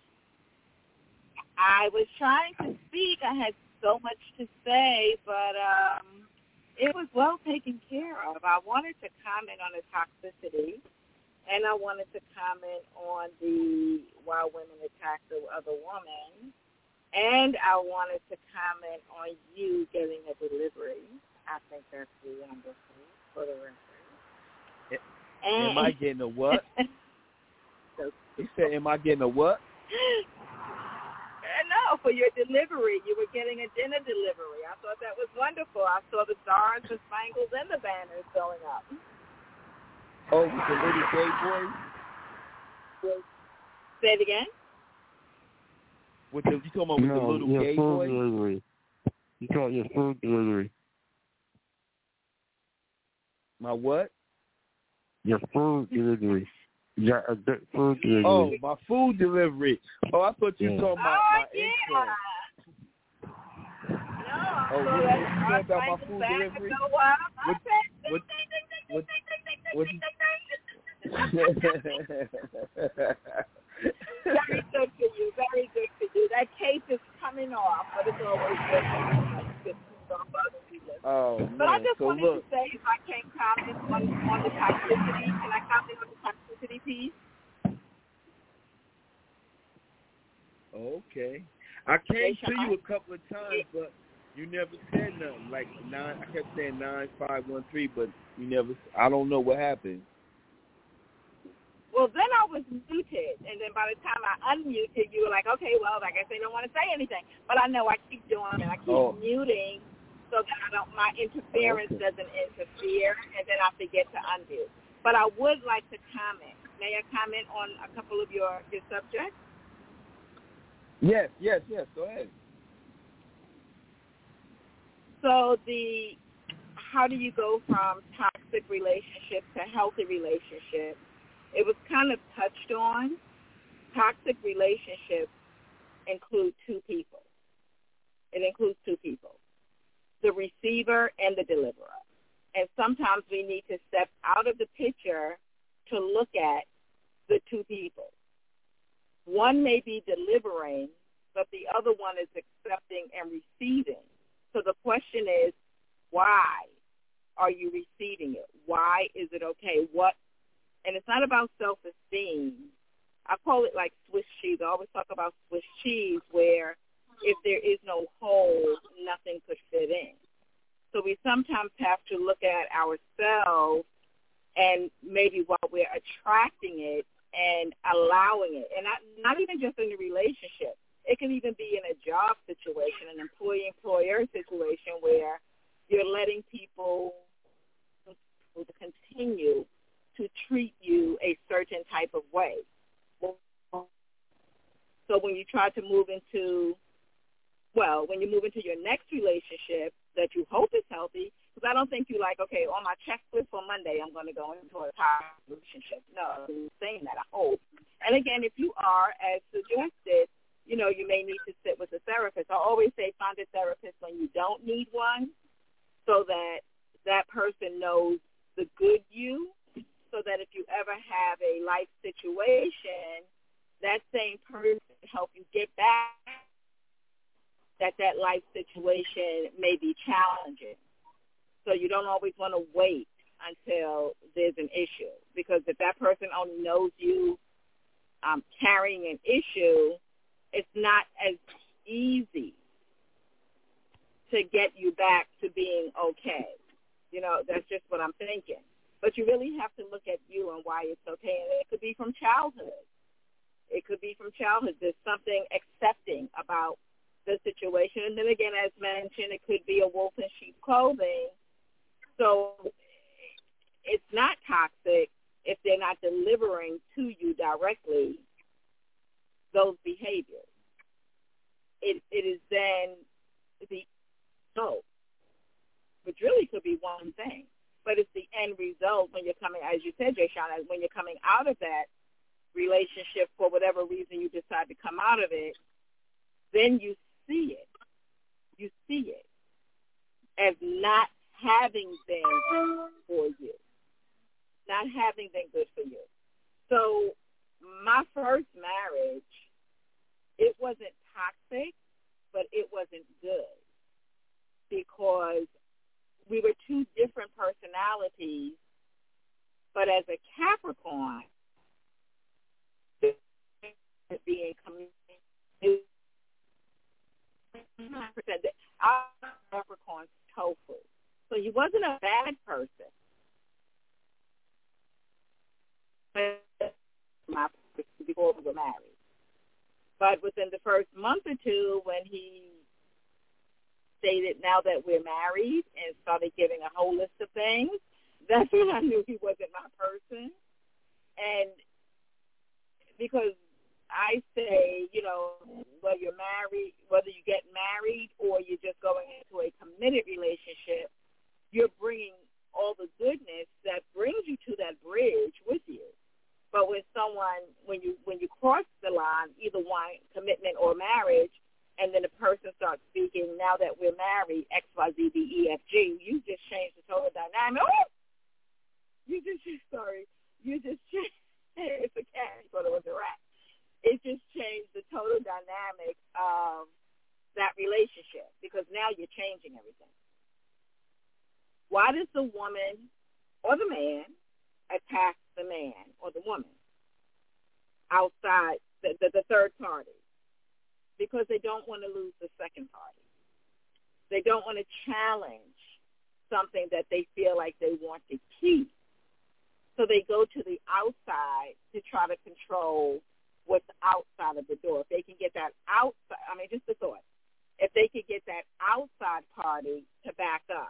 I was trying to speak. I had so much to say, but it was well taken care of. I wanted to comment on the toxicity, and I wanted to comment on the why women attack the other woman, and I wanted to comment on you getting a delivery. I think that's wonderful for the record. Am I getting a what? He said, am I getting a what? No, for your delivery. You were getting a dinner delivery. I thought that was wonderful. I saw the stars, the spangles, and the banners going up. Oh, with the little gay boy? Say it again? You talking about with the little gay boy? Delivery. You call it your food delivery. My what? Your food delivery. Yeah, a good food delivery. Oh, my food delivery. Oh, I thought you were talking about my intro. No, you talking about my food delivery? Very good for you. Very good for you. That cape is coming off, but it's always good. Oh, man. But I just wanted to say, if I can comment on the toxicity, can I comment on the toxicity piece? Okay. I came to you a couple of times, but you never said nothing. Like I kept saying 9513, but you never. I don't know what happened. Well, then I was muted, and then by the time I unmuted, you were like, okay, well, I guess they don't want to say anything. But I know I keep doing it. I keep muting so that my interference doesn't interfere, and then I forget to unmute. But I would like to comment. May I comment on a couple of your subjects? Yes. Go ahead. So how do you go from toxic relationship to healthy relationship? It was kind of touched on. Toxic relationships include two people. It includes two people, the receiver and the deliverer. And sometimes we need to step out of the picture to look at the two people. One may be delivering, but the other one is accepting and receiving. So the question is, why are you receiving it? Why is it okay? And it's not about self-esteem. I call it like Swiss cheese. I always talk about Swiss cheese, where if there is no hole, nothing could fit in. So we sometimes have to look at ourselves and maybe while we're attracting it and allowing it. And not even just in a relationship. It can even be in a job situation, an employee-employer situation where you're letting people continue to treat you a certain type of way. So when you try to move into, when you move into your next relationship that you hope is healthy, because I don't think you like, okay, on my checklist for Monday, I'm going to go into a toxic relationship. No, I'm saying that, I hope. And again, if you are, as suggested, you may need to sit with a therapist. I always say find a therapist when you don't need one, so that that person knows the good you, so that if you ever have a life situation, that same person can help you get back that life situation may be challenging. So you don't always want to wait until there's an issue, because if that person only knows you carrying an issue, it's not as easy to get you back to being okay. That's just what I'm thinking. But you really have to look at you and why it's okay. And it could be from childhood. There's something accepting about the situation. And then again, as mentioned, it could be a wolf in sheep's clothing. So it's not toxic if they're not delivering to you directly those behaviors. It is then the result, which really could be one thing. But it's the end result when you're coming, as you said, Jay Sean, when you're coming out of that relationship for whatever reason you decide to come out of it, then you see it. You see it as not having been for you, not having been good for you. So my first marriage, it wasn't toxic, but it wasn't good, because we were two different personalities. But as a Capricorn, being committed, our Capricorn's tofu. So he wasn't a bad person. Before we were married. But within the first month or two, when he stated, now that we're married, and started giving a whole list of things, that's when I knew he wasn't my person. And because I say, whether you're married, whether you get married or you're just going into a committed relationship, you're bringing all the goodness that brings you to that bridge with you. But when you cross the line, either one, commitment or marriage, and then the person starts speaking, now that we're married, X, Y, Z, D, E, F, G, you just changed the total dynamic. Oh! You just changed. It's a cat. You thought it was a rat. It just changed the total dynamic of that relationship, because now you're changing everything. Why does the woman or the man attack the man or the woman outside the third party? Because they don't want to lose the second party. They don't want to challenge something that they feel like they want to keep. So they go to the outside to try to control what's outside of the door. If they can get that outside, just a thought. If they could get that outside party to back up,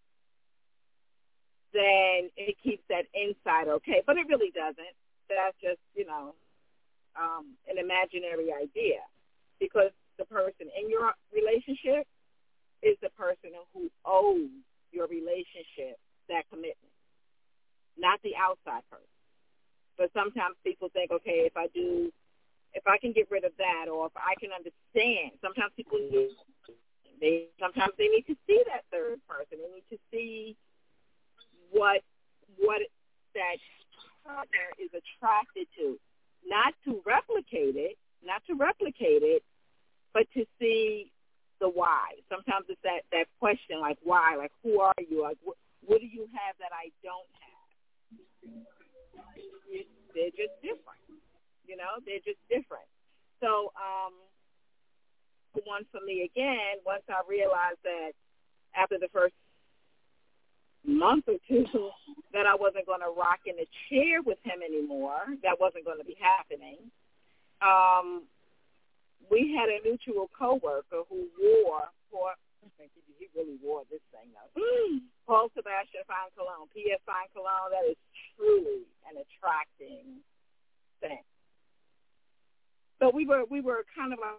then it keeps that inside okay. But it really doesn't. That's just, an imaginary idea. Because the person in your relationship is the person who owes your relationship that commitment, not the outside person. But sometimes people think, okay, if I can get rid of that, or if I can understand, sometimes people sometimes they need to see that third person. They need to see what that partner is attracted to, not to replicate it, but to see the why. Sometimes it's that question, like why, like who are you, like what do you have that I don't have? They're just different. They're just different. So one for me again, once I realized that after the first month or two that I wasn't going to rock in a chair with him anymore, that wasn't going to be happening, we had a mutual coworker who wore, he really wore this thing though, Paul Sebastian Fine Cologne, P.F. Fine Cologne. That is truly an attracting thing. So we were kind of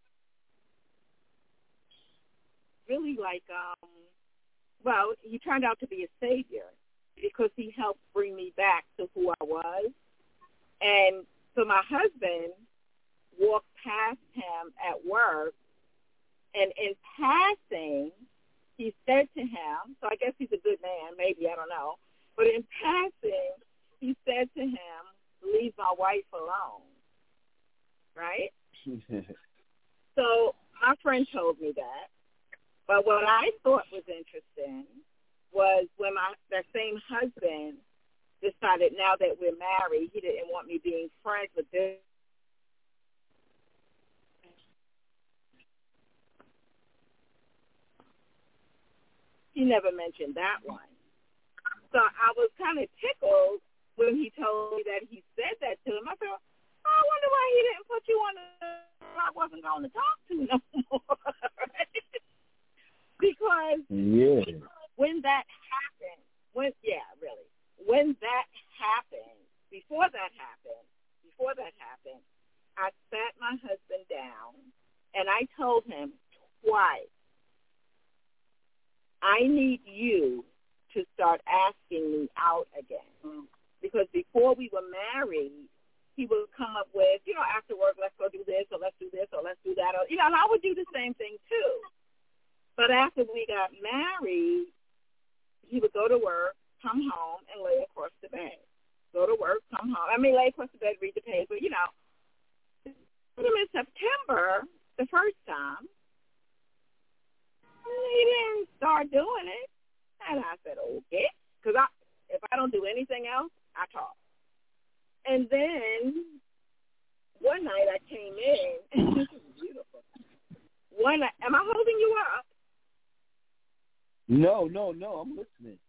really like, well, he turned out to be a savior because he helped bring me back to who I was. And so my husband walked past him at work, and in passing, he said to him, so I guess he's a good man, maybe, I don't know, but in passing, he said to him, leave my wife alone, right? So my friend told me that. But what I thought was interesting was when that same husband decided now that we're married, he didn't want me being friends with this. He never mentioned that one. So I was kind of tickled when he told me that he said that to him. I thought, I wonder why he didn't put you on I wasn't going to talk to no more. Because when that happened, before that happened, I sat my husband down and I told him twice, I need you to start asking me out again. Because before we were married, he would come up with, after work, let's go do this, or let's do this, or let's do that. Or, and I would do the same thing too. But after we got married, he would go to work, come home, and lay across the bed. Go to work, come home. Lay across the bed, read the paper, in September, the first time, he didn't start doing it. And I said, okay. Because if I don't do anything else, I talk. And then one night I came in, and this is beautiful. One night, am I holding you up? No, I'm listening.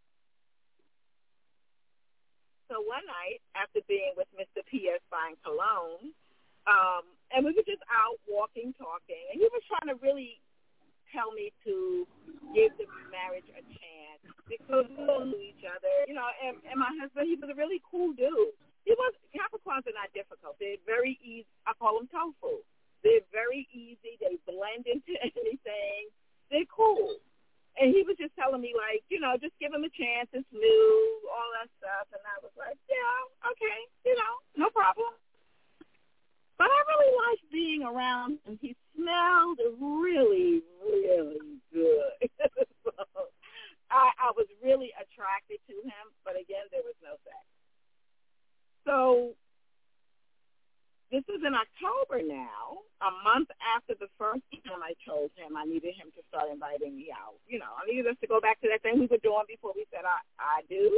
So one night, after being with Mr. P.S. buying cologne, and we were just out walking, talking, and he was trying to really tell me to give the marriage a chance because we all knew each other, and my husband, he was a really cool dude. Capricorns are not difficult. They're very easy. I call them tofu. They're very easy. They blend into anything. They're cool. And he was just telling me, just give him a chance. It's new, all that stuff. And I was like, yeah, okay, no problem. But I really liked being around him. He smelled really, really good. So I was really attracted to him. But, again, there was no sex. So this is in October now, a month after the first time I told him I needed him to start inviting me out. I needed us to go back to that thing we were doing before we said I do.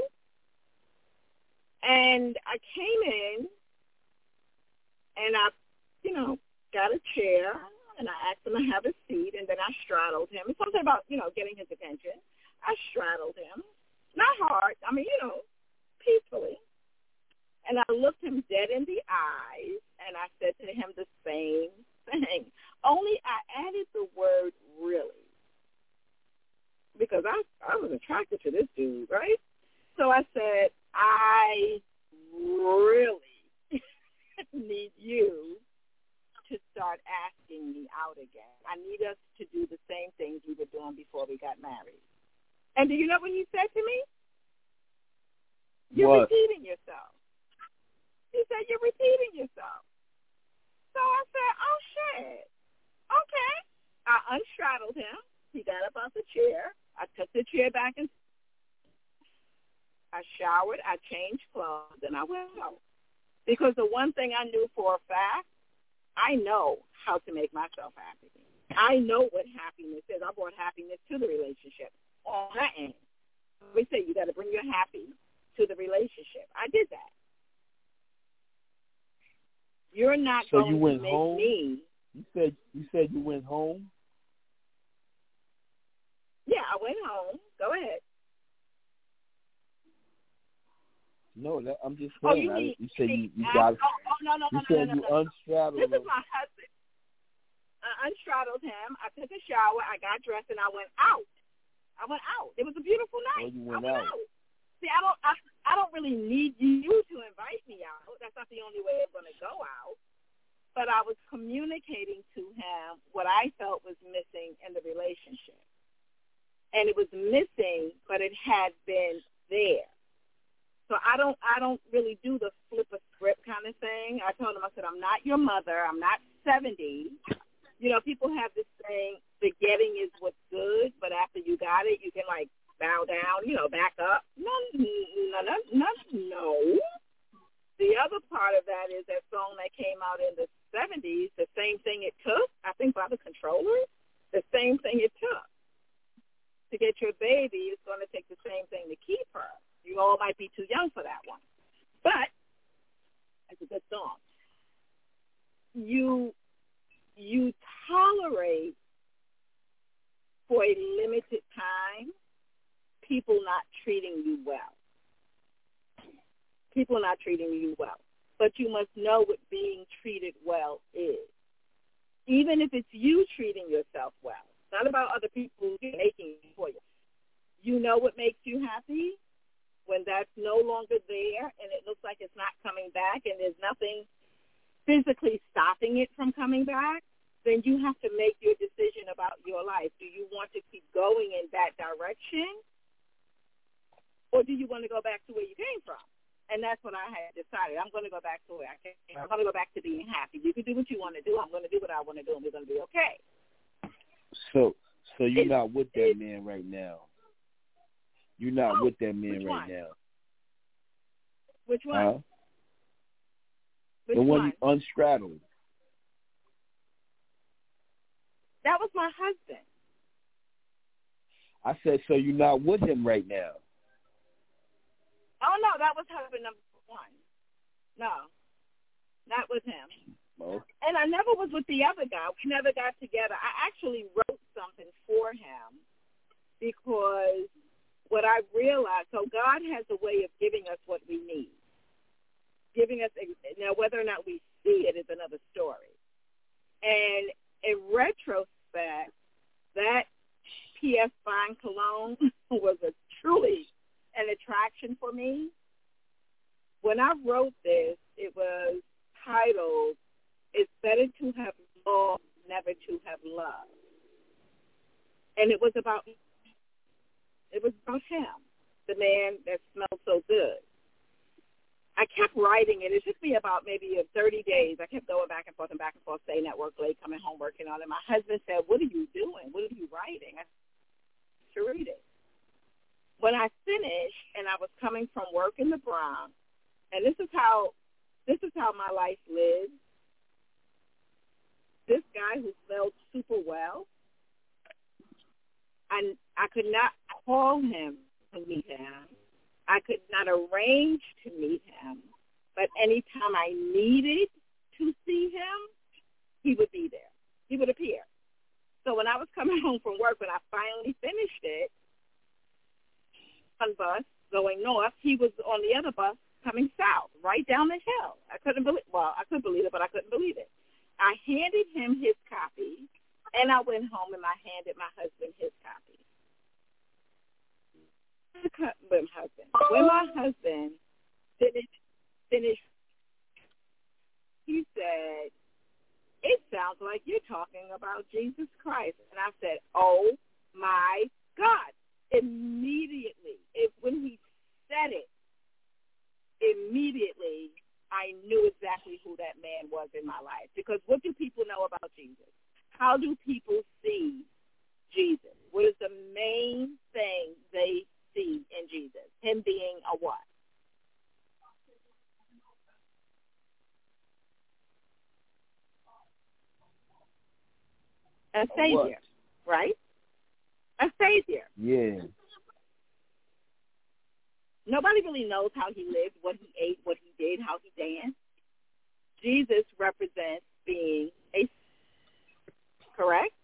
And I came in, and I, got a chair, and I asked him to have a seat, and then I straddled him. It's something about, getting his attention. I straddled him. Not hard. Peacefully. And I looked him dead in the eyes, and I said to him the same thing. Only I added the word really. Because I was attracted to this dude, right? So I said, I really need you to start asking me out again. I need us to do the same things we were doing before we got married. And do you know what he said to me? You're repeating yourself. He said, you're repeating yourself. So I said, oh, shit. Okay. I unstraddled him. He got up off the chair. I took the chair back and I showered. I changed clothes, and I went out. Because the one thing I knew for a fact, I know how to make myself happy. I know what happiness is. I brought happiness to the relationship on that end. We say you got to bring your happy to the relationship. I did that. You're not so going you went to make home? me. You said you went home? Yeah, I went home. Go ahead. No, I'm just saying. You said you got. No. You said you unstraddled him. This is my husband. I unstraddled him. I took a shower. I got dressed, and I went out. It was a beautiful night. Oh, you went I went out. out. See, I don't really need you to invite me out. That's not the only way I'm going to go out. But I was communicating to him what I felt was missing in the relationship. And it was missing, but it had been there. So I don't really do the flip a script kind of thing. I told him, I said, I'm not your mother. I'm not 70. You know, people have this saying, the getting is what's good, but after you got it, you can, like, bow down, you know, back up. No. The other part of that is that song that came out in the 70s, The Same Thing It Took, I think by the Controllers, The Same Thing It Took. To get your baby, it's going to take the same thing to keep her. You all might be too young for that one. But it's a good song. You tolerate for a limited time people not treating you well. People not treating you well. But you must know what being treated well is. Even if it's you treating yourself well. It's not about other people making it for you. You know what makes you happy? When that's no longer there and it looks like it's not coming back and there's nothing physically stopping it from coming back, then you have to make your decision about your life. Do you want to keep going in that direction? Or do you want to go back to where you came from? And that's what I had decided. I'm going to go back to where I came from. I'm going to go back to being happy. You can do what you want to do. I'm going to do what I want to do, and we're going to be okay. So you're not with that man right now. You're not with that man right now. Which one? Which the one one? You unstraddled. That was my husband. I said, so you're not with him right now. Oh, no, that was husband number one. No, not with him. Okay. And I never was with the other guy. We never got together. I actually wrote something for him because what I realized, so God has a way of giving us what we need. Giving us, now whether or not we see it is another story. And in retrospect, that P.S. Fine cologne was truly an attraction for me. When I wrote this, it was titled, It's Better to Have Lost, Never to Have Loved. And it was about him, the man that smelled so good. I kept writing it. It took me about maybe 30 days. I kept going back and forth, staying at work late, coming home, working on it. My husband said, what are you doing? What are you writing? I said, to read it. When I finished and I was coming from work in the Bronx, and this is how my life lives. This guy who smelled super well, I could not call him to meet him. I could not arrange to meet him. But anytime I needed to see him, he would be there. He would appear. So when I was coming home from work, when I finally finished it, one bus going north, he was on the other bus coming south, right down the hill. I could believe it, but I couldn't believe it. I handed him his copy, and I went home and I handed my husband his copy. When my husband finished, he said, it sounds like you're talking about Jesus Christ. And I said, oh, my God. Immediately, when he said it, immediately I knew exactly who that man was in my life. Because what do people know about Jesus? How do people see Jesus? What is the main thing they see in Jesus? Him being a what? A savior, right? A savior. Yeah. Nobody really knows how he lived, what he ate, what he did, how he danced. Jesus represents being a correct?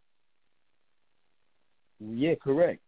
Yeah, correct.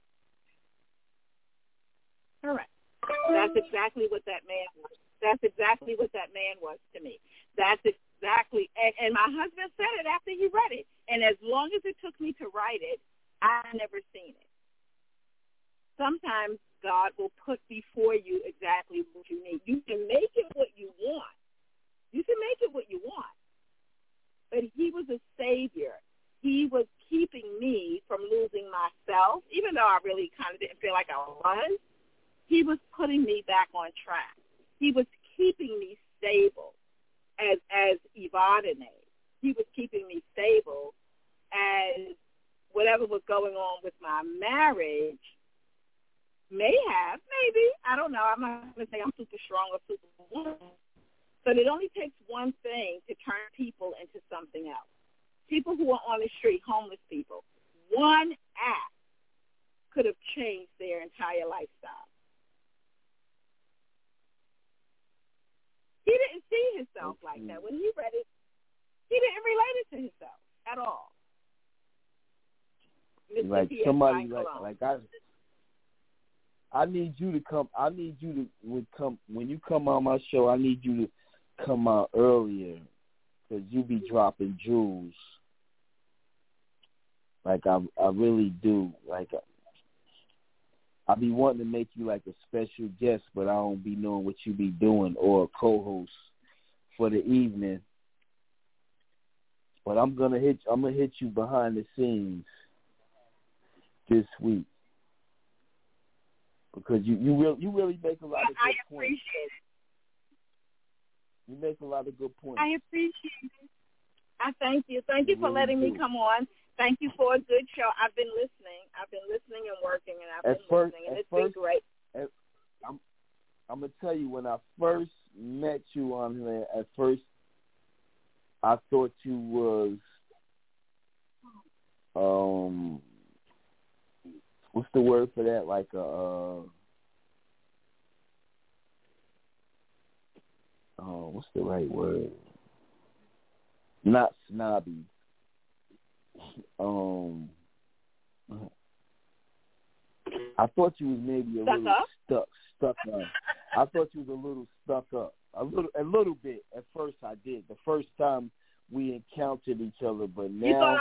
Correct. That's exactly what that man was. That's exactly what that man was to me. That's exactly, and my husband said it after he read it. And as long as it took me to write it, I've never seen it. Sometimes God will put before you exactly what you need. You can make it what you want. You can make it what you want. But he was a savior. He was keeping me from losing myself, even though I really kind of didn't feel like I was. He was putting me back on track. He was keeping me stable as Yvonne. He was keeping me stable as whatever was going on with my marriage maybe, I don't know, I'm not going to say I'm super strong or super woman, but it only takes one thing to turn people into something else. People who are on the street, homeless people, one act could have changed their entire lifestyle. He didn't see himself like that. When he read it, he didn't relate it to himself at all. Like somebody I need you to come. I need you to come when you come on my show. I need you to come out earlier because you be dropping jewels. Like I really do. Like I be wanting to make you like a special guest, but I don't be knowing what you be doing or a co-host for the evening. But I'm gonna hit you behind the scenes this week. Because you really make a lot of good points. I appreciate it. You make a lot of good points. I appreciate it. I thank you. Thank you for letting me come on. Thank you for a good show. I've been listening. And working, and I've been listening, and it's been great. I'm going to tell you, when I first met you on here, at first I thought you was, what's the word for that? Like what's the right word? Not snobby. I thought you was maybe a little stuck up. I thought you was a little stuck up. A little bit. At first I did. The first time we encountered each other, but now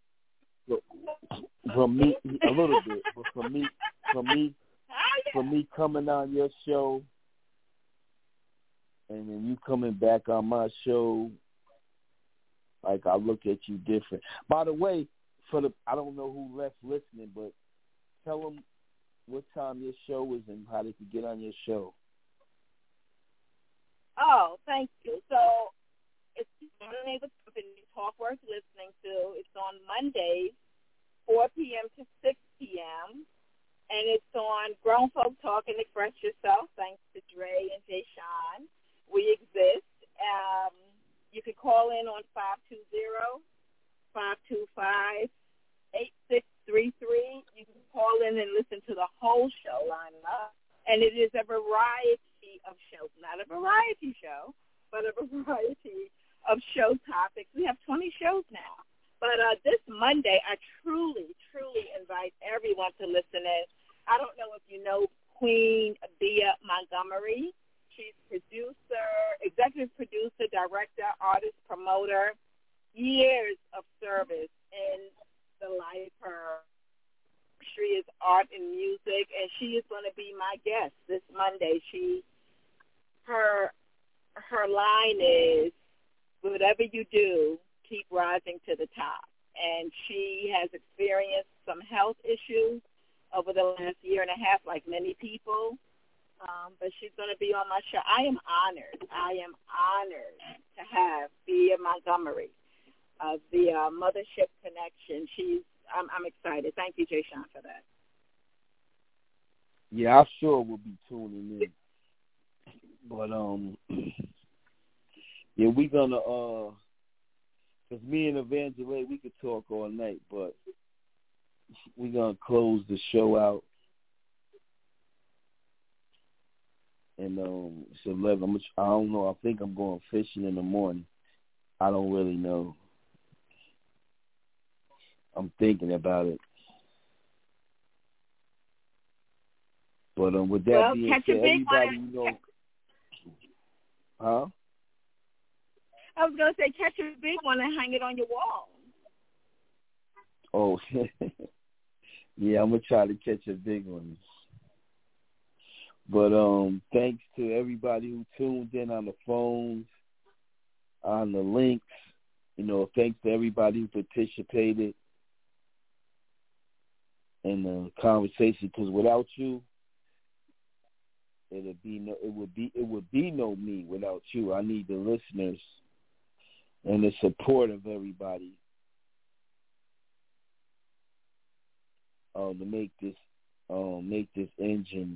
from me a little bit. But for me coming on your show and then you coming back on my show, like I look at you different. By the way, I don't know who left listening, but tell them what time your show is and how they can get on your show. Oh, thank you. So it's on the name of the company Talk Worth Listening to. It's on Mondays, 4 p.m. to 6 p.m. And it's on Grown Folk Talk and Express Yourself, thanks to Dre and Jay Sean. We exist. You can call in on 520-525-8633. You can call in and listen to the whole show lineup. And it is a variety of shows, not a variety show, but a variety of show topics. We have 20 shows now. But this Monday, I truly invite everyone to listen in. I don't know if you know Queen Bea Montgomery. She's producer, executive producer, director, artist, promoter, years of service in the life. Her industry is art and music, and she is going to be my guest this Monday. Her line is, whatever you do, keep rising to the top. And she has experienced some health issues over the last year and a half, like many people. But she's going to be on my show. I am honored to have Bea Montgomery of the Mothership Connection. I'm excited. Thank you, Jay Sean, for that. Yeah, I sure will be tuning in. But yeah, we're gonna because me and Evangeline, we could talk all night, but we're gonna close the show out. And it's 11. I don't know. I think I'm going fishing in the morning. I don't really know. I'm thinking about it. But with that being said, everybody, you know, huh? I was going to say, catch a big one and hang it on your wall. Oh, yeah, I'm going to try to catch a big one. But thanks to everybody who tuned in on the phones, on the links. You know, thanks to everybody who participated in the conversation. Because without you, it would be no me without you. I need the listeners and the support of everybody to make this engine.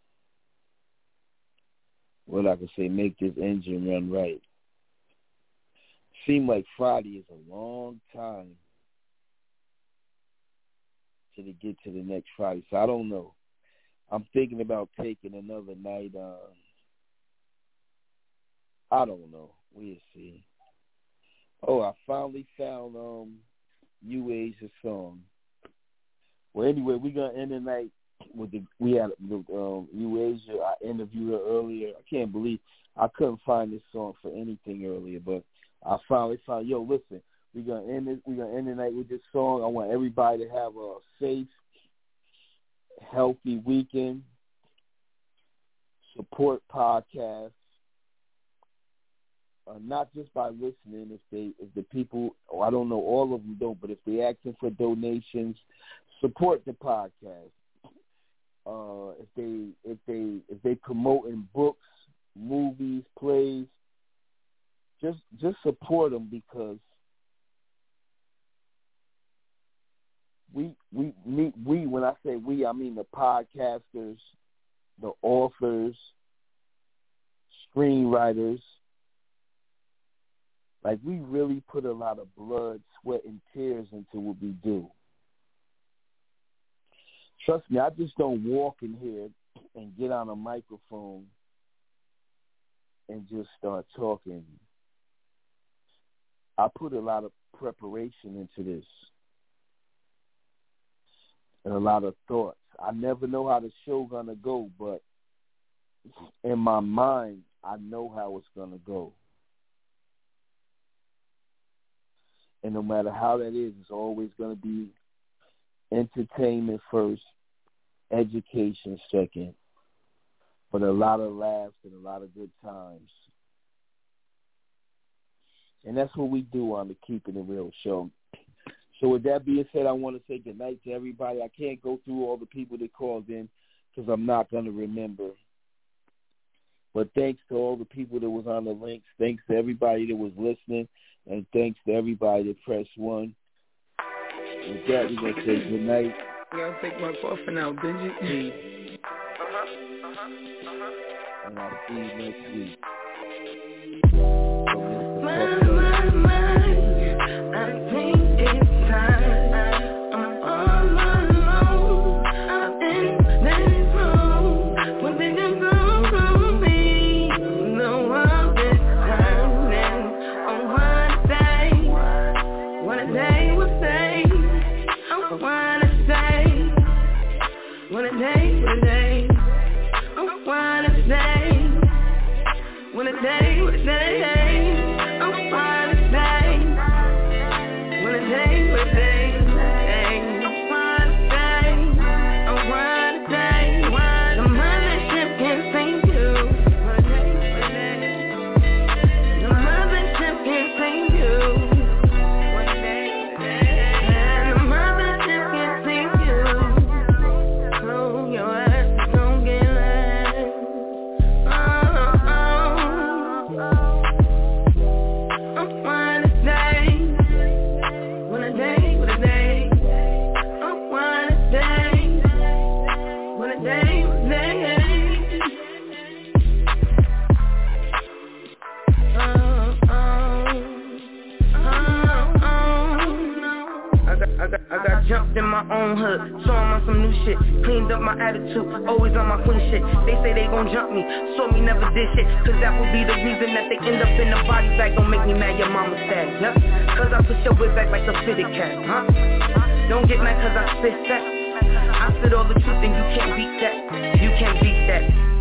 What I can say, make this engine run right. Seems like Friday is a long time till they get to the next Friday. So I don't know. I'm thinking about taking another night on. I don't know. We'll see. Oh, I finally found You Asia song. Well, anyway, we're gonna end the night with we had You Asia. I interviewed her earlier. I can't believe I couldn't find this song for anything earlier, but I finally found. Yo, listen, we're gonna end the night with this song. I want everybody to have a safe, healthy weekend. Support podcasts, not just by listening. If the people, I don't know, all of them don't, but if they're asking for donations, support the podcast. If they promoting books, movies, plays, just support them, because we when I say we, I mean the podcasters, the authors, screenwriters. Like, we really put a lot of blood, sweat, and tears into what we do. Trust me, I just don't walk in here and get on a microphone and just start talking. I put a lot of preparation into this and a lot of thoughts. I never know how the show gonna go, but in my mind, I know how it's gonna go. And no matter how that is, it's always gonna be entertainment first, education second, but a lot of laughs and a lot of good times. And that's what we do on the Keeping It Real show. So with that being said, I want to say good night to everybody. I can't go through all the people that called in because I'm not going to remember. But thanks to all the people that was on the links. Thanks to everybody that was listening. And thanks to everybody that pressed 1. With that, we're going to say good night. I got to take my coffin out, did you? And I'll see you next week. I think it's time. I'm all alone. I'm in this room. What they can do from me? The world is turning on one day. What a day will say. I wanna say. What a day, what a day. I wanna say. What a day, what a day. I got jumped in my own hood, so I'm on some new shit. Cleaned up my attitude, always on my queen shit. They say they gon' jump me, so me never did shit. Cause that would be the reason that they end up in the body bag. Don't make me mad, your mama sad, yeah. Cause I push your whip back like a fitted cat, huh? Don't get mad cause I spit that. I spit all the truth and you can't beat that. You can't beat that.